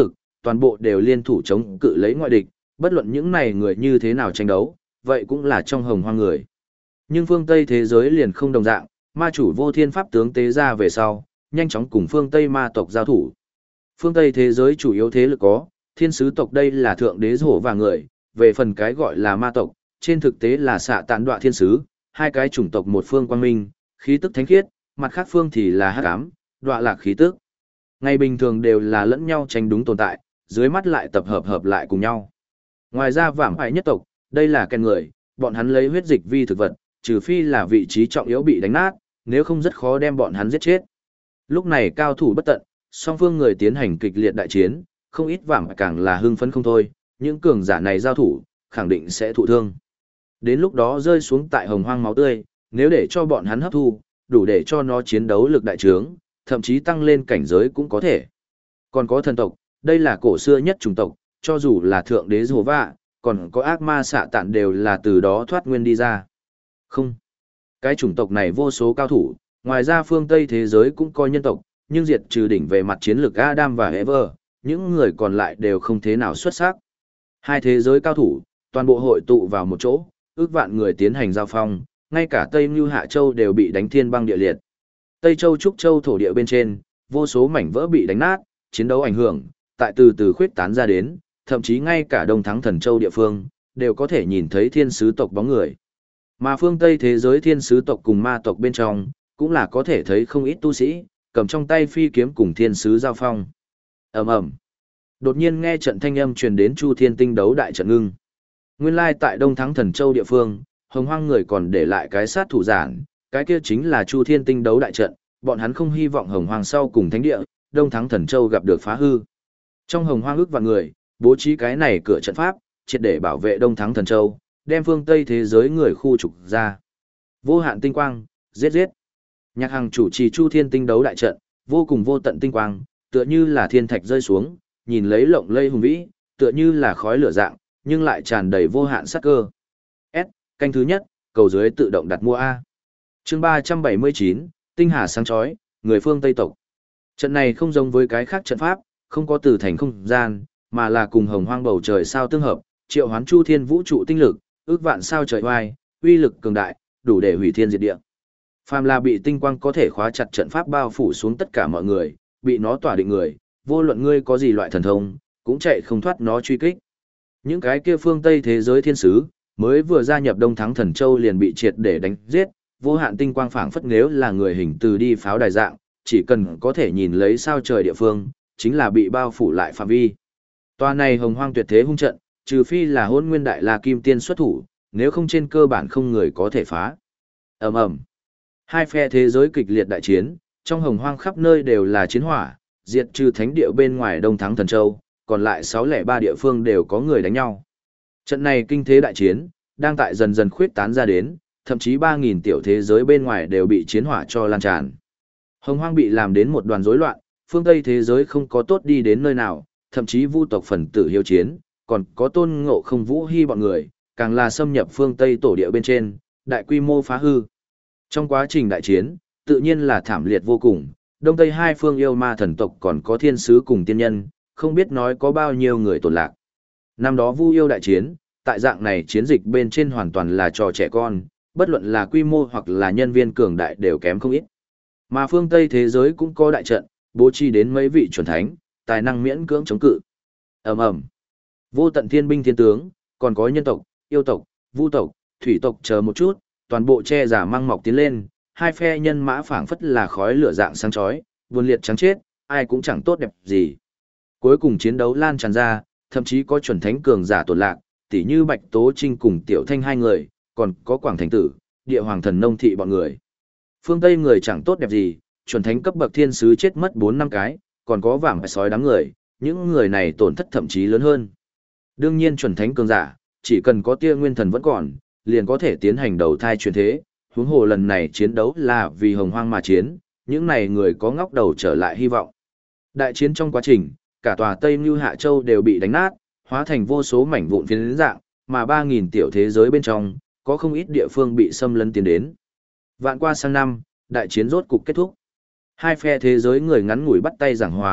[SPEAKER 1] toàn bộ đều liên thủ chống cự lấy ngoại địch, bất luận những này người như thế nào tranh đấu, vậy cũng là trong hồng hoang người. Nhưng phương Tây thế giới liền không đồng dạng, ma chủ vô thiên pháp tướng tế ra về sau, nhanh chóng cùng phương Tây ma tộc giao thủ. Phương Tây thế giới chủ yếu thế lực có, thiên sứ tộc đây là thượng đế hổ và người, về phần cái gọi là ma tộc, trên thực tế là xạ tàn đoạ thiên sứ, hai cái chủng tộc một phương quang minh, khí tức thánh khiết, mặt khác phương thì là hắc ám, đoạ lạc khí tức. Ngày bình thường đều là lẫn nhau tranh đúng tồn tại, dưới mắt lại tập hợp lại cùng nhau. Ngoài ra vảm hại nhất tộc, đây là kèn người, bọn hắn lấy huyết dịch vi thực vật, trừ phi là vị trí trọng yếu bị đánh nát, nếu không rất khó đem bọn hắn giết chết. Lúc này cao thủ bất tận, song phương người tiến hành kịch liệt đại chiến, không ít vảm càng là hưng phấn không thôi, những cường giả này giao thủ, khẳng định sẽ thụ thương. Đến lúc đó rơi xuống tại hồng hoang máu tươi, nếu để cho bọn hắn hấp thu, đủ để cho nó chiến đấu lực đại trướng, thậm chí tăng lên cảnh giới cũng có thể. Còn có thần tộc, đây là cổ xưa nhất chủng tộc, cho dù là thượng đế Dồ Vạ, còn có ác ma xạ tạn đều là từ đó thoát nguyên đi ra. Không. Cái chủng tộc này vô số cao thủ, ngoài ra phương Tây thế giới cũng có nhân tộc, nhưng diệt trừ đỉnh về mặt chiến lược Adam và Eva, những người còn lại đều không thế nào xuất sắc. Hai thế giới cao thủ, toàn bộ hội tụ vào một chỗ, ước vạn người tiến hành giao phong, ngay cả Tây Như Hạ Châu đều bị đánh thiên băng địa liệt. Tây Châu Trúc Châu thổ địa bên trên, vô số mảnh vỡ bị đánh nát, chiến đấu ảnh hưởng, tại từ từ khuyết tán ra đến, thậm chí ngay cả Đông Thắng Thần Châu địa phương, đều có thể nhìn thấy thiên sứ tộc bóng người. Mà phương Tây thế giới thiên sứ tộc cùng ma tộc bên trong, cũng là có thể thấy không ít tu sĩ, cầm trong tay phi kiếm cùng thiên sứ giao phong. Ầm ầm. Đột nhiên nghe trận thanh âm truyền đến Chu Thiên Tinh đấu đại trận ngưng. Nguyên lai tại Đông Thắng Thần Châu địa phương, hồng hoang người còn để lại cái sát thủ giản, cái kia chính là Chu Thiên Tinh đấu đại trận, bọn hắn không hy vọng hồng hoang sau cùng thánh địa, Đông Thắng Thần Châu gặp được phá hư. Trong hồng hoang ước vạn người, bố trí cái này cửa trận pháp, triệt để bảo vệ Đông Thắng Thần Châu, đem phương Tây thế giới người khu trục ra. Vô hạn tinh quang, giết giết. Nhạc Hằng chủ trì Chu Thiên Tinh đấu đại trận, vô cùng vô tận tinh quang, tựa như là thiên thạch rơi xuống, nhìn lấy lộng lây hùng vĩ, tựa như là khói lửa dạng, nhưng lại tràn đầy vô hạn sát cơ. S, canh thứ nhất, cầu dưới tự động đặt mua A. Chương 379, Tinh Hà sáng chói, người phương Tây tộc. Trận này không giống với cái khác trận pháp, không có từ thành không gian, mà là cùng hồng hoang bầu trời sao tương hợp, triệu hoán Chu Thiên vũ trụ tinh lực, ước vạn sao trời oai, uy lực cường đại, đủ để hủy thiên diệt địa. Phàm là bị tinh quang có thể khóa chặt trận pháp bao phủ xuống tất cả mọi người, bị nó tỏa định người, vô luận ngươi có gì loại thần thông, cũng chạy không thoát nó truy kích. Những cái kia phương Tây thế giới thiên sứ, mới vừa gia nhập Đông Thắng Thần Châu liền bị triệt để đánh giết, vô hạn tinh quang phảng phất nếu là người hình từ đi pháo đài dạng, chỉ cần có thể nhìn lấy sao trời địa phương, chính là bị bao phủ lại phạm vi. Tòa này hồng hoang tuyệt thế hung trận, trừ phi là Hỗn Nguyên Đại La Kim Tiên xuất thủ, nếu không trên cơ bản không người có thể phá. Ầm ầm. Hai phe thế giới kịch liệt đại chiến, trong hồng hoang khắp nơi đều là chiến hỏa, diệt trừ thánh địa bên ngoài Đông Thắng Thần Châu, còn lại 603 địa phương đều có người đánh nhau. Trận này kinh thế đại chiến, đang tại dần dần khuyết tán ra đến, thậm chí 3.000 tiểu thế giới bên ngoài đều bị chiến hỏa cho lan tràn. Hồng hoang bị làm đến một đoàn rối loạn, phương Tây thế giới không có tốt đi đến nơi nào, thậm chí vu tộc phần tử hiếu chiến, còn có Tôn Ngộ Không Vũ Hy bọn người, càng là xâm nhập phương Tây tổ địa bên trên, đại quy mô phá hư. Trong quá trình đại chiến, tự nhiên là thảm liệt vô cùng, Đông Tây hai phương yêu ma thần tộc còn có thiên sứ cùng tiên nhân, không biết nói có bao nhiêu người tổn lạc. Năm đó Vu yêu đại chiến, tại dạng này chiến dịch bên trên hoàn toàn là trò trẻ con, bất luận là quy mô hoặc là nhân viên cường đại đều kém không ít. Mà phương Tây thế giới cũng có đại trận, bố trí đến mấy vị chuẩn thánh, tài năng miễn cưỡng chống cự. Ầm ầm. Vô tận thiên binh thiên tướng, còn có nhân tộc, yêu tộc, vu tộc, thủy tộc chờ một chút, toàn bộ che giả mang mọc tiến lên, hai phe nhân mã phảng phất là khói lửa dạng sáng chói, buồn liệt trắng chết, ai cũng chẳng tốt đẹp gì. Cuối cùng chiến đấu lan tràn ra, thậm chí có chuẩn thánh cường giả tổn lạc, tỉ như Bạch Tố Trinh cùng Tiểu Thanh hai người, còn có Quảng Thành Tử, Địa Hoàng Thần Nông Thị bọn người. Phương Tây người chẳng tốt đẹp gì, chuẩn thánh cấp bậc thiên sứ chết mất 4-5 cái, còn có vàng sói đám người, những người này tổn thất thậm chí lớn hơn. Đương nhiên chuẩn thánh cường giả, chỉ cần có tia nguyên thần vẫn còn, liền có thể tiến hành đầu thai chuyển thế, huống hồ lần này chiến đấu là vì hồng hoang mà chiến, những này người có ngóc đầu trở lại hy vọng. Đại chiến trong quá trình, cả tòa Tây Như Hạ Châu đều bị đánh nát, hóa thành vô số mảnh vụn phiến dạng, mà 3.000 tiểu thế giới bên trong, có không ít địa phương bị xâm lấn tiến đến. Vạn qua sang năm, đại chiến rốt cục kết thúc. Hai phe thế giới người ngắn ngủi bắt tay giảng hòa,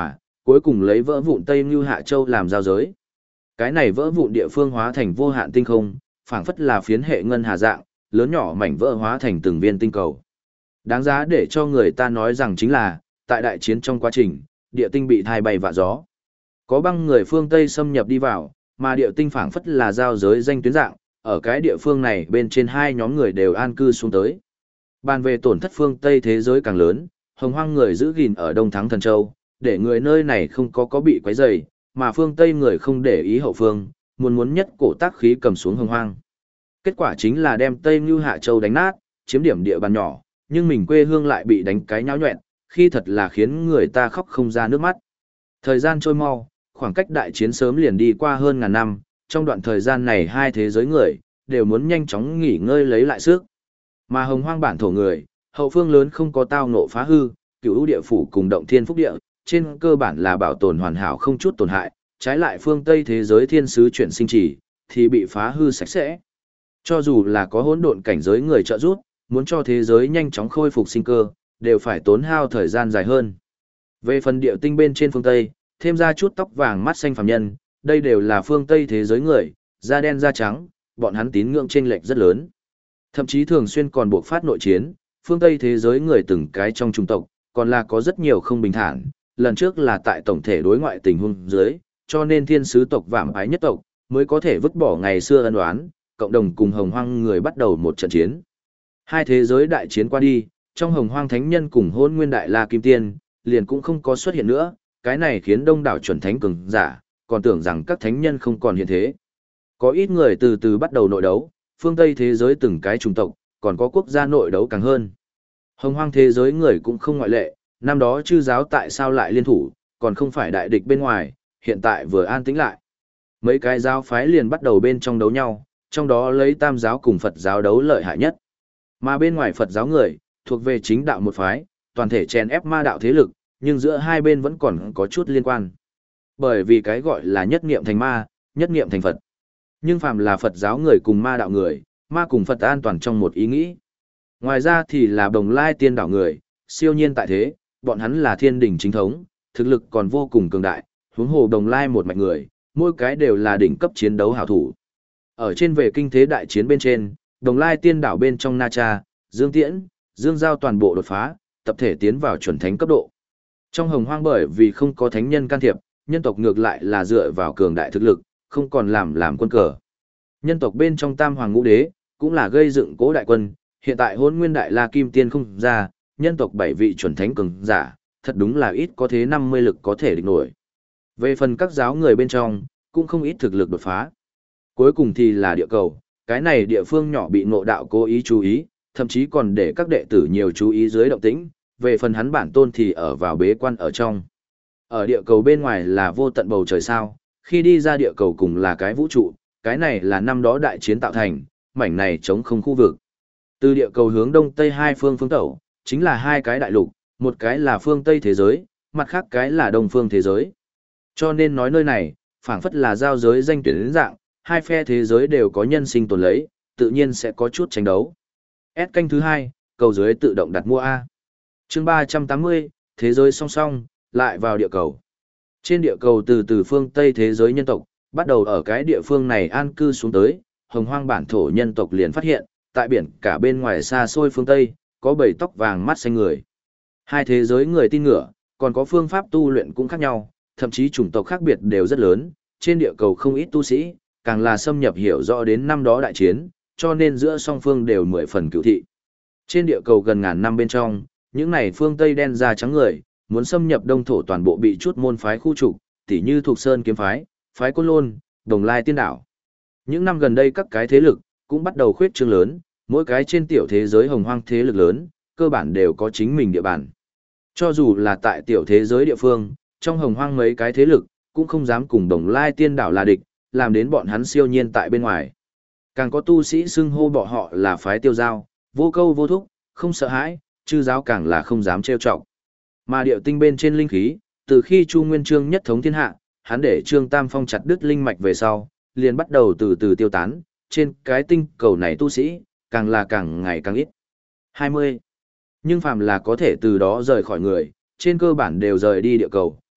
[SPEAKER 1] cuối cùng lấy vỡ vụn Tây Như Hạ Châu làm giao giới. Cái này vỡ vụn địa phương hóa thành vô hạn tinh không, phảng phất là phiến hệ ngân hà dạng, lớn nhỏ mảnh vỡ hóa thành từng viên tinh cầu. Đáng giá để cho người ta nói rằng chính là, tại đại chiến trong quá trình, địa tinh bị thai bay vạ gió. Có băng người phương Tây xâm nhập đi vào, mà địa tinh phảng phất là giao giới danh tuyến dạng, ở cái địa phương này bên trên hai nhóm người đều an cư xuống tới. Bàn về tổn thất phương Tây thế giới càng lớn, hồng hoang người giữ gìn ở Đông Thắng Thần Châu, để người nơi này không có bị quấy rầy, mà phương Tây người không để ý hậu phương, muốn nhất cổ tác khí cầm xuống hồng hoang. Kết quả chính là đem Tây Như Hạ Châu đánh nát, chiếm điểm địa bàn nhỏ, nhưng mình quê hương lại bị đánh cái nháo nhọẹn, khi thật là khiến người ta khóc không ra nước mắt. Thời gian trôi mau, khoảng cách đại chiến sớm liền đi qua hơn ngàn năm, trong đoạn thời gian này hai thế giới người, đều muốn nhanh chóng nghỉ ngơi lấy lại sức. Mà hồng hoang bản thổ người, hậu phương lớn không có tao ngộ phá hư, cửu địa phủ cùng động thiên phúc địa, trên cơ bản là bảo tồn hoàn hảo không chút tổn hại, trái lại phương Tây thế giới thiên sứ chuyển sinh chỉ, thì bị phá hư sạch sẽ. Cho dù là có hỗn độn cảnh giới người trợ giúp, muốn cho thế giới nhanh chóng khôi phục sinh cơ, đều phải tốn hao thời gian dài hơn. Về phần địa tinh bên trên phương Tây, thêm ra chút tóc vàng mắt xanh phàm nhân, đây đều là phương Tây thế giới người, da đen da trắng, bọn hắn tín ngưỡng chênh lệch rất lớn. Thậm chí thường xuyên còn buộc phát nội chiến, phương Tây thế giới người từng cái trong trung tộc, còn là có rất nhiều không bình thản, lần trước là tại tổng thể đối ngoại tình huống dưới, cho nên thiên sứ tộc vạm ái nhất tộc, mới có thể vứt bỏ ngày xưa ân oán, cộng đồng cùng hồng hoang người bắt đầu một trận chiến. Hai thế giới đại chiến qua đi, trong hồng hoang thánh nhân cùng hôn nguyên đại la kim tiên, liền cũng không có xuất hiện nữa, cái này khiến đông đảo chuẩn thánh cường giả, còn tưởng rằng các thánh nhân không còn hiện thế. Có ít người từ từ bắt đầu nội đấu, phương Tây thế giới từng cái chủng tộc, còn có quốc gia nội đấu càng hơn. Hồng hoang thế giới người cũng không ngoại lệ, năm đó chư giáo tại sao lại liên thủ, còn không phải đại địch bên ngoài, hiện tại vừa an tĩnh lại. Mấy cái giáo phái liền bắt đầu bên trong đấu nhau, trong đó lấy Tam giáo cùng Phật giáo đấu lợi hại nhất. Mà bên ngoài Phật giáo người, thuộc về chính đạo một phái, toàn thể chèn ép ma đạo thế lực, nhưng giữa hai bên vẫn còn có chút liên quan. Bởi vì cái gọi là nhất niệm thành ma, nhất niệm thành Phật. Nhưng phàm là Phật giáo người cùng ma đạo người, ma cùng Phật an toàn trong một ý nghĩ. Ngoài ra thì là Bồng Lai Tiên đảo người, siêu nhiên tại thế, bọn hắn là thiên đỉnh chính thống, thực lực còn vô cùng cường đại, huống hồ Bồng Lai một mạch người, mỗi cái đều là đỉnh cấp chiến đấu hảo thủ. Ở trên về kinh thế đại chiến bên trên, Bồng Lai Tiên đảo bên trong Na Cha, Dương Tiễn, Dương Giao toàn bộ đột phá, tập thể tiến vào chuẩn thánh cấp độ. Trong hồng hoang bởi vì không có thánh nhân can thiệp, nhân tộc ngược lại là dựa vào cường đại thực lực, không còn làm quân cờ. Nhân tộc bên trong Tam Hoàng Ngũ Đế, cũng là gây dựng cố đại quân, hiện tại Hỗn Nguyên Đại La Kim Tiên không ra, nhân tộc 7 vị chuẩn thánh cường giả, thật đúng là ít có thế 50 lực có thể địch nổi. Về phần các giáo người bên trong, cũng không ít thực lực đột phá. Cuối cùng thì là địa cầu, cái này địa phương nhỏ bị ngộ đạo cố ý chú ý, thậm chí còn để các đệ tử nhiều chú ý dưới động tĩnh, về phần hắn bản tôn thì ở vào bế quan ở trong. Ở địa cầu bên ngoài là vô tận bầu trời sao, khi đi ra địa cầu cùng là cái vũ trụ, cái này là năm đó đại chiến tạo thành, mảnh này chống không khu vực. Từ địa cầu hướng đông tây hai phương phương tẩu, chính là hai cái đại lục, một cái là phương tây thế giới, mặt khác cái là đông phương thế giới. Cho nên nói nơi này, phảng phất là giao giới danh tuyển đến dạng, hai phe thế giới đều có nhân sinh tồn lấy, tự nhiên sẽ có chút tranh đấu. S kênh thứ 2, cầu dưới tự động đặt mua A. Chương 380, thế giới song song, lại vào địa cầu. Trên địa cầu từ phương Tây thế giới nhân tộc, bắt đầu ở cái địa phương này an cư xuống tới, hồng hoang bản thổ nhân tộc liền phát hiện, tại biển cả bên ngoài xa xôi phương Tây, có bầy tóc vàng mắt xanh người. Hai thế giới người tin ngựa, còn có phương pháp tu luyện cũng khác nhau, thậm chí chủng tộc khác biệt đều rất lớn, trên địa cầu không ít tu sĩ, càng là xâm nhập hiểu rõ đến năm đó đại chiến, cho nên giữa song phương đều 10 phần cựu thị. Trên địa cầu gần ngàn năm bên trong, những này phương Tây đen da trắng người, muốn xâm nhập đông thổ toàn bộ bị chút môn phái khu trục, tỉ như Thục Sơn kiếm phái, phái Côn Lôn, Đồng Lai Tiên đảo. Những năm gần đây các cái thế lực cũng bắt đầu khuyết trương lớn, mỗi cái trên tiểu thế giới hồng hoang thế lực lớn, cơ bản đều có chính mình địa bàn. Cho dù là tại tiểu thế giới địa phương, trong hồng hoang mấy cái thế lực cũng không dám cùng Đồng Lai Tiên đảo là địch, làm đến bọn hắn siêu nhiên tại bên ngoài. Càng có tu sĩ xưng hô bọn họ là phái Tiêu Giao, vô câu vô thúc, không sợ hãi, chư giáo càng là không dám trêu chọc. Mà điệu tinh bên trên linh khí, từ khi Chu Nguyên Chương nhất thống thiên hạ, hắn để Trương Tam Phong chặt đứt linh mạch về sau, liền bắt đầu từ từ tiêu tán, trên cái tinh cầu này tu sĩ, càng là càng ngày càng ít. 20. Nhưng phàm là có thể từ đó rời khỏi người, trên cơ bản đều rời đi địa cầu,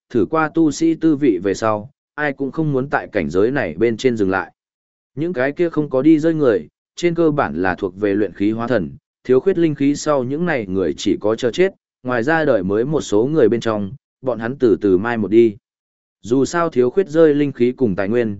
[SPEAKER 1] thử qua tu sĩ tư vị về sau, ai cũng không muốn tại cảnh giới này bên trên dừng lại. Những cái kia không có đi rơi người, trên cơ bản là thuộc về luyện khí hóa thần, thiếu khuyết linh khí sau những này người chỉ có chờ chết, ngoài ra đời mới một số người bên trong, bọn hắn từ từ mai một đi. Dù sao thiếu khuyết rơi linh khí cùng tài nguyên,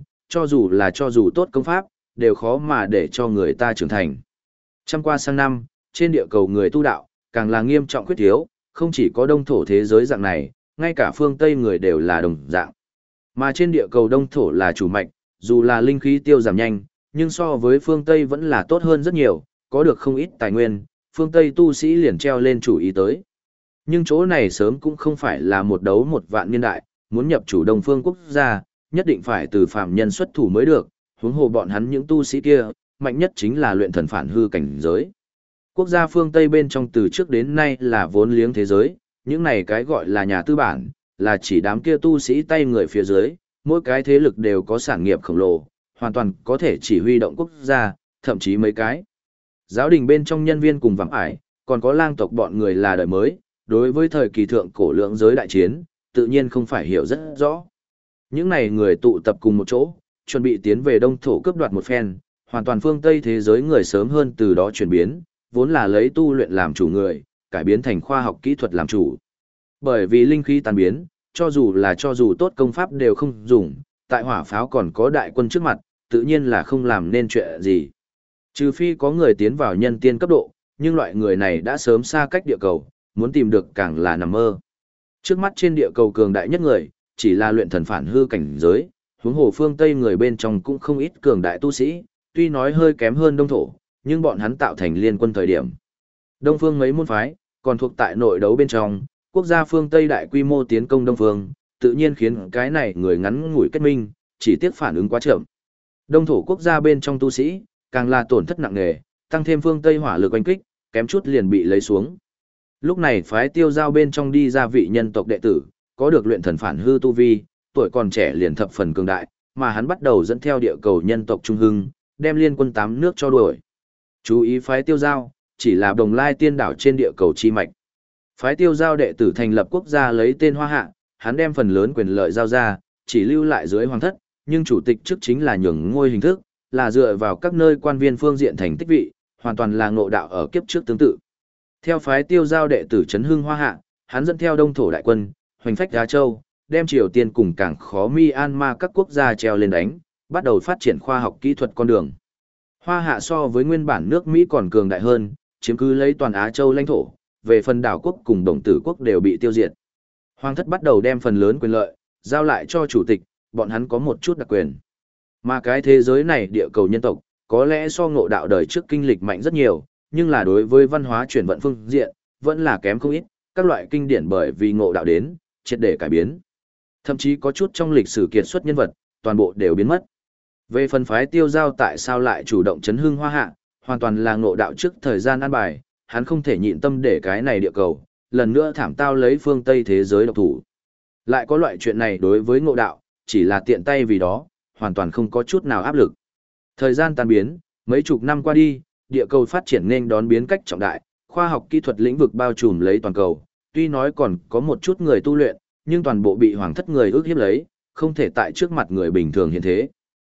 [SPEAKER 1] cho dù tốt công pháp, đều khó mà để cho người ta trưởng thành. Trăm qua sang năm, trên địa cầu người tu đạo, càng là nghiêm trọng khuyết thiếu, không chỉ có đông thổ thế giới dạng này, ngay cả phương Tây người đều là đồng dạng. Mà trên địa cầu đông thổ là chủ mạch, dù là linh khí tiêu giảm nhanh, nhưng so với phương Tây vẫn là tốt hơn rất nhiều, có được không ít tài nguyên, phương Tây tu sĩ liền treo lên chủ ý tới. Nhưng chỗ này sớm cũng không phải là một đấu một vạn niên đại, muốn nhập chủ đông phương quốc gia, nhất định phải từ phàm nhân xuất thủ mới được, huống hồ bọn hắn những tu sĩ kia, mạnh nhất chính là luyện thần phản hư cảnh giới. Quốc gia phương Tây bên trong từ trước đến nay là vốn liếng thế giới, những này cái gọi là nhà tư bản, là chỉ đám kia tu sĩ tay người phía dưới, mỗi cái thế lực đều có sản nghiệp khổng lồ, hoàn toàn có thể chỉ huy động quốc gia, thậm chí mấy cái. Giáo đình bên trong nhân viên cùng vắng ải, còn có lang tộc bọn người là đời mới, đối với thời kỳ thượng cổ lượng giới đại chiến, tự nhiên không phải hiểu rất rõ. Những này người tụ tập cùng một chỗ, chuẩn bị tiến về đông thổ cướp đoạt một phen, hoàn toàn phương Tây thế giới người sớm hơn từ đó chuyển biến, vốn là lấy tu luyện làm chủ người, cải biến thành khoa học kỹ thuật làm chủ. Bởi vì linh khí tan biến, cho dù tốt công pháp đều không dùng, tại hỏa pháo còn có đại quân trước mặt, tự nhiên là không làm nên chuyện gì. Trừ phi có người tiến vào nhân tiên cấp độ, nhưng loại người này đã sớm xa cách địa cầu, muốn tìm được càng là nằm mơ. Trước mắt trên địa cầu cường đại nhất người, chỉ là luyện thần phản hư cảnh giới, huống hồ phương Tây người bên trong cũng không ít cường đại tu sĩ, tuy nói hơi kém hơn đông thổ, nhưng bọn hắn tạo thành liên quân thời điểm. Đông phương mấy môn phái, còn thuộc tại nội đấu bên trong, quốc gia phương Tây đại quy mô tiến công đông phương, tự nhiên khiến cái này người ngắn ngủi kết minh, chỉ tiếc phản ứng quá chậm. Đông thổ quốc gia bên trong tu sĩ, càng là tổn thất nặng nề, tăng thêm phương Tây hỏa lực oanh kích, kém chút liền bị lấy xuống. Lúc này phái tiêu giao bên trong đi ra vị nhân tộc đệ tử, có được luyện thần phản hư tu vi, tuổi còn trẻ liền thập phần cường đại, mà hắn bắt đầu dẫn theo địa cầu nhân tộc trung hưng, đem liên quân 8 nước cho đuổi. Chú ý phái tiêu giao, chỉ là đồng lai tiên đảo trên địa cầu chi mạch. Phái tiêu giao đệ tử thành lập quốc gia lấy tên Hoa Hạ, hắn đem phần lớn quyền lợi giao ra, chỉ lưu lại dưới hoàng thất, nhưng chủ tịch trước chính là nhường ngôi hình thức, là dựa vào các nơi quan viên phương diện thành tích vị, hoàn toàn là ngộ đạo ở kiếp trước tương tự. Theo phái tiêu giao đệ tử Trấn Hưng Hoa Hạ, hắn dẫn theo đông thổ đại quân, hoành phách Á Châu, đem Triều Tiên cùng càng khó Myanmar các quốc gia treo lên đánh, bắt đầu phát triển khoa học kỹ thuật con đường. Hoa Hạ so với nguyên bản nước Mỹ còn cường đại hơn, chiếm cứ lấy toàn Á Châu lãnh thổ, về phần đảo quốc cùng đồng tử quốc đều bị tiêu diệt. Hoàng thất bắt đầu đem phần lớn quyền lợi, giao lại cho chủ tịch, bọn hắn có một chút đặc quyền. Mà cái thế giới này địa cầu nhân tộc, có lẽ so ngộ đạo đời trước kinh lịch mạnh rất nhiều, nhưng là đối với văn hóa chuyển vận phương diện, vẫn là kém không ít, các loại kinh điển bởi vì ngộ đạo đến, triệt để cải biến. Thậm chí có chút trong lịch sử kiệt xuất nhân vật, toàn bộ đều biến mất. Về phần phái tiêu giao tại sao lại chủ động chấn hưng Hoa Hạ, hoàn toàn là ngộ đạo trước thời gian an bài, hắn không thể nhịn tâm để cái này địa cầu, lần nữa thảm tao lấy phương Tây thế giới độc thủ. Lại có loại chuyện này đối với ngộ đạo, chỉ là tiện tay vì đó, hoàn toàn không có chút nào áp lực. Thời gian tan biến, mấy chục năm qua đi, địa cầu phát triển nên đón biến cách trọng đại, khoa học kỹ thuật lĩnh vực bao trùm lấy toàn cầu, tuy nói còn có một chút người tu luyện, nhưng toàn bộ bị hoàng thất người ước hiếp lấy, không thể tại trước mặt người bình thường hiện thế.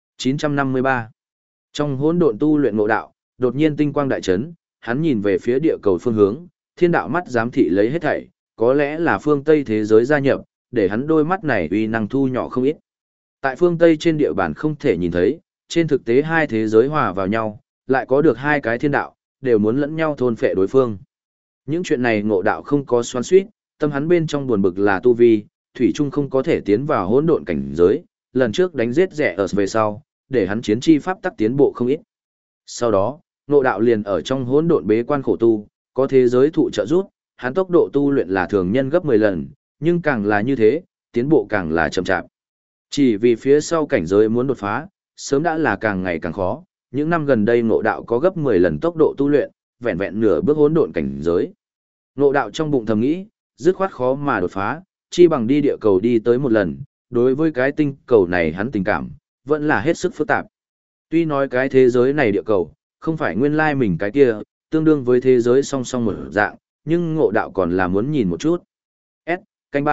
[SPEAKER 1] 953. Trong hỗn độn tu luyện ngộ đạo, đột nhiên tinh quang đại chấn, hắn nhìn về phía địa cầu phương hướng, thiên đạo mắt giám thị lấy hết thảy, có lẽ là phương Tây thế giới gia nhập, để hắn đôi mắt này uy năng thu nhỏ không ít. Tại phương Tây trên địa bàn không thể nhìn thấy, trên thực tế hai thế giới hòa vào nhau, lại có được hai cái thiên đạo, đều muốn lẫn nhau thôn phệ đối phương. Những chuyện này ngộ đạo không có xoắn xuýt, tâm hắn bên trong buồn bực là tu vi, thủy chung không có thể tiến vào hỗn độn cảnh giới, lần trước đánh giết rẻ ở về sau, để hắn chiến chi pháp tắc tiến bộ không ít. Sau đó, ngộ đạo liền ở trong hỗn độn bế quan khổ tu, có thế giới thụ trợ giúp, hắn tốc độ tu luyện là thường nhân gấp 10 lần, nhưng càng là như thế, tiến bộ càng là chậm chạp. Chỉ vì phía sau cảnh giới muốn đột phá, sớm đã là càng ngày càng khó, những năm gần đây ngộ đạo có gấp 10 lần tốc độ tu luyện, vẹn vẹn nửa bước hỗn độn cảnh giới. Ngộ đạo trong bụng thầm nghĩ, dứt khoát khó mà đột phá, chi bằng đi địa cầu đi tới một lần, đối với cái tinh cầu này hắn tình cảm, vẫn là hết sức phức tạp. Tuy nói cái thế giới này địa cầu, không phải nguyên lai mình cái kia, tương đương với thế giới song song một dạng, nhưng ngộ đạo còn là muốn nhìn một chút. S, canh 3,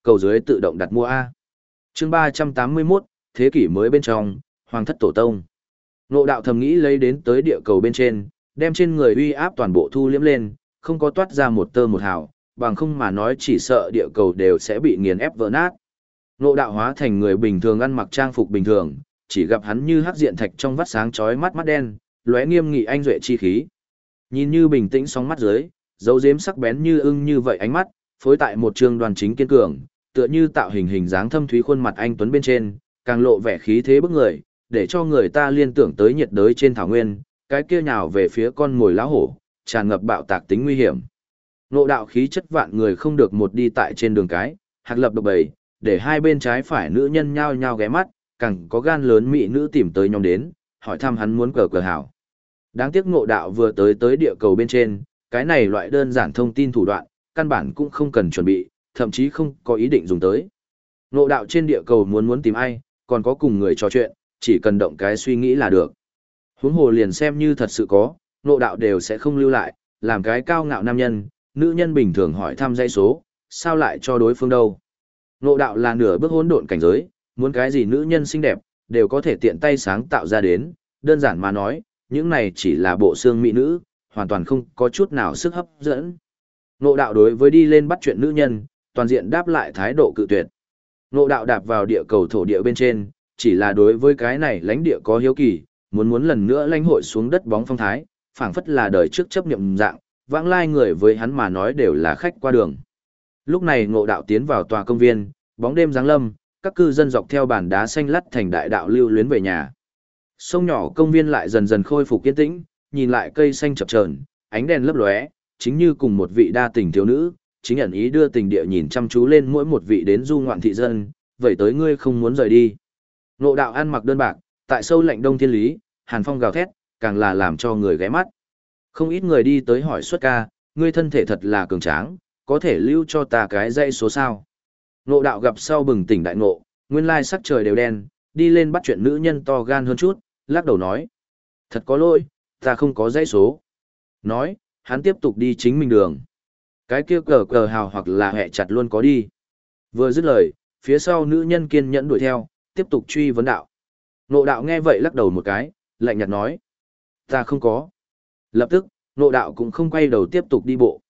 [SPEAKER 1] Cầu dưới tự động đặt mua A. Chương 381, thế kỷ mới bên trong, Hoàng thất tổ tông. Ngộ đạo thầm nghĩ lấy đến tới địa cầu bên trên, đem trên người uy áp toàn bộ thu liếm lên, không có toát ra một tơ một hào, bằng không mà nói chỉ sợ địa cầu đều sẽ bị nghiền ép vỡ nát. Ngộ đạo hóa thành người bình thường ăn mặc trang phục bình thường, chỉ gặp hắn như hắc diện thạch trong vắt sáng chói mắt mắt đen, lóe nghiêm nghị anh duệ chi khí. Nhìn như bình tĩnh sóng mắt dưới, dấu dếm sắc bén như ưng như vậy ánh mắt, phối tại một trường đoàn chính kiên cường, tựa như tạo hình hình dáng thâm thúy khuôn mặt anh tuấn bên trên, càng lộ vẻ khí thế bức người, để cho người ta liên tưởng tới nhiệt đới trên thảo nguyên, cái kia nhào về phía con mồi lá hổ, tràn ngập bạo tạc tính nguy hiểm. Ngộ đạo khí chất vạn người không được một đi tại trên đường cái, hạc lập độc bầy, để hai bên trái phải nữ nhân nhao nhao ghé mắt, càng có gan lớn mỹ nữ tìm tới nhóm đến, hỏi thăm hắn muốn cờ hảo. Đáng tiếc ngộ đạo vừa tới địa cầu bên trên, cái này loại đơn giản thông tin thủ đoạn, căn bản cũng không cần chuẩn bị, thậm chí không có ý định dùng tới. Ngộ đạo trên địa cầu muốn tìm ai, còn có cùng người trò chuyện, chỉ cần động cái suy nghĩ là được. Huống hồ liền xem như thật sự có, ngộ đạo đều sẽ không lưu lại, làm cái cao ngạo nam nhân, nữ nhân bình thường hỏi thăm dãy số, sao lại cho đối phương đâu. Ngộ đạo là nửa bước hỗn độn cảnh giới, muốn cái gì nữ nhân xinh đẹp, đều có thể tiện tay sáng tạo ra đến, đơn giản mà nói, những này chỉ là bộ xương mỹ nữ, hoàn toàn không có chút nào sức hấp dẫn. Ngộ đạo đối với đi lên bắt chuyện nữ nhân, toàn diện đáp lại thái độ cự tuyệt. Ngộ đạo đạp vào địa cầu thổ địa bên trên, chỉ là đối với cái này lãnh địa có hiếu kỳ, muốn lần nữa lãnh hội xuống đất bóng phong thái, phảng phất là đời trước chấp niệm dạng, vãng lai người với hắn mà nói đều là khách qua đường. Lúc này ngộ đạo tiến vào tòa công viên, bóng đêm giáng lâm, các cư dân dọc theo bàn đá xanh lắt thành đại đạo lưu luyến về nhà. Sông nhỏ công viên lại dần dần khôi phục yên tĩnh, nhìn lại cây xanh chập chờn, ánh đèn lấp lóe, chính như cùng một vị đa tình thiếu nữ, chính ẩn ý đưa tình địa nhìn chăm chú lên mỗi một vị đến du ngoạn thị dân, vậy tới ngươi không muốn rời đi. Ngộ đạo ăn mặc đơn bạc, tại sâu lạnh đông thiên lý, hàn phong gào thét, càng là làm cho người ghé mắt. Không ít người đi tới hỏi xuất ca, ngươi thân thể thật là cường tráng, có thể lưu cho ta cái dãy số sao. Ngộ đạo gặp sau bừng tỉnh đại ngộ, nguyên lai sắc trời đều đen, đi lên bắt chuyện nữ nhân to gan hơn chút, lắc đầu nói. Thật có lỗi, ta không có dãy số. Nói, hắn tiếp tục đi chính mình đường. Cái kia cờ hào hoặc là hẹ chặt luôn có đi. Vừa dứt lời, phía sau nữ nhân kiên nhẫn đuổi theo, tiếp tục truy vấn đạo. Ngộ đạo nghe vậy lắc đầu một cái, lạnh nhạt nói. Ta không có. Lập tức, ngộ đạo cũng không quay đầu tiếp tục đi bộ.